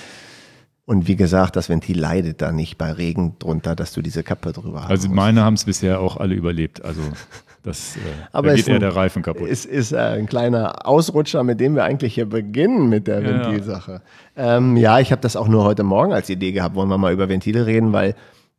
Und wie gesagt, das Ventil leidet da nicht bei Regen drunter, dass du diese Kappe drüber hast. Also meine haben es bisher auch alle überlebt. Also da geht eher der Reifen kaputt. Es ist ein kleiner Ausrutscher, mit dem wir eigentlich hier beginnen mit der Ventilsache. Ich habe das auch nur heute Morgen als Idee gehabt, wollen wir mal über Ventile reden, weil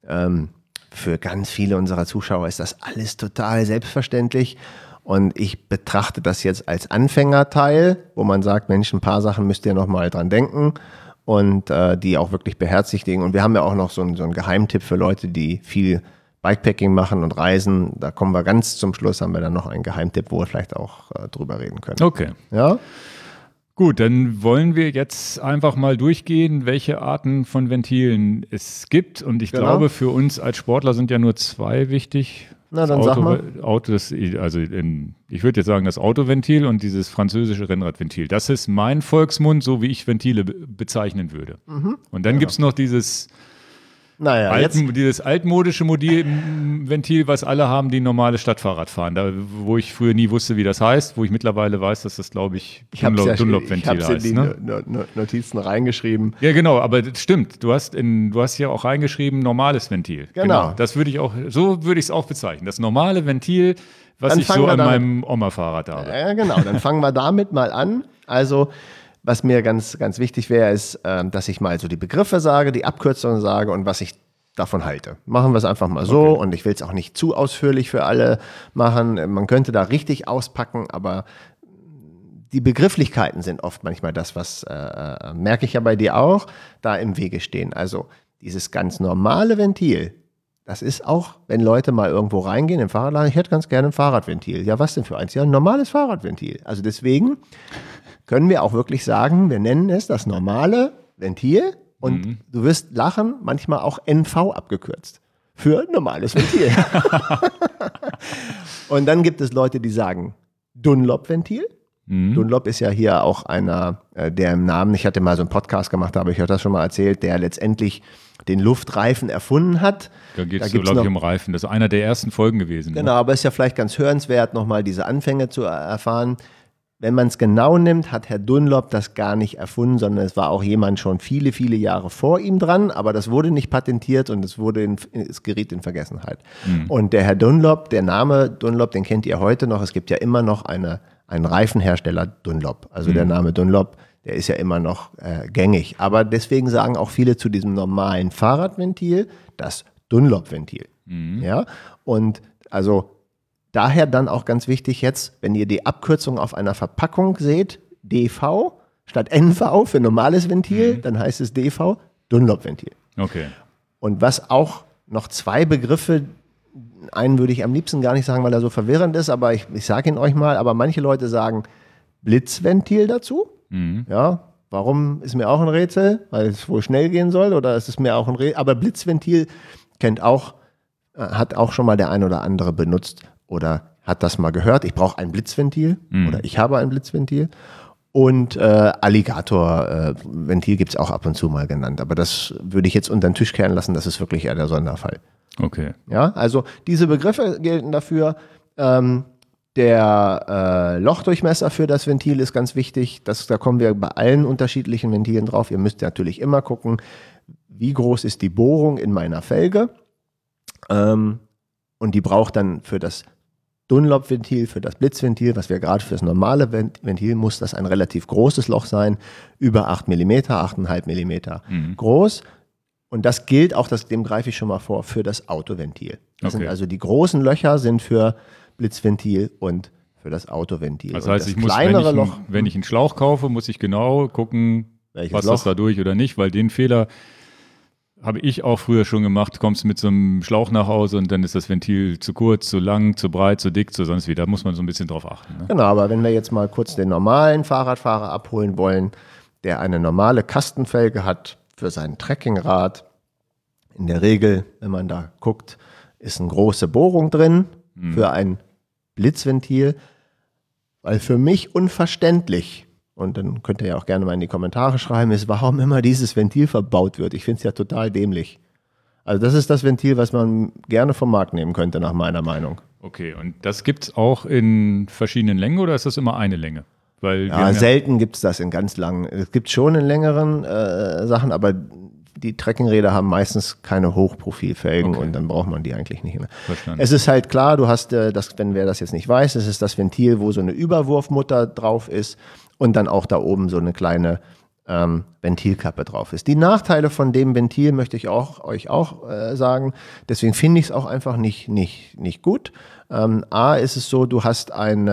für ganz viele unserer Zuschauer ist das alles total selbstverständlich. Und ich betrachte das jetzt als Anfängerteil, wo man sagt, Mensch, ein paar Sachen müsst ihr noch mal dran denken und die auch wirklich beherzigen. Und wir haben ja auch noch so einen Geheimtipp für Leute, die viel Bikepacking machen und reisen. Da kommen wir ganz zum Schluss, haben wir dann noch einen Geheimtipp, wo wir vielleicht auch drüber reden können. Okay. Ja? Gut, dann wollen wir jetzt einfach mal durchgehen, welche Arten von Ventilen es gibt. Und ich glaube, für uns als Sportler sind ja nur 2 wichtig. Na, dann sag mal. Ich würde jetzt sagen, das Autoventil und dieses französische Rennradventil. Das ist mein Volksmund, so wie ich Ventile bezeichnen würde. Und dann gibt es noch dieses altmodische Ventil, was alle haben, die normales Stadtfahrrad fahren. Da, wo ich früher nie wusste, wie das heißt, wo ich mittlerweile weiß, dass das, glaube ich, Dunlop-Ventil heißt. Ich habe in die Notizen reingeschrieben. Ja, genau, aber das stimmt. Du hast ja auch reingeschrieben, normales Ventil. Genau. Das würde ich es auch bezeichnen. Das normale Ventil, was ich so an meinem Oma-Fahrrad habe. Ja, genau. Dann fangen wir damit mal an. Also, was mir ganz, ganz wichtig wäre, ist, dass ich mal so die Begriffe sage, die Abkürzungen sage und was ich davon halte. Machen wir es einfach mal so und ich will es auch nicht zu ausführlich für alle machen. Man könnte da richtig auspacken, aber die Begrifflichkeiten sind oft manchmal das, was, merke ich ja bei dir auch, da im Wege stehen. Also dieses ganz normale Ventil, das ist auch, wenn Leute mal irgendwo reingehen im Fahrradladen, ich hätte ganz gerne ein Fahrradventil. Ja, was denn für eins? Ja, ein normales Fahrradventil. Also deswegen können wir auch wirklich sagen, wir nennen es das normale Ventil und du wirst lachen, manchmal auch NV abgekürzt. Für normales Ventil. Und dann gibt es Leute, die sagen Dunlop-Ventil. Dunlop ist ja hier auch einer, der im Namen, ich hatte mal so einen Podcast gemacht, aber ich habe das schon mal erzählt, der letztendlich den Luftreifen erfunden hat. Da geht es, glaube ich, um Reifen. Das ist einer der ersten Folgen gewesen. Genau, aber ist ja vielleicht ganz hörenswert, nochmal diese Anfänge zu erfahren. Wenn man es genau nimmt, hat Herr Dunlop das gar nicht erfunden, sondern es war auch jemand schon viele, viele Jahre vor ihm dran, aber das wurde nicht patentiert und es geriet in Vergessenheit. Und der Herr Dunlop, der Name Dunlop, den kennt ihr heute noch. Es gibt ja immer noch einen Reifenhersteller Dunlop. Also der Name Dunlop, der ist ja immer noch gängig. Aber deswegen sagen auch viele zu diesem normalen Fahrradventil das Dunlop-Ventil. Ja? Und also daher dann auch ganz wichtig jetzt, wenn ihr die Abkürzung auf einer Verpackung seht, DV statt NV für normales Ventil, dann heißt es DV, Dunlop-Ventil. Okay. Und was auch noch zwei Begriffe, einen würde ich am liebsten gar nicht sagen, weil er so verwirrend ist, aber ich sage ihn euch mal, aber manche Leute sagen Blitzventil dazu. Ja, warum ist mir auch ein Rätsel, weil es wohl schnell gehen soll oder ist es mir auch ein Rätsel, aber Blitzventil hat auch schon mal der ein oder andere benutzt oder hat das mal gehört. Ich brauche ein Blitzventil oder ich habe ein Blitzventil. Und Alligator-Ventil gibt es auch ab und zu mal genannt. Aber das würde ich jetzt unter den Tisch kehren lassen. Das ist wirklich eher der Sonderfall. Okay. Ja, also diese Begriffe gelten dafür. Der Lochdurchmesser für das Ventil ist ganz wichtig. Da kommen wir bei allen unterschiedlichen Ventilen drauf. Ihr müsst natürlich immer gucken, wie groß ist die Bohrung in meiner Felge. Und die braucht dann für das Dunlop-Ventil, für das Blitzventil, was wir gerade für das normale Ventil, muss das ein relativ großes Loch sein, über 8 mm, 8,5 mm groß. Und das gilt auch, dem greife ich schon mal vor, für das Autoventil. Das sind also die großen Löcher sind für Blitzventil und für das Autoventil. Das heißt, ich muss, wenn ich einen Schlauch kaufe, muss ich genau gucken, passt das da durch oder nicht, weil den Fehler habe ich auch früher schon gemacht, kommst mit so einem Schlauch nach Hause und dann ist das Ventil zu kurz, zu lang, zu breit, zu dick, zu sonst wie. Da muss man so ein bisschen drauf achten. Ne? Genau, aber wenn wir jetzt mal kurz den normalen Fahrradfahrer abholen wollen, der eine normale Kastenfelge hat für sein Trekkingrad, in der Regel, wenn man da guckt, ist eine große Bohrung drin für ein Blitzventil, weil für mich unverständlich, und dann könnt ihr ja auch gerne mal in die Kommentare schreiben, ist, warum immer dieses Ventil verbaut wird. Ich finde es ja total dämlich. Also das ist das Ventil, was man gerne vom Markt nehmen könnte, nach meiner Meinung. Okay, und das gibt es auch in verschiedenen Längen oder ist das immer eine Länge? Weil selten gibt es das in ganz langen. Es gibt schon in längeren Sachen, aber die Trekkingräder haben meistens keine Hochprofilfelgen und dann braucht man die eigentlich nicht mehr. Verstanden. Es ist halt klar, du hast, wenn wer das jetzt nicht weiß, es ist das Ventil, wo so eine Überwurfmutter drauf ist und dann auch da oben so eine kleine Ventilkappe drauf ist. Die Nachteile von dem Ventil möchte ich euch auch sagen, deswegen finde ich es auch einfach nicht gut. A ist es so, du hast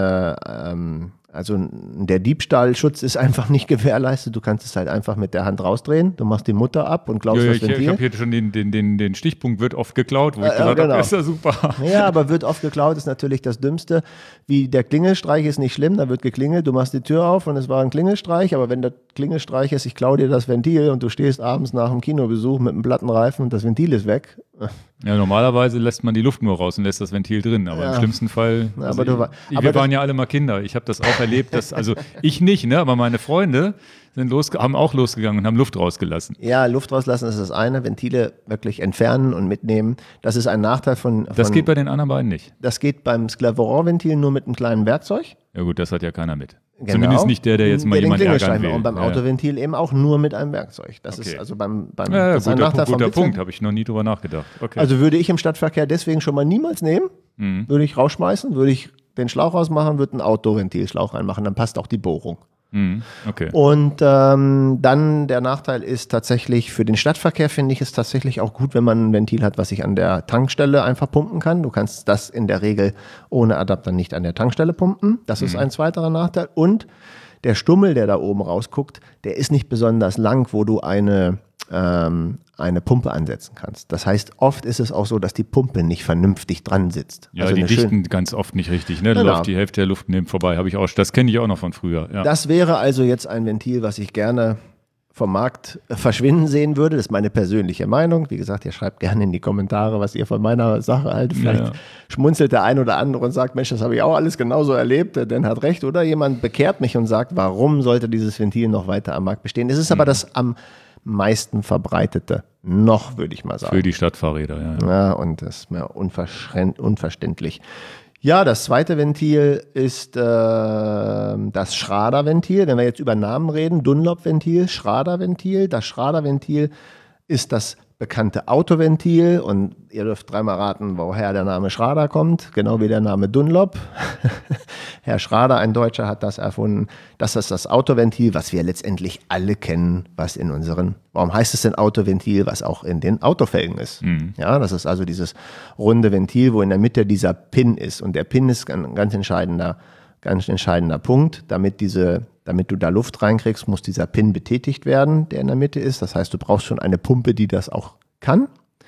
also der Diebstahlschutz ist einfach nicht gewährleistet. Du kannst es halt einfach mit der Hand rausdrehen. Du machst die Mutter ab und klaust das Ventil. Ich habe hier schon den Stichpunkt, wird oft geklaut, wo ich gesagt habe, ist ja super. Ja, aber wird oft geklaut ist natürlich das Dümmste. Wie der Klingelstreich ist nicht schlimm, da wird geklingelt, du machst die Tür auf und es war ein Klingelstreich, aber wenn das Klingelstreiches, ich klaue dir das Ventil und du stehst abends nach dem Kinobesuch mit einem platten Reifen und das Ventil ist weg. Ja, normalerweise lässt man die Luft nur raus und lässt das Ventil drin, aber im schlimmsten Fall, wir waren ja alle mal Kinder, ich habe das auch erlebt, also ich nicht, ne, aber meine Freunde haben auch losgegangen und haben Luft rausgelassen. Ja, Luft rauslassen ist das eine, Ventile wirklich entfernen und mitnehmen, das ist ein Nachteil von... Das geht bei den anderen beiden nicht. Das geht beim Scleveron-Ventil nur mit einem kleinen Werkzeug. Ja gut, das hat ja keiner mit. Genau. Zumindest nicht der jetzt mal jemanden ärgern will. Und beim Autoventil eben auch nur mit einem Werkzeug. Das ist also beim ja, das ist ein Nachteil vom guter Punkt, habe ich noch nie drüber nachgedacht. Okay. Also würde ich im Stadtverkehr deswegen schon mal niemals nehmen, würde ich rausschmeißen, würde ich den Schlauch rausmachen, würde einen Autoventilschlauch reinmachen, dann passt auch die Bohrung. Okay. Und dann der Nachteil ist tatsächlich, für den Stadtverkehr finde ich es tatsächlich auch gut, wenn man ein Ventil hat, was ich an der Tankstelle einfach pumpen kann. Du kannst das in der Regel ohne Adapter nicht an der Tankstelle pumpen. Das ist ein zweiterer Nachteil. Und der Stummel, der da oben rausguckt, der ist nicht besonders lang, wo du eine Pumpe ansetzen kannst. Das heißt, oft ist es auch so, dass die Pumpe nicht vernünftig dran sitzt. Ja, also die dichten ganz oft nicht richtig, ne? Da läuft die Hälfte der Luft neben vorbei, das kenne ich auch noch von früher. Ja. Das wäre also jetzt ein Ventil, was ich gerne vom Markt verschwinden sehen würde. Das ist meine persönliche Meinung. Wie gesagt, ihr schreibt gerne in die Kommentare, was ihr von meiner Sache haltet. Vielleicht schmunzelt der ein oder andere und sagt, Mensch, das habe ich auch alles genauso erlebt, der Dan hat recht. Oder jemand bekehrt mich und sagt, warum sollte dieses Ventil noch weiter am Markt bestehen? Es ist aber das am meisten verbreitete noch, würde ich mal sagen. Für die Stadtfahrräder, ja. Und das ist mir unverständlich. Ja, das zweite Ventil ist das Schrader-Ventil. Wenn wir jetzt über Namen reden, Dunlop-Ventil, Schrader-Ventil. Das Schrader-Ventil ist das bekannte Autoventil und ihr dürft dreimal raten, woher der Name Schrader kommt, genau wie der Name Dunlop. Herr Schrader, ein Deutscher, hat das erfunden. Das ist das Autoventil, was wir letztendlich alle kennen, was in unseren, warum heißt es denn Autoventil, was auch in den Autofelgen ist. Ja, das ist also dieses runde Ventil, wo in der Mitte dieser Pin ist und der Pin ist ein ganz entscheidender Punkt, damit du da Luft reinkriegst, muss dieser Pin betätigt werden, der in der Mitte ist. Das heißt, du brauchst schon eine Pumpe, die das auch kann.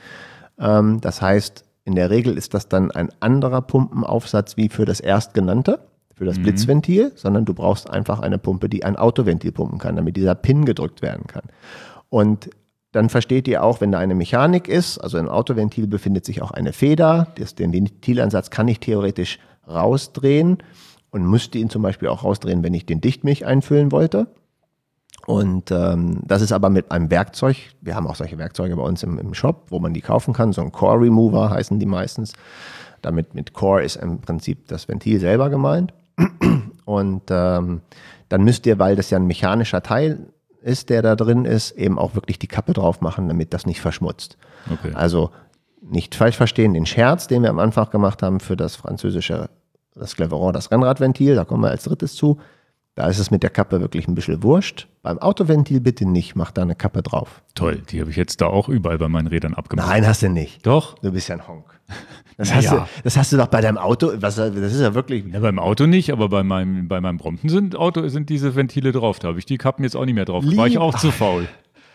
Das heißt, in der Regel ist das dann ein anderer Pumpenaufsatz wie für das erstgenannte, für das Blitzventil, sondern du brauchst einfach eine Pumpe, die ein Autoventil pumpen kann, damit dieser Pin gedrückt werden kann. Und dann versteht ihr auch, wenn da eine Mechanik ist, also im Autoventil befindet sich auch eine Feder, den Ventilansatz kann ich theoretisch rausdrehen und müsste ihn zum Beispiel auch rausdrehen, wenn ich den Dichtmilch einfüllen wollte. Und das ist aber mit einem Werkzeug, wir haben auch solche Werkzeuge bei uns im Shop, wo man die kaufen kann, so ein Core Remover heißen die meistens. Damit mit Core ist im Prinzip das Ventil selber gemeint. Und dann müsst ihr, weil das ja ein mechanischer Teil ist, der da drin ist, eben auch wirklich die Kappe drauf machen, damit das nicht verschmutzt. Okay. Also nicht falsch verstehen, den Scherz, den wir am Anfang gemacht haben für das französische, das Scleveron, das Rennradventil, da kommen wir als drittes zu. Da ist es mit der Kappe wirklich ein bisschen wurscht. Beim Autoventil bitte nicht, mach da eine Kappe drauf. Toll, die habe ich jetzt da auch überall bei meinen Rädern abgemacht. Nein, hast du nicht. Doch. Du bist ja ein Honk. Das hast du doch bei deinem Auto, das ist ja wirklich... Ja, beim Auto nicht, aber bei meinem Brompton sind diese Ventile drauf. Da habe ich die Kappen jetzt auch nicht mehr drauf. Da war ich auch zu faul.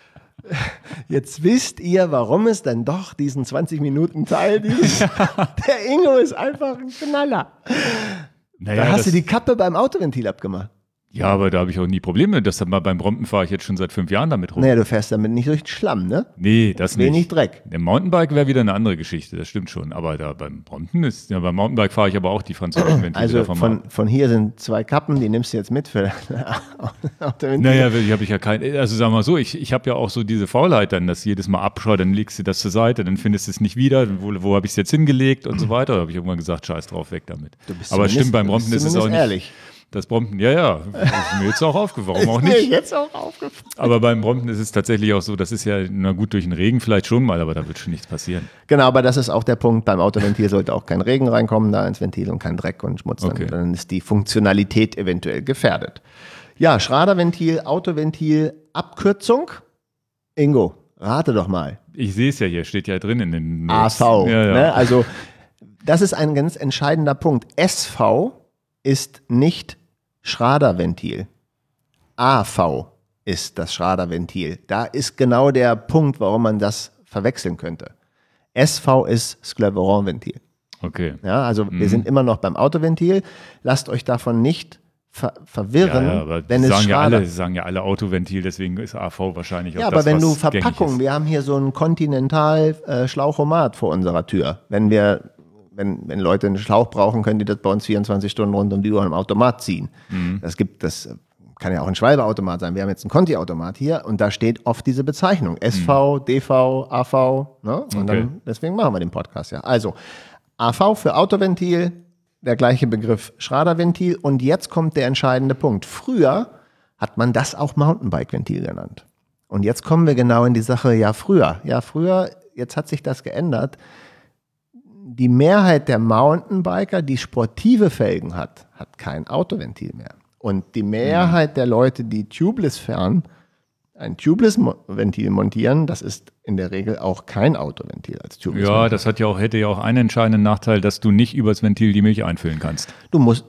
Jetzt wisst ihr, warum es dann doch diesen 20-Minuten-Teil Der Ingo ist einfach ein Knaller. Naja, da hast du die Kappe beim Autoventil abgemacht. Ja, aber da habe ich auch nie Probleme. Beim Brompton fahre ich jetzt schon seit 5 Jahren damit rum. Naja, du fährst damit nicht durch den Schlamm, ne? Nee, das nicht. Wenig Dreck. Der Mountainbike wäre wieder eine andere Geschichte, das stimmt schon. Aber da beim Brompton beim Mountainbike fahre ich aber auch die französischen Ventile also davon. Von hier sind 2 Kappen, die nimmst du jetzt mit für Autoventil. Naja, die habe ich ja also sagen wir mal so, ich habe ja auch so diese Faulheit dann, dass jedes Mal abschaut, dann legst du das zur Seite, dann findest du es nicht wieder, wo habe ich es jetzt hingelegt und so weiter. Da habe ich irgendwann gesagt, scheiß drauf, weg damit. Aber stimmt, beim Brompton ist es auch nicht... ehrlich. Das Brompton, ja, ist mir jetzt auch aufgefallen. Warum auch nicht? Ist mir jetzt auch aufgefallen. Aber beim Brompton ist es tatsächlich auch so, das ist ja, na gut, durch den Regen vielleicht schon mal, aber da wird schon nichts passieren. Genau, aber das ist auch der Punkt, beim Autoventil sollte auch kein Regen reinkommen da ins Ventil und kein Dreck und Schmutz. Okay. Dann ist die Funktionalität eventuell gefährdet. Ja, Schraderventil, Autoventil, Abkürzung. Ingo, rate doch mal. Ich sehe es ja hier, steht ja drin in den Notes. AV. Ja. Ne? Also das ist ein ganz entscheidender Punkt. SV ist nicht Schraderventil. AV ist das Schraderventil. Da ist genau der Punkt, warum man das verwechseln könnte. SV ist Scleveron-Ventil. Okay. Ja, also wir sind immer noch beim Autoventil. Lasst euch davon nicht verwirren, aber wenn es sagen ja alle Autoventil, deswegen ist AV wahrscheinlich auch ja, das, aber wenn was du gängig Verpackung, ist. wir haben hier so einen Continental-Schlauchomat vor unserer Tür. Wenn Leute einen Schlauch brauchen, können die das bei uns 24 Stunden rund um die Uhr im Automat ziehen. Das kann ja auch ein Schwalbe-Automat sein. Wir haben jetzt einen Conti-Automat hier und da steht oft diese Bezeichnung. SV, DV, AV. Ne? Und deswegen machen wir den Podcast ja. Also, AV für Autoventil, der gleiche Begriff Schraderventil. Und jetzt kommt der entscheidende Punkt. Früher hat man das auch Mountainbike-Ventil genannt. Und jetzt kommen wir genau in die Sache, früher, jetzt hat sich das geändert. Die Mehrheit der Mountainbiker, die sportive Felgen hat kein Autoventil mehr. Und die Mehrheit der Leute, die tubeless fahren, ein Tubeless-Ventil montieren, das ist in der Regel auch kein Autoventil als Tubeless. Ja, das hätte ja auch einen entscheidenden Nachteil, dass du nicht übers Ventil die Milch einfüllen kannst. Du musst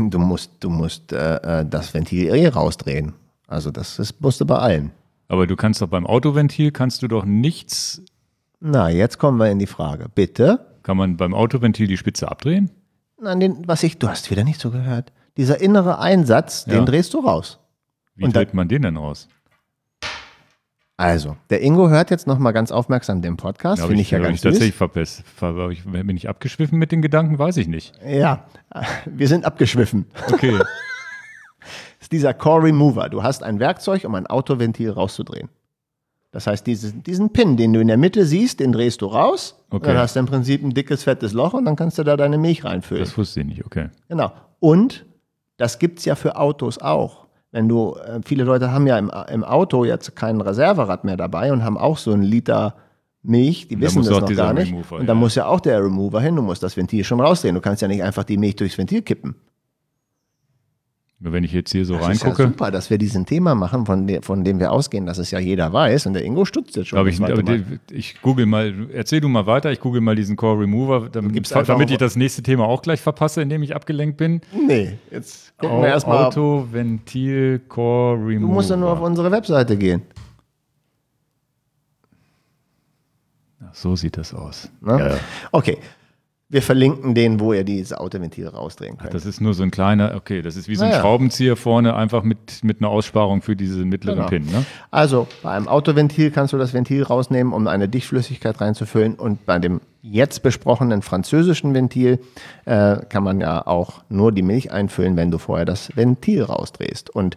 das Ventil rausdrehen. Also das musst du bei allen. Aber du kannst doch beim Autoventil doch nichts. Na, jetzt kommen wir in die Frage. Bitte? Kann man beim Autoventil die Spitze abdrehen? Nein, du hast wieder nicht so gehört. Dieser innere Einsatz, den drehst du raus. Wie dreht man den denn raus? Also, der Ingo hört jetzt nochmal ganz aufmerksam den Podcast, finde ich ja ganz süß. Tatsächlich verpasst. Bin ich abgeschwiffen mit den Gedanken? Weiß ich nicht. Ja, wir sind abgeschwiffen. Okay. Das ist dieser Core Remover. Du hast ein Werkzeug, um ein Autoventil rauszudrehen. Das heißt, diesen Pin, den du in der Mitte siehst, den drehst du raus. Okay. Dann hast du im Prinzip ein dickes, fettes Loch und dann kannst du da deine Milch reinfüllen. Das wusste ich nicht, okay. Genau. Und das gibt es ja für Autos auch. Viele Leute haben ja im Auto jetzt kein Reserverad mehr dabei und haben auch so einen Liter Milch, die wissen das noch gar nicht. Und da muss ja auch der Remover hin, du musst das Ventil schon rausdrehen. Du kannst ja nicht einfach die Milch durchs Ventil kippen. Wenn ich jetzt hier so das reingucke. Ist ja super, dass wir diesen Thema machen, von dem wir ausgehen, dass es ja jeder weiß. Und der Ingo stutzt jetzt schon. Ich google mal, erzähl du mal weiter, ich google mal diesen Core Remover, damit ich das nächste Thema auch gleich verpasse, indem ich abgelenkt bin. Nee, jetzt gucken wir erstmal. Autoventil Core Remover. Du musst ja nur auf unsere Webseite gehen. Ach, so sieht das aus. Ja. Okay. Wir verlinken den, wo ihr diese Autoventile rausdrehen könnt. Das ist nur so ein kleiner, das ist wie so ein Schraubenzieher vorne, einfach mit einer Aussparung für diese mittleren Pin. Ne? Also bei einem Autoventil kannst du das Ventil rausnehmen, um eine Dichtflüssigkeit reinzufüllen. Und bei dem jetzt besprochenen französischen Ventil kann man ja auch nur die Milch einfüllen, wenn du vorher das Ventil rausdrehst. Und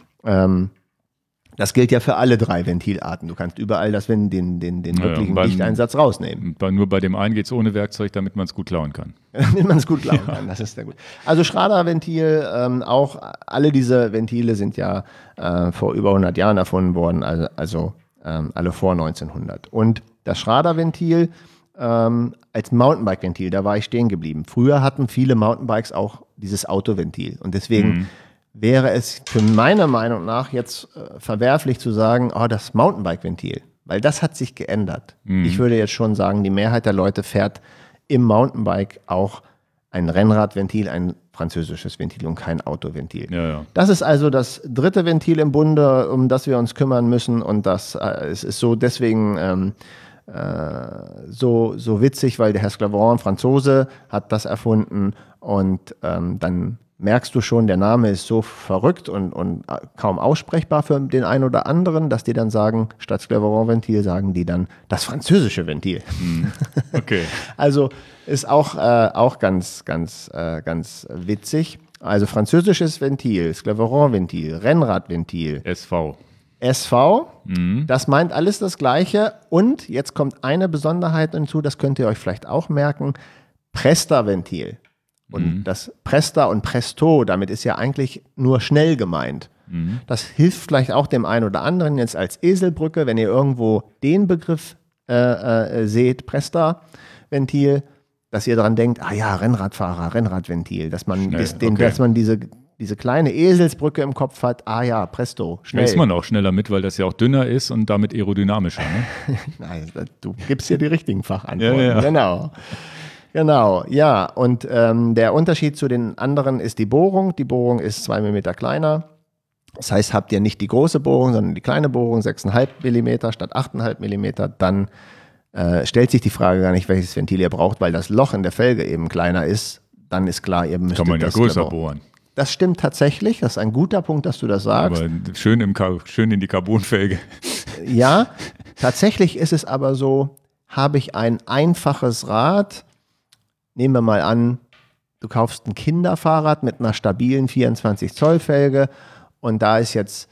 das gilt ja für alle 3 Ventilarten. Du kannst überall den wirklichen Lichteinsatz rausnehmen. Nur bei dem einen geht es ohne Werkzeug, damit man es gut klauen kann. Damit man es gut klauen kann, das ist sehr gut. Also Schraderventil, auch alle diese Ventile sind ja vor über 100 Jahren erfunden worden, also alle vor 1900. Und das Schraderventil als Mountainbike-Ventil, da war ich stehen geblieben. Früher hatten viele Mountainbikes auch dieses Autoventil und deswegen wäre es für meiner Meinung nach jetzt verwerflich zu sagen, das Mountainbike-Ventil, weil das hat sich geändert. Ich würde jetzt schon sagen, die Mehrheit der Leute fährt im Mountainbike auch ein Rennradventil, ein französisches Ventil und kein Autoventil. Ja. Das ist also das 3. Ventil im Bunde, um das wir uns kümmern müssen und das es ist so deswegen so witzig, weil der Herr Sclaveron, Franzose, hat das erfunden und dann merkst du schon, der Name ist so verrückt und kaum aussprechbar für den einen oder anderen, dass die dann sagen, statt Sclaveron-Ventil sagen die dann das französische Ventil. Okay. Also ist auch ganz witzig. Also französisches Ventil, Sclaveron-Ventil, Rennradventil. SV, das meint alles das Gleiche. Und jetzt kommt eine Besonderheit hinzu, das könnt ihr euch vielleicht auch merken, Presta-Ventil. Und das Presta und Presto, damit ist ja eigentlich nur schnell gemeint. Das hilft vielleicht auch dem einen oder anderen jetzt als Eselbrücke, wenn ihr irgendwo den Begriff seht, Presta-Ventil, dass ihr daran denkt, Rennradfahrer, Rennradventil, dass man diese kleine Eselsbrücke im Kopf hat, Presto, schnell. Da ist man auch schneller mit, weil das ja auch dünner ist und damit aerodynamischer. Ne? Nein, du gibst hier die richtigen Fachantworten. Ja. Genau, ja. Und der Unterschied zu den anderen ist die Bohrung. Die Bohrung ist 2 mm kleiner. Das heißt, habt ihr nicht die große Bohrung, sondern die kleine Bohrung, 6,5 mm statt 8,5 mm, dann stellt sich die Frage gar nicht, welches Ventil ihr braucht, weil das Loch in der Felge eben kleiner ist. Dann ist klar, ihr müsst kann man ja größer bohren. das stimmt tatsächlich. Das ist ein guter Punkt, dass du das sagst. Aber schön in die Carbonfelge. Ja, tatsächlich ist es aber so, habe ich ein einfaches Rad, nehmen wir mal an, du kaufst ein Kinderfahrrad mit einer stabilen 24 Zoll Felge und da ist jetzt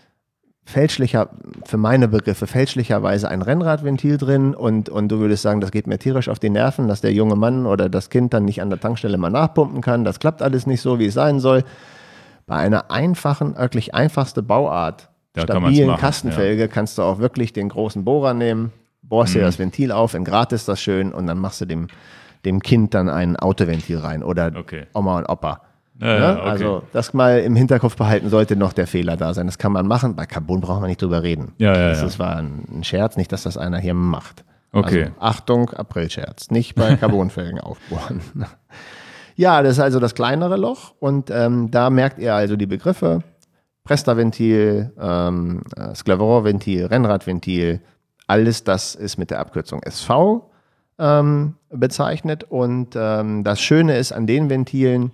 für meine Begriffe fälschlicherweise ein Rennradventil drin und du würdest sagen, das geht mir tierisch auf die Nerven, dass der junge Mann oder das Kind dann nicht an der Tankstelle mal nachpumpen kann. Das klappt alles nicht so, wie es sein soll. Bei einer einfachen, wirklich einfachste Bauart, stabilen Kastenfelge, kannst du auch wirklich den großen Bohrer nehmen, bohrst dir das Ventil auf, in Grad ist das schön und dann machst du dem Kind dann ein Autoventil rein oder Oma und Opa. Ja, okay. Also das mal im Hinterkopf behalten, sollte noch der Fehler da sein. Das kann man machen. Bei Carbon braucht man nicht drüber reden. Das war ein Scherz, nicht, dass das einer hier macht. Okay. Also, Achtung, Aprilscherz. Nicht bei Carbonfelgen aufbohren. Ja, das ist also das kleinere Loch und da merkt ihr also die Begriffe Presta-Ventil, Scleveron-Ventil, Rennradventil. Alles das ist mit der Abkürzung SV bezeichnet und das Schöne ist an den Ventilen,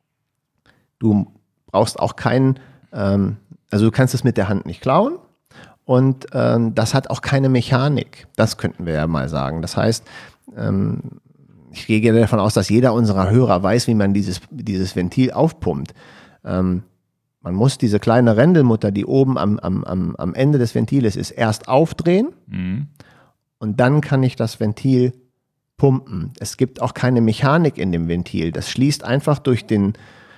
du brauchst auch also du kannst es mit der Hand nicht klauen und das hat auch keine Mechanik. Das könnten wir ja mal sagen. Das heißt, ich gehe davon aus, dass jeder unserer Hörer weiß, wie man dieses Ventil aufpumpt. Man muss diese kleine Rändelmutter, die oben am Ende des Ventiles ist, erst aufdrehen und dann kann ich das Ventil pumpen. Es gibt auch keine Mechanik in dem Ventil. Das schließt einfach durch den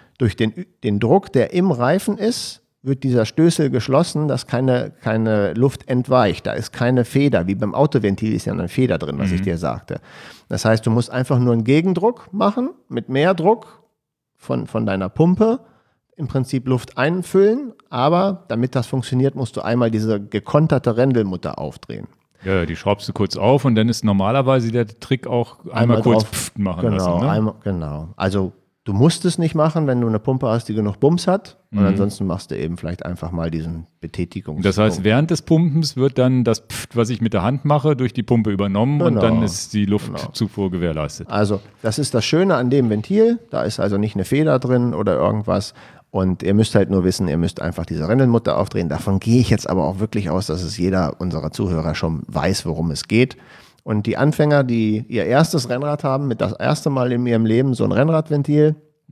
Druck, der im Reifen ist, wird dieser Stößel geschlossen, dass keine Luft entweicht. Da ist keine Feder, wie beim Autoventil ist ja eine Feder drin, was ich dir sagte. Das heißt, du musst einfach nur einen Gegendruck machen, mit mehr Druck von deiner Pumpe, im Prinzip Luft einfüllen, aber damit das funktioniert, musst du einmal diese gekonterte Rändelmutter aufdrehen. Ja, die schraubst du kurz auf und dann ist normalerweise der Trick auch einmal kurz pfft machen lassen. Ne? Genau. Also du musst es nicht machen, wenn du eine Pumpe hast, die genug Bums hat. Und ansonsten machst du eben vielleicht einfach mal diesen Betätigungs. Das heißt, während des Pumpens wird dann das Pfft, was ich mit der Hand mache, durch die Pumpe übernommen und dann ist die Luftzufuhr gewährleistet. Also das ist das Schöne an dem Ventil. Da ist also nicht eine Feder drin oder irgendwas. Und ihr müsst halt nur wissen, ihr müsst einfach diese Rändelmutter aufdrehen. Davon gehe ich jetzt aber auch wirklich aus, dass es jeder unserer Zuhörer schon weiß, worum es geht. Und die Anfänger, die ihr erstes Rennrad haben, mit das erste Mal in ihrem Leben so ein Rennradventil,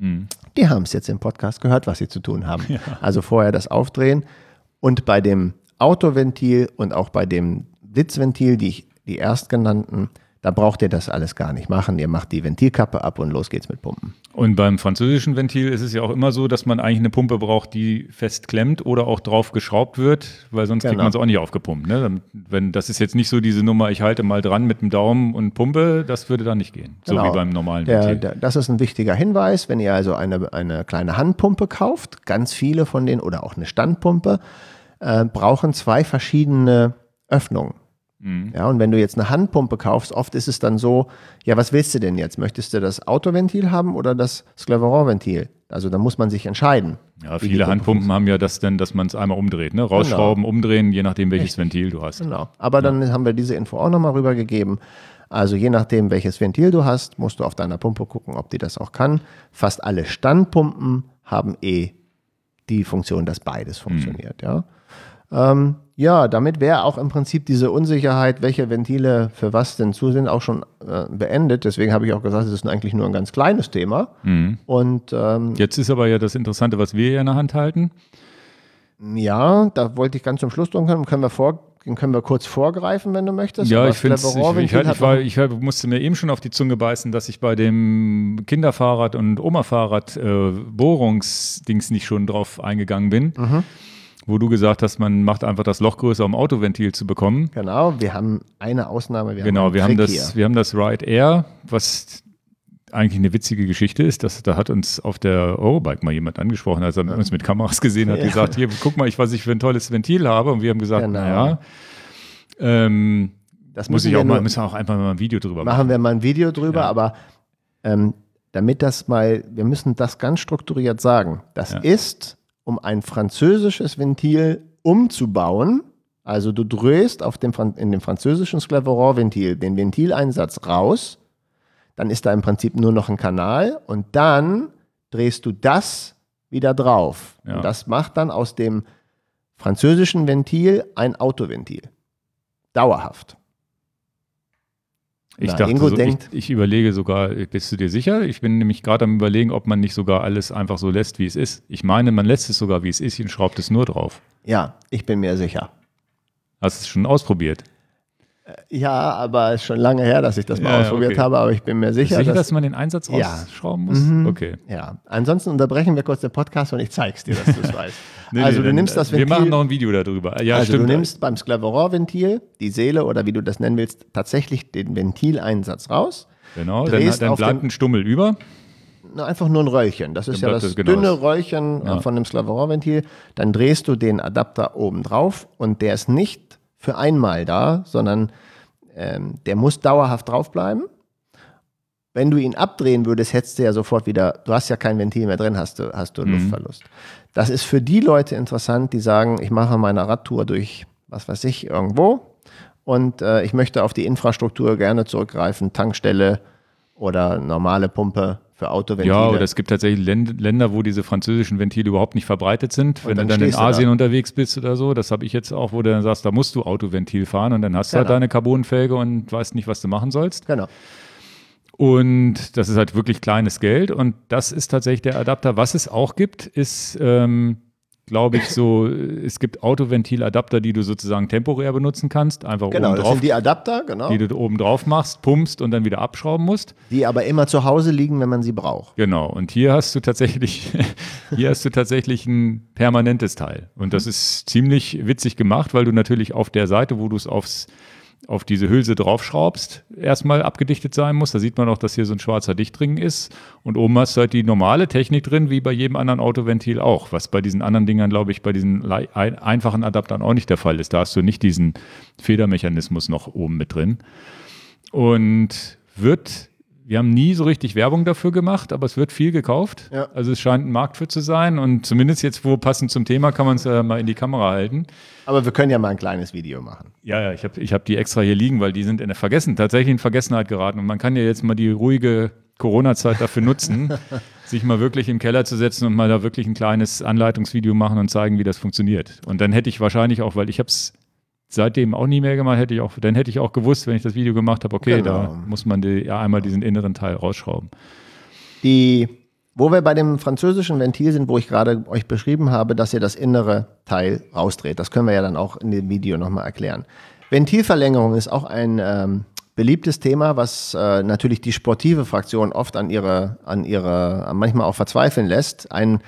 die haben es jetzt im Podcast gehört, was sie zu tun haben. Ja. Also vorher das Aufdrehen. Und bei dem Autoventil und auch bei dem Blitzventil, die erstgenannten, da braucht ihr das alles gar nicht machen. Ihr macht die Ventilkappe ab und los geht's mit Pumpen. Und beim französischen Ventil ist es ja auch immer so, dass man eigentlich eine Pumpe braucht, die fest klemmt oder auch drauf geschraubt wird, weil sonst kriegt man es auch nicht aufgepumpt. Ne? Das ist jetzt nicht so diese Nummer, ich halte mal dran mit dem Daumen und pumpe, das würde dann nicht gehen. So wie beim normalen Ventil. Das ist ein wichtiger Hinweis, wenn ihr also eine kleine Handpumpe kauft, ganz viele von denen oder auch eine Standpumpe, brauchen 2 verschiedene Öffnungen. Ja, und wenn du jetzt eine Handpumpe kaufst, oft ist es dann so, ja, was willst du denn jetzt? Möchtest du das Autoventil haben oder das Scleveron-Ventil? Also da muss man sich entscheiden. Ja, viele Handpumpen haben ja das denn, dass man es einmal umdreht, ne? Rausschrauben, umdrehen, je nachdem, welches Ventil du hast. Genau, aber dann haben wir diese Info auch nochmal rübergegeben. Also je nachdem, welches Ventil du hast, musst du auf deiner Pumpe gucken, ob die das auch kann. Fast alle Standpumpen haben die Funktion, dass beides funktioniert, ja. Ja, damit wäre auch im Prinzip diese Unsicherheit, welche Ventile für was denn zu sind, auch schon beendet. Deswegen habe ich auch gesagt, es ist eigentlich nur ein ganz kleines Thema. Und jetzt ist aber ja das Interessante, was wir hier in der Hand halten. Ja, da wollte ich ganz zum Schluss drum kommen. Können wir kurz vorgreifen, wenn du möchtest? Ja, ich musste mir eben schon auf die Zunge beißen, dass ich bei dem Kinderfahrrad und Oma-Fahrrad Bohrungsdings nicht schon drauf eingegangen bin. Wo du gesagt hast, man macht einfach das Loch größer, um Autoventil zu bekommen. Genau, wir haben eine Ausnahme. Wir haben das Ride Air, was eigentlich eine witzige Geschichte ist. Da hat uns auf der Eurobike mal jemand angesprochen, als er uns mit Kameras gesehen hat, gesagt, hier, guck mal, was ich für ein tolles Ventil habe. Und wir haben gesagt, das müssen wir auch einfach mal ein Video drüber machen. Machen wir mal ein Video drüber, aber wir müssen das ganz strukturiert sagen. Das ist, um ein französisches Ventil umzubauen, also du drehst in dem französischen Scleveron-Ventil den Ventileinsatz raus, dann ist da im Prinzip nur noch ein Kanal und dann drehst du das wieder drauf. Ja. Und das macht dann aus dem französischen Ventil ein Autoventil. Dauerhaft. Ich Na, dachte, Ingo so, denkt- ich überlege sogar, bist du dir sicher? Ich bin nämlich gerade am Überlegen, ob man nicht sogar alles einfach so lässt, wie es ist. Ich meine, man lässt es sogar, wie es ist und schraubt es nur drauf. Ja, ich bin mir sicher. Hast du es schon ausprobiert? Ja, aber es ist schon lange her, dass ich das mal Ja, ausprobiert okay. habe, aber ich bin mir sicher, Dass man den Einsatz Ja. rausschrauben muss? Mhm. Okay. Ja, ansonsten unterbrechen wir kurz den Podcast und ich zeig's dir, dass du es weißt. Nee, also nee, du dann, nimmst das wir Ventil, machen noch ein Video darüber. Ja, also stimmt. du nimmst beim Sclaveron-Ventil die Seele oder wie du das nennen willst, tatsächlich den Ventileinsatz raus. Genau, drehst dann auf bleibt den- ein Stummel über. Einfach nur ein Röllchen. Das ist Dann ja bleibt das es genau dünne das. Röllchen Ja. von dem Sclaveron-Ventil. Dann drehst du den Adapter oben drauf und der ist nicht für einmal da, sondern der muss dauerhaft draufbleiben. Wenn du ihn abdrehen würdest, hättest du ja sofort wieder, du hast ja kein Ventil mehr drin, hast du Luftverlust. Das ist für die Leute interessant, die sagen, ich mache meine Radtour durch, was weiß ich, irgendwo und ich möchte auf die Infrastruktur gerne zurückgreifen, Tankstelle oder normale Pumpe für Autoventile. Ja, oder es gibt tatsächlich Länder, wo diese französischen Ventile überhaupt nicht verbreitet sind. Wenn du dann dann in stehst du da. Asien unterwegs bist oder so, das habe ich jetzt auch, wo du dann sagst, da musst du Autoventil fahren und dann hast du halt Genau. deine Carbonfelge und weißt nicht, was du machen sollst. Genau. Und das ist halt wirklich kleines Geld und das ist tatsächlich der Adapter. Was es auch gibt, ist, glaube ich, so, es gibt Autoventiladapter, die du sozusagen temporär benutzen kannst, einfach Genau, oben das drauf, sind die Adapter, genau, die du oben drauf machst, pumpst und dann wieder abschrauben musst. die aber immer zu Hause liegen, wenn man sie braucht. Genau, und hier hast du tatsächlich, ein permanentes Teil. Und das ist ziemlich witzig gemacht, weil du natürlich auf der Seite, wo du es auf diese Hülse draufschraubst, erstmal abgedichtet sein muss. Da sieht man auch, dass hier so ein schwarzer Dichtring ist. Und oben hast du halt die normale Technik drin, wie bei jedem anderen Autoventil auch. Was bei diesen anderen Dingern, glaube ich, bei diesen einfachen Adaptern auch nicht der Fall ist. Da hast du nicht diesen Federmechanismus noch oben mit drin. Und wir haben nie so richtig Werbung dafür gemacht, aber es wird viel gekauft. Ja. Also es scheint ein Markt für zu sein. Und zumindest jetzt, wo passend zum Thema, kann man es ja mal in die Kamera halten. Aber wir können ja mal ein kleines Video machen. Ja, ich hab die extra hier liegen, weil die sind tatsächlich in Vergessenheit geraten. Und man kann ja jetzt mal die ruhige Corona-Zeit dafür nutzen, sich mal wirklich im Keller zu setzen und mal da wirklich ein kleines Anleitungsvideo machen und zeigen, wie das funktioniert. Und dann hätte ich wahrscheinlich auch, weil ich habe es seitdem auch nie mehr gemacht, hätte ich auch gewusst, wenn ich das Video gemacht habe, okay, Genau. da muss man einmal diesen inneren Teil rausschrauben. Wo wir bei dem französischen Ventil sind, wo ich gerade euch beschrieben habe, dass ihr das innere Teil rausdreht. Das können wir ja dann auch in dem Video nochmal erklären. Ventilverlängerung ist auch ein beliebtes Thema, was natürlich die sportive Fraktion oft an ihre manchmal auch verzweifeln lässt. Ein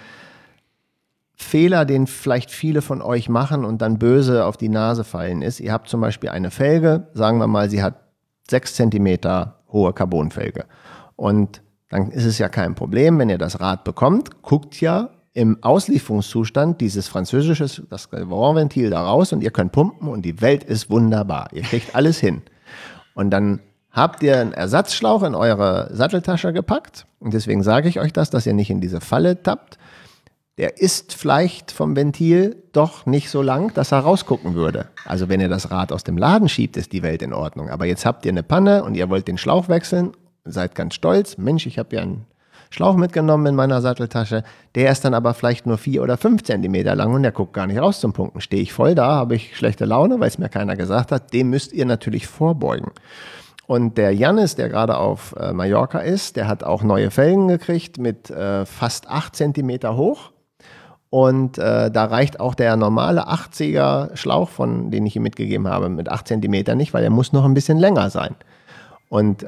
Fehler, den vielleicht viele von euch machen und dann böse auf die Nase fallen ist, ihr habt zum Beispiel eine Felge, sagen wir mal, sie hat 6 Centimeter hohe Carbonfelge. Und dann ist es ja kein Problem, wenn ihr das Rad bekommt, guckt ja im Auslieferungszustand dieses französische, das Sclaveron-Ventil da raus und ihr könnt pumpen und die Welt ist wunderbar. Ihr kriegt alles hin. Und dann habt ihr einen Ersatzschlauch in eure Satteltasche gepackt und deswegen sage ich euch das, dass ihr nicht in diese Falle tappt. Der ist vielleicht vom Ventil doch nicht so lang, dass er rausgucken würde. Also wenn ihr das Rad aus dem Laden schiebt, ist die Welt in Ordnung. Aber jetzt habt ihr eine Panne und ihr wollt den Schlauch wechseln, seid ganz stolz. Mensch, ich habe ja einen Schlauch mitgenommen in meiner Satteltasche. Der ist dann aber vielleicht nur 4 oder 5 Zentimeter lang und der guckt gar nicht raus zum Punkten. Stehe ich voll da, habe ich schlechte Laune, weil es mir keiner gesagt hat. Dem müsst ihr natürlich vorbeugen. Und der Jannis, der gerade auf Mallorca ist, der hat auch neue Felgen gekriegt mit fast 8 Zentimeter hoch. Und da reicht auch der normale 80er Schlauch, den ich ihm mitgegeben habe, mit 8 Zentimeter nicht, weil er muss noch ein bisschen länger sein. Und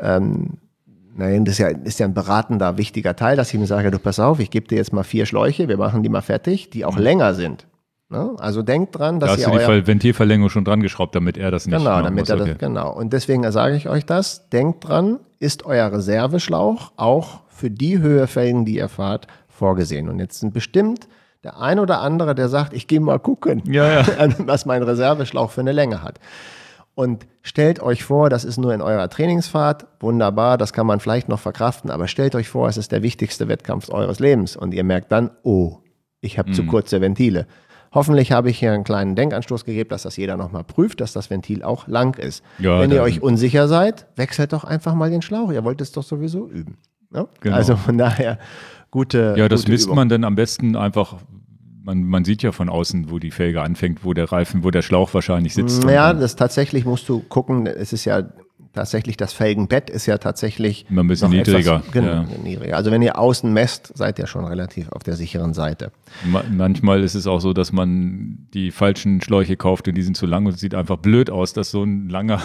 das ist ja ein beratender, wichtiger Teil, dass ich ihm sage, du pass auf, ich gebe dir jetzt mal 4 Schläuche, wir machen die mal fertig, die auch länger sind. Ne? Also denkt dran, dass Da hast du die Ventilverlängerung schon dran geschraubt, damit er das nicht machen muss. Genau. Und deswegen sage ich euch das, denkt dran, ist euer Reserveschlauch auch für die Höhefelgen, die ihr fahrt, vorgesehen. Und jetzt sind bestimmt der ein oder andere, der sagt, ich gehe mal gucken, was mein Reserveschlauch für eine Länge hat. Und stellt euch vor, das ist nur in eurer Trainingsfahrt, wunderbar, das kann man vielleicht noch verkraften, aber stellt euch vor, es ist der wichtigste Wettkampf eures Lebens und ihr merkt dann, oh, ich habe zu kurze Ventile. Hoffentlich habe ich hier einen kleinen Denkanstoß gegeben, dass das jeder nochmal prüft, dass das Ventil auch lang ist. Ja, wenn ihr euch unsicher seid, wechselt doch einfach mal den Schlauch, ihr wollt es doch sowieso üben. Ne? Genau. Also von daher gute Ja, das misst Übung. man dann am besten einfach, man sieht ja von außen, wo die Felge anfängt, wo der Schlauch wahrscheinlich sitzt. Ja, das tatsächlich musst du gucken, es ist ja tatsächlich, das Felgenbett ist ja tatsächlich immer ein bisschen noch niedriger. Etwas, genau, niedriger. Also wenn ihr außen messt, seid ihr schon relativ auf der sicheren Seite. Manchmal ist es auch so, dass man die falschen Schläuche kauft und die sind zu lang und es sieht einfach blöd aus, dass so ein langes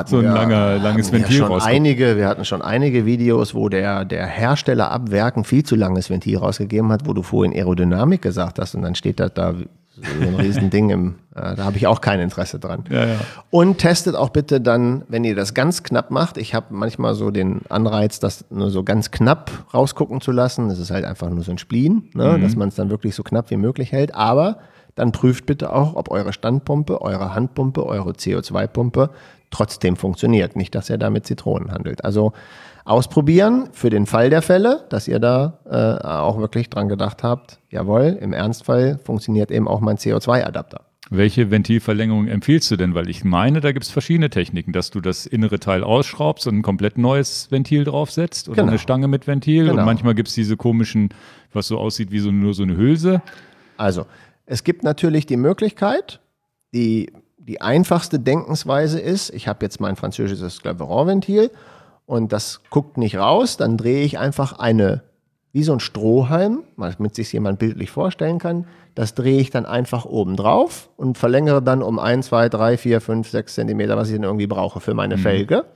Ventil rauskommt. Wir hatten schon einige Videos, wo der Hersteller ab Werken viel zu langes Ventil rausgegeben hat, wo du vorhin Aerodynamik gesagt hast und dann steht das da so ein Riesending da habe ich auch kein Interesse dran. Ja. Und testet auch bitte dann, wenn ihr das ganz knapp macht, ich habe manchmal so den Anreiz, das nur so ganz knapp rausgucken zu lassen, das ist halt einfach nur so ein Spleen, ne? Dass man es dann wirklich so knapp wie möglich hält, aber dann prüft bitte auch, ob eure Standpumpe, eure Handpumpe, eure CO2-Pumpe trotzdem funktioniert, nicht, dass ihr da mit Zitronen handelt. Also ausprobieren für den Fall der Fälle, dass ihr da auch wirklich dran gedacht habt, jawohl, im Ernstfall funktioniert eben auch mein CO2-Adapter. Welche Ventilverlängerung empfiehlst du denn? Weil ich meine, da gibt es verschiedene Techniken, dass du das innere Teil ausschraubst und ein komplett neues Ventil draufsetzt oder eine Stange mit Ventil. Genau. Und manchmal gibt es diese komischen, was so aussieht wie nur so eine Hülse. Also, es gibt natürlich die Möglichkeit, die einfachste Denkensweise ist, ich habe jetzt mein französisches Claveron-Ventil und das guckt nicht raus, dann drehe ich einfach wie so ein Strohhalm, damit sich jemand bildlich vorstellen kann, das drehe ich dann einfach oben drauf und verlängere dann um 1, 2, 3, 4, 5, 6 Zentimeter, was ich dann irgendwie brauche für meine Felge.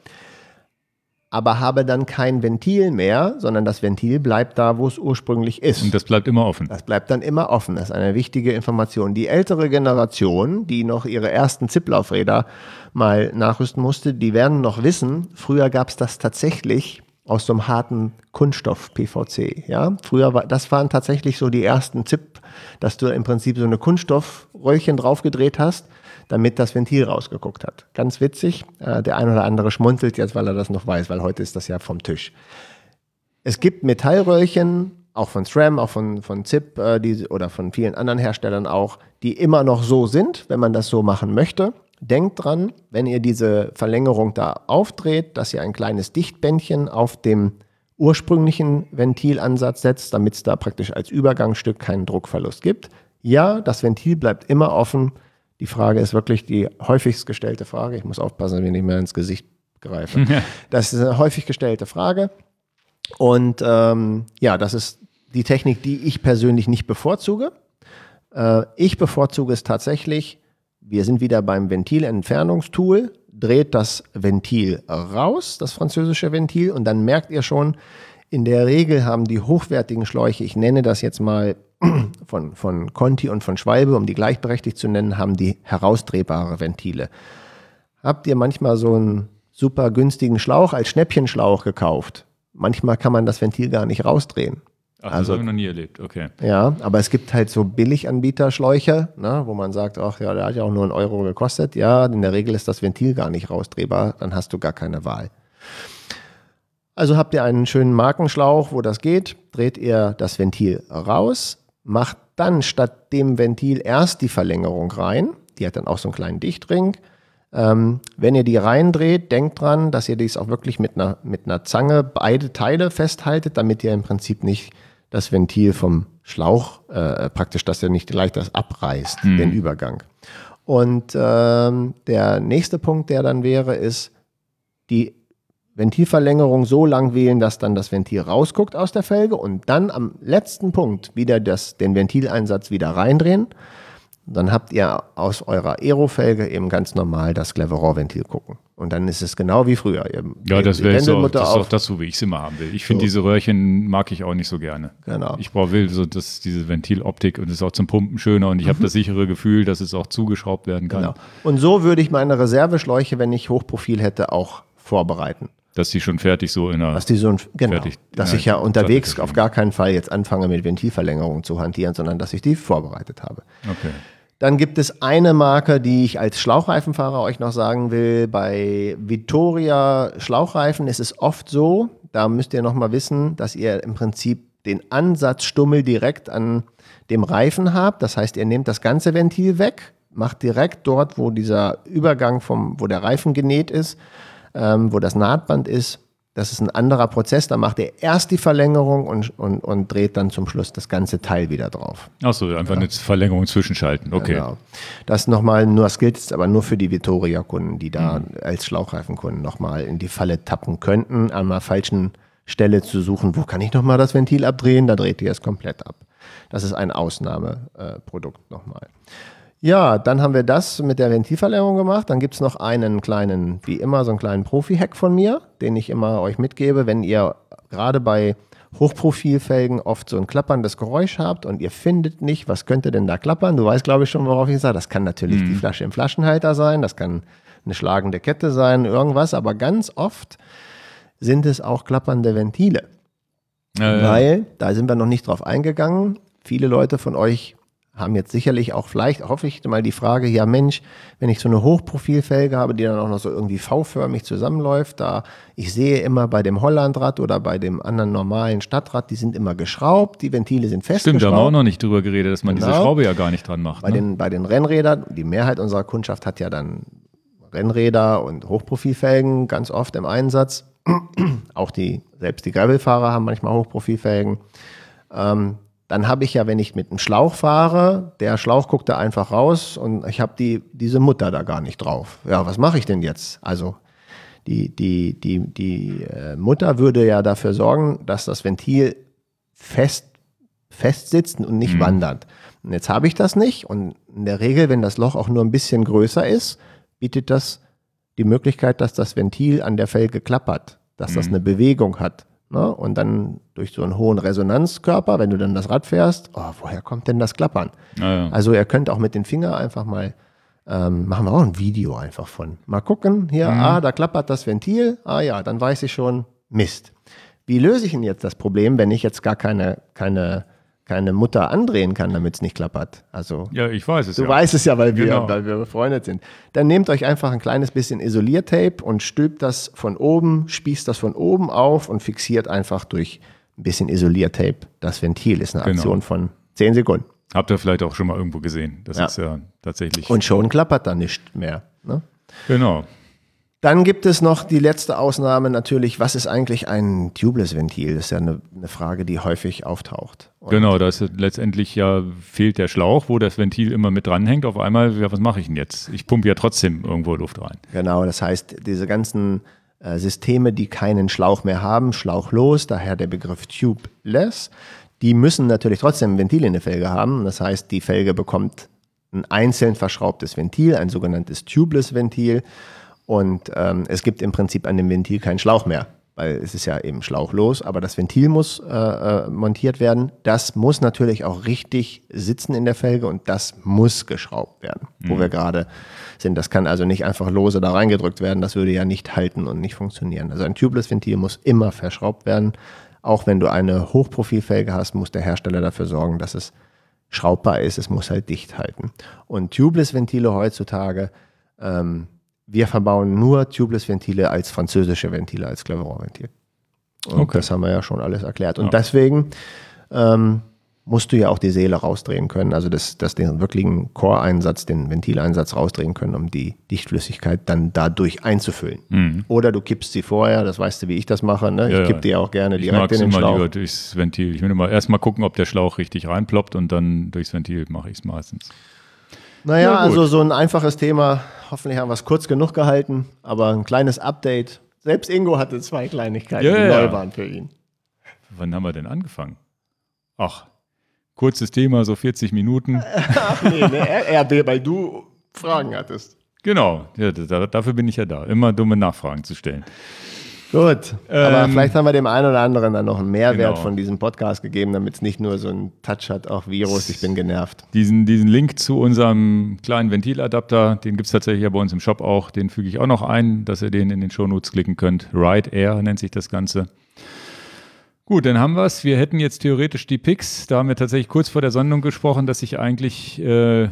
Aber habe dann kein Ventil mehr, sondern das Ventil bleibt da, wo es ursprünglich ist. Und das bleibt immer offen. Das bleibt dann immer offen. Das ist eine wichtige Information. Die ältere Generation, die noch ihre ersten Zipplaufräder mal nachrüsten musste, die werden noch wissen, früher gab es das tatsächlich aus so einem harten Kunststoff PVC. Ja? Das waren tatsächlich so die ersten Zip, dass du im Prinzip so eine Kunststoffröllchen draufgedreht hast, damit das Ventil rausgeguckt hat. Ganz witzig. Der ein oder andere schmunzelt jetzt, weil er das noch weiß, weil heute ist das ja vom Tisch. Es gibt Metallröllchen, auch von SRAM, auch von ZIP oder von vielen anderen Herstellern auch, die immer noch so sind, wenn man das so machen möchte. Denkt dran, wenn ihr diese Verlängerung da aufdreht, dass ihr ein kleines Dichtbändchen auf dem ursprünglichen Ventilansatz setzt, damit es da praktisch als Übergangsstück keinen Druckverlust gibt. Ja, das Ventil bleibt immer offen. Die Frage ist wirklich die häufigst gestellte Frage. Ich muss aufpassen, wenn ich nicht mehr ins Gesicht greife. Das ist eine häufig gestellte Frage. Und das ist die Technik, die ich persönlich nicht bevorzuge. Ich bevorzuge es tatsächlich, wir sind wieder beim Ventilentfernungstool, dreht das Ventil raus, das französische Ventil, und dann merkt ihr schon, in der Regel haben die hochwertigen Schläuche, ich nenne das jetzt mal von Conti und von Schwalbe, um die gleichberechtigt zu nennen, haben die herausdrehbare Ventile. Habt ihr manchmal so einen super günstigen Schlauch als Schnäppchenschlauch gekauft? Manchmal kann man das Ventil gar nicht rausdrehen. Ach, das habe ich noch nie erlebt, okay. Ja, aber es gibt halt so Billiganbieterschläuche, ne, wo man sagt, ach ja, der hat ja auch nur 1 Euro gekostet. Ja, in der Regel ist das Ventil gar nicht rausdrehbar, dann hast du gar keine Wahl. Also habt ihr einen schönen Markenschlauch, wo das geht, dreht ihr das Ventil raus, macht dann statt dem Ventil erst die Verlängerung rein, die hat dann auch so einen kleinen Dichtring. Wenn ihr die reindreht, denkt dran, dass ihr dies auch wirklich mit einer Zange beide Teile festhaltet, damit ihr im Prinzip nicht das Ventil vom Schlauch praktisch, dass ihr nicht gleich das abreißt, den Übergang. Und der nächste Punkt, der dann wäre, ist die Ventilverlängerung so lang wählen, dass dann das Ventil rausguckt aus der Felge und dann am letzten Punkt wieder den Ventileinsatz wieder reindrehen. Dann habt ihr aus eurer Aerofelge eben ganz normal das Claveron-Ventil gucken. Und dann ist es genau wie früher. Ja, das ist auch das, so wie ich es immer haben will. Ich finde, diese Röhrchen mag ich auch nicht so gerne. Genau. Ich will so diese Ventiloptik und es ist auch zum Pumpen schöner und ich habe das sichere Gefühl, dass es auch zugeschraubt werden kann. Genau. Und so würde ich meine Reserveschläuche, wenn ich Hochprofil hätte, auch vorbereiten. Dass die schon fertig so in der... Dass ich ja unterwegs auf gar keinen Fall jetzt anfange, mit Ventilverlängerung zu hantieren, sondern dass ich die vorbereitet habe. Okay. Dann gibt es eine Marke, die ich als Schlauchreifenfahrer euch noch sagen will. Bei Vittoria Schlauchreifen ist es oft so, da müsst ihr noch mal wissen, dass ihr im Prinzip den Ansatzstummel direkt an dem Reifen habt. Das heißt, ihr nehmt das ganze Ventil weg, macht direkt dort, wo dieser Übergang wo der Reifen genäht ist, wo das Nahtband ist, Das ist ein anderer Prozess, da macht er erst die Verlängerung und dreht dann zum Schluss das ganze Teil wieder drauf. Achso, einfach eine Verlängerung zwischenschalten, okay. Genau. Das nochmal, das gilt jetzt aber nur für die Vittoria-Kunden, die da als Schlauchreifenkunden nochmal in die Falle tappen könnten, an einer falschen Stelle zu suchen, wo kann ich nochmal das Ventil abdrehen, da dreht ihr es komplett ab. Das ist ein Ausnahmeprodukt nochmal. Ja, dann haben wir das mit der Ventilverlängerung gemacht. Dann gibt es noch einen kleinen, wie immer, so einen kleinen Profi-Hack von mir, den ich immer euch mitgebe, wenn ihr gerade bei Hochprofilfelgen oft so ein klapperndes Geräusch habt und ihr findet nicht, was könnte denn da klappern? Du weißt, glaube ich, schon, worauf ich sage. Das kann natürlich die Flasche im Flaschenhalter sein, das kann eine schlagende Kette sein, irgendwas, aber ganz oft sind es auch klappernde Ventile. Weil, da sind wir noch nicht drauf eingegangen, viele Leute von euch haben jetzt sicherlich auch vielleicht, hoffe ich mal, die Frage, ja Mensch, wenn ich so eine Hochprofilfelge habe, die dann auch noch so irgendwie V-förmig zusammenläuft, ich sehe immer bei dem Hollandrad oder bei dem anderen normalen Stadtrad, die sind immer geschraubt, die Ventile sind festgeschraubt. Stimmt, da haben wir auch noch nicht drüber geredet, dass man diese Schraube ja gar nicht dran macht. Bei den Rennrädern, die Mehrheit unserer Kundschaft hat ja dann Rennräder und Hochprofilfelgen ganz oft im Einsatz. Auch selbst die Gravelfahrer haben manchmal Hochprofilfelgen. Dann habe ich ja, wenn ich mit einem Schlauch fahre, der Schlauch guckt da einfach raus und ich habe diese Mutter da gar nicht drauf. Ja, was mache ich denn jetzt? Also die Mutter würde ja dafür sorgen, dass das Ventil fest sitzt und nicht wandert. Und jetzt habe ich das nicht und in der Regel, wenn das Loch auch nur ein bisschen größer ist, bietet das die Möglichkeit, dass das Ventil an der Felge klappert, dass das eine Bewegung hat. Ne? Und dann durch so einen hohen Resonanzkörper, wenn du dann das Rad fährst, woher kommt denn das Klappern? Also ihr könnt auch mit den Fingern einfach mal, machen wir auch ein Video einfach von. Mal gucken, hier, da klappert das Ventil, ja, dann weiß ich schon, Mist. Wie löse ich denn jetzt das Problem, wenn ich jetzt gar keine Mutter andrehen kann, damit es nicht klappert? Also, ja, ich weiß es Du weißt es ja, weil wir befreundet sind. Dann nehmt euch einfach ein kleines bisschen Isoliertape und stülpt das von oben, spießt das von oben auf und fixiert einfach durch ein bisschen Isoliertape das Ventil. Ist eine Aktion von 10 Sekunden. Habt ihr vielleicht auch schon mal irgendwo gesehen. Das ist ja tatsächlich. Und schon klappert da nicht mehr. Ne? Genau. Dann gibt es noch die letzte Ausnahme natürlich, was ist eigentlich ein Tubeless-Ventil? Das ist ja eine Frage, die häufig auftaucht. Und genau, da ist letztendlich fehlt der Schlauch, wo das Ventil immer mit dranhängt. Auf einmal, was mache ich denn jetzt? Ich pumpe ja trotzdem irgendwo Luft rein. Genau, das heißt, diese ganzen Systeme, die keinen Schlauch mehr haben, schlauchlos, daher der Begriff Tubeless, die müssen natürlich trotzdem ein Ventil in der Felge haben. Das heißt, die Felge bekommt ein einzeln verschraubtes Ventil, ein sogenanntes Tubeless-Ventil. Und es gibt im Prinzip an dem Ventil keinen Schlauch mehr, weil es ist ja eben schlauchlos, aber das Ventil muss montiert werden. Das muss natürlich auch richtig sitzen in der Felge und das muss geschraubt werden, wo wir gerade sind. Das kann also nicht einfach lose da reingedrückt werden, das würde ja nicht halten und nicht funktionieren. Also ein Tubeless-Ventil muss immer verschraubt werden. Auch wenn du eine Hochprofilfelge hast, muss der Hersteller dafür sorgen, dass es schraubbar ist. Es muss halt dicht halten. Und Tubeless-Ventile heutzutage, wir verbauen nur Tubeless-Ventile als französische Ventile, als Cleveron-Ventil. Und das haben wir ja schon alles erklärt. Und deswegen musst du ja auch die Seele rausdrehen können, also den wirklichen Core-Einsatz, den Ventileinsatz rausdrehen können, um die Dichtflüssigkeit dann dadurch einzufüllen. Oder du kippst sie vorher, das weißt du, wie ich das mache. Ne? Ich kippe die auch gerne direkt in den Schlauch. Ich mag es immer lieber durchs Ventil. Ich will immer erstmal gucken, ob der Schlauch richtig reinploppt und dann durchs Ventil mache ich es meistens. Naja, also so ein einfaches Thema. Hoffentlich haben wir es kurz genug gehalten, aber ein kleines Update. Selbst Ingo hatte 2 Kleinigkeiten, die neu waren für ihn. Wann haben wir denn angefangen? Ach, kurzes Thema, so 40 Minuten. Ach nee, RB, weil du Fragen hattest. Genau, ja, dafür bin ich ja da, immer dumme Nachfragen zu stellen. Gut, aber vielleicht haben wir dem einen oder anderen dann noch einen Mehrwert von diesem Podcast gegeben, damit es nicht nur so einen Touch hat, auch Virus, ich bin genervt. Diesen Link zu unserem kleinen Ventiladapter, den gibt es tatsächlich ja bei uns im Shop auch, den füge ich auch noch ein, dass ihr den in den Shownotes klicken könnt. Ride Air nennt sich das Ganze. Gut, dann haben wir es. Wir hätten jetzt theoretisch die Picks, da haben wir tatsächlich kurz vor der Sendung gesprochen, dass ich eigentlich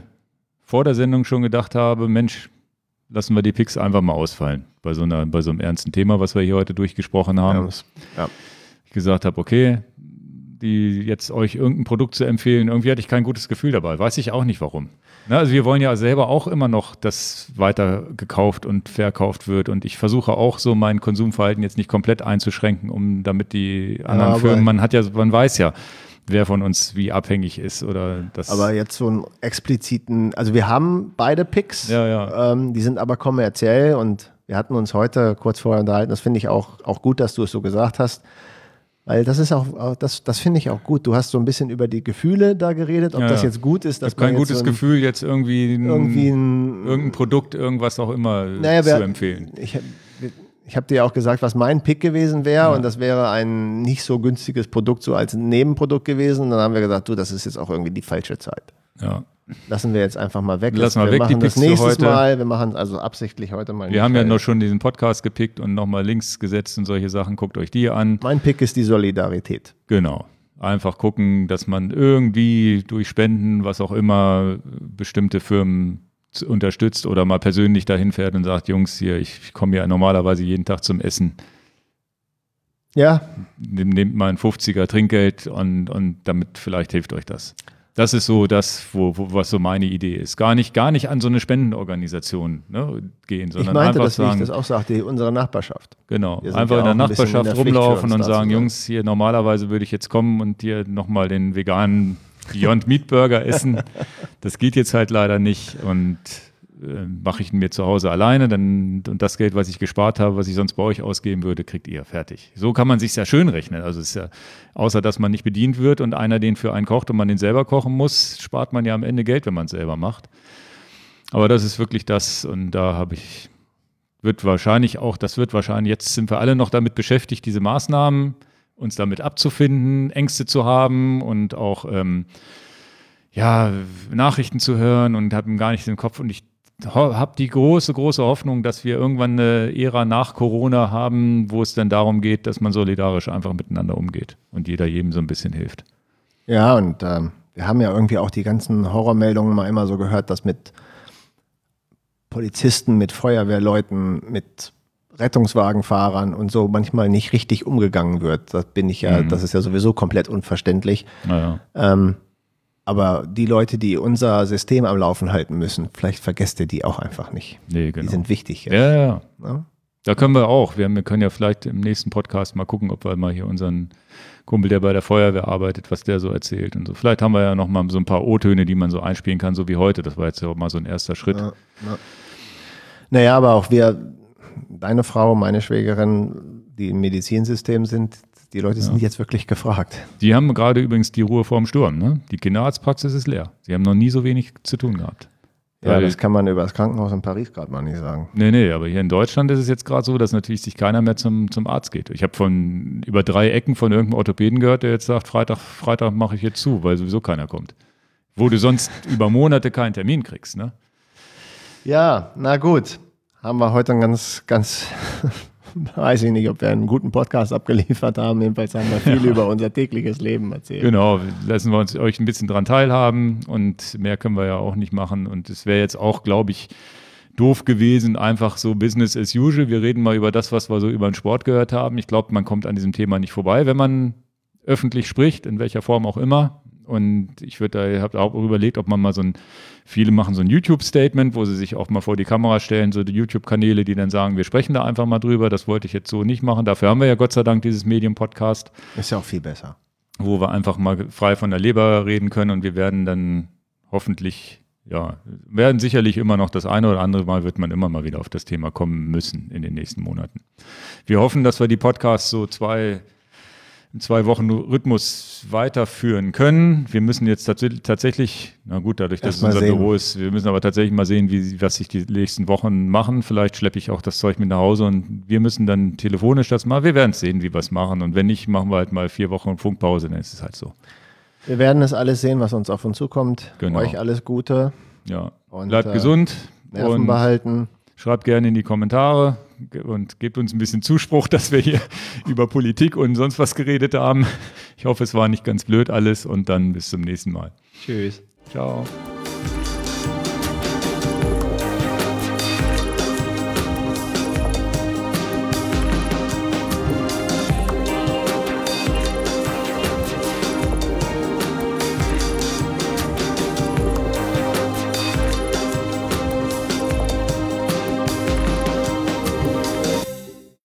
vor der Sendung schon gedacht habe, Mensch, lassen wir die Picks einfach mal ausfallen, bei so einem ernsten Thema, was wir hier heute durchgesprochen haben. Ich gesagt habe, okay, die jetzt euch irgendein Produkt zu empfehlen, irgendwie hatte ich kein gutes Gefühl dabei. Weiß ich auch nicht warum. Na, also wir wollen ja selber auch immer noch, dass weiter gekauft und verkauft wird. Und ich versuche auch so mein Konsumverhalten jetzt nicht komplett einzuschränken, damit die anderen Firmen, man weiß ja, wer von uns wie abhängig ist oder das. Aber jetzt so einen expliziten, also wir haben beide Picks, die sind aber kommerziell und wir hatten uns heute kurz vorher unterhalten, das finde ich auch gut, dass du es so gesagt hast, weil das ist auch, das finde ich auch gut. Du hast so ein bisschen über die Gefühle da geredet, ob das jetzt gut ist, dass ich habe kein gutes Gefühl, jetzt irgendwie irgendein Produkt, irgendwas auch immer zu empfehlen. Ich habe dir auch gesagt, was mein Pick gewesen wäre und das wäre ein nicht so günstiges Produkt, so als Nebenprodukt gewesen. Und dann haben wir gesagt, das ist jetzt auch irgendwie die falsche Zeit. Ja. Lassen wir jetzt einfach mal weg. Lassen wir weg, die Picks das nächstes heute. Mal. Wir machen also absichtlich heute mal. Wir haben ja noch schon diesen Podcast gepickt und nochmal Links gesetzt und solche Sachen. Guckt euch die an. Mein Pick ist die Solidarität. Genau. Einfach gucken, dass man irgendwie durch Spenden, was auch immer, bestimmte Firmen unterstützt oder mal persönlich dahin fährt und sagt, Jungs, hier, ich komme ja normalerweise jeden Tag zum Essen. Ja. Nehmt mal ein 50er Trinkgeld und damit vielleicht hilft euch das. Das ist so das, was so meine Idee ist. Gar nicht an so eine Spendenorganisation gehen, sondern einfach sagen. Wie ich das auch sagte, unsere Nachbarschaft. Genau, einfach in der Nachbarschaft rumlaufen und sagen, Jungs, hier normalerweise würde ich jetzt kommen und dir nochmal den veganen Beyond Meat Burger essen. Das geht jetzt halt leider nicht und mache ich ihn mir zu Hause alleine, und das Geld, was ich gespart habe, was ich sonst bei euch ausgeben würde, kriegt ihr fertig. So kann man sich ja schön rechnen. Also es ist ja, außer dass man nicht bedient wird und einer den für einen kocht und man den selber kochen muss, spart man ja am Ende Geld, wenn man es selber macht. Aber das ist wirklich das und da wird wahrscheinlich, jetzt sind wir alle noch damit beschäftigt, diese Maßnahmen, uns damit abzufinden, Ängste zu haben und auch Nachrichten zu hören und haben gar nicht im Kopf und ich habe die große Hoffnung, dass wir irgendwann eine Ära nach Corona haben, wo es dann darum geht, dass man solidarisch einfach miteinander umgeht und jeder jedem so ein bisschen hilft. Ja, und wir haben ja irgendwie auch die ganzen Horrormeldungen mal immer so gehört, dass mit Polizisten, mit Feuerwehrleuten, mit Rettungswagenfahrern und so manchmal nicht richtig umgegangen wird. Das ist ja sowieso komplett unverständlich. Ja. Aber die Leute, die unser System am Laufen halten müssen, vielleicht vergesst ihr die auch einfach nicht. Nee, genau. Die sind wichtig. Ja. Da können wir auch. Wir können ja vielleicht im nächsten Podcast mal gucken, ob wir mal hier unseren Kumpel, der bei der Feuerwehr arbeitet, was der so erzählt und so. Vielleicht haben wir ja noch mal so ein paar O-Töne, die man so einspielen kann, so wie heute. Das war jetzt ja auch mal so ein erster Schritt. Ja. Naja, aber auch deine Frau, meine Schwägerin, die im Medizinsystem sind, die Leute sind jetzt wirklich gefragt. Die haben gerade übrigens die Ruhe vorm Sturm. Ne? Die Kinderarztpraxis ist leer. Sie haben noch nie so wenig zu tun gehabt. Ja, das kann man über das Krankenhaus in Paris gerade mal nicht sagen. Nee, aber hier in Deutschland ist es jetzt gerade so, dass natürlich sich keiner mehr zum Arzt geht. Ich habe von über 3 Ecken von irgendeinem Orthopäden gehört, der jetzt sagt, Freitag mache ich jetzt zu, weil sowieso keiner kommt. Wo du sonst über Monate keinen Termin kriegst. Ne? Ja, na gut. Haben wir heute einen ganz weiß ich nicht, ob wir einen guten Podcast abgeliefert haben. Jedenfalls haben wir viel über unser tägliches Leben erzählt. Genau, lassen wir euch ein bisschen dran teilhaben und mehr können wir ja auch nicht machen. Und es wäre jetzt auch, glaube ich, doof gewesen, einfach so Business as usual. Wir reden mal über das, was wir so über den Sport gehört haben. Ich glaube, man kommt an diesem Thema nicht vorbei, wenn man öffentlich spricht, in welcher Form auch immer. Und ich habe auch überlegt, ob man mal viele machen so ein YouTube-Statement, wo sie sich auch mal vor die Kamera stellen, so die YouTube-Kanäle, die dann sagen, wir sprechen da einfach mal drüber, das wollte ich jetzt so nicht machen. Dafür haben wir ja Gott sei Dank dieses Medium-Podcast. Ist ja auch viel besser. Wo wir einfach mal frei von der Leber reden können und wir werden dann hoffentlich, werden sicherlich immer noch das eine oder andere Mal, wird man immer mal wieder auf das Thema kommen müssen in den nächsten Monaten. Wir hoffen, dass wir die Podcasts so in 2 Wochen Rhythmus weiterführen können. Wir müssen jetzt tatsächlich, na gut, dadurch, dass es unser Büro ist, wir müssen aber tatsächlich mal sehen, was sich die nächsten Wochen machen. Vielleicht schleppe ich auch das Zeug mit nach Hause und wir müssen dann telefonisch das machen. Wir werden sehen, wie wir es machen. Und wenn nicht, machen wir halt mal 4 Wochen Funkpause, dann ist es halt so. Wir werden es alles sehen, was uns auf uns zukommt. Genau. Euch alles Gute. Ja, und bleibt gesund. Nerven behalten. Schreibt gerne in die Kommentare und gebt uns ein bisschen Zuspruch, dass wir hier über Politik und sonst was geredet haben. Ich hoffe, es war nicht ganz blöd alles und dann bis zum nächsten Mal. Tschüss. Ciao.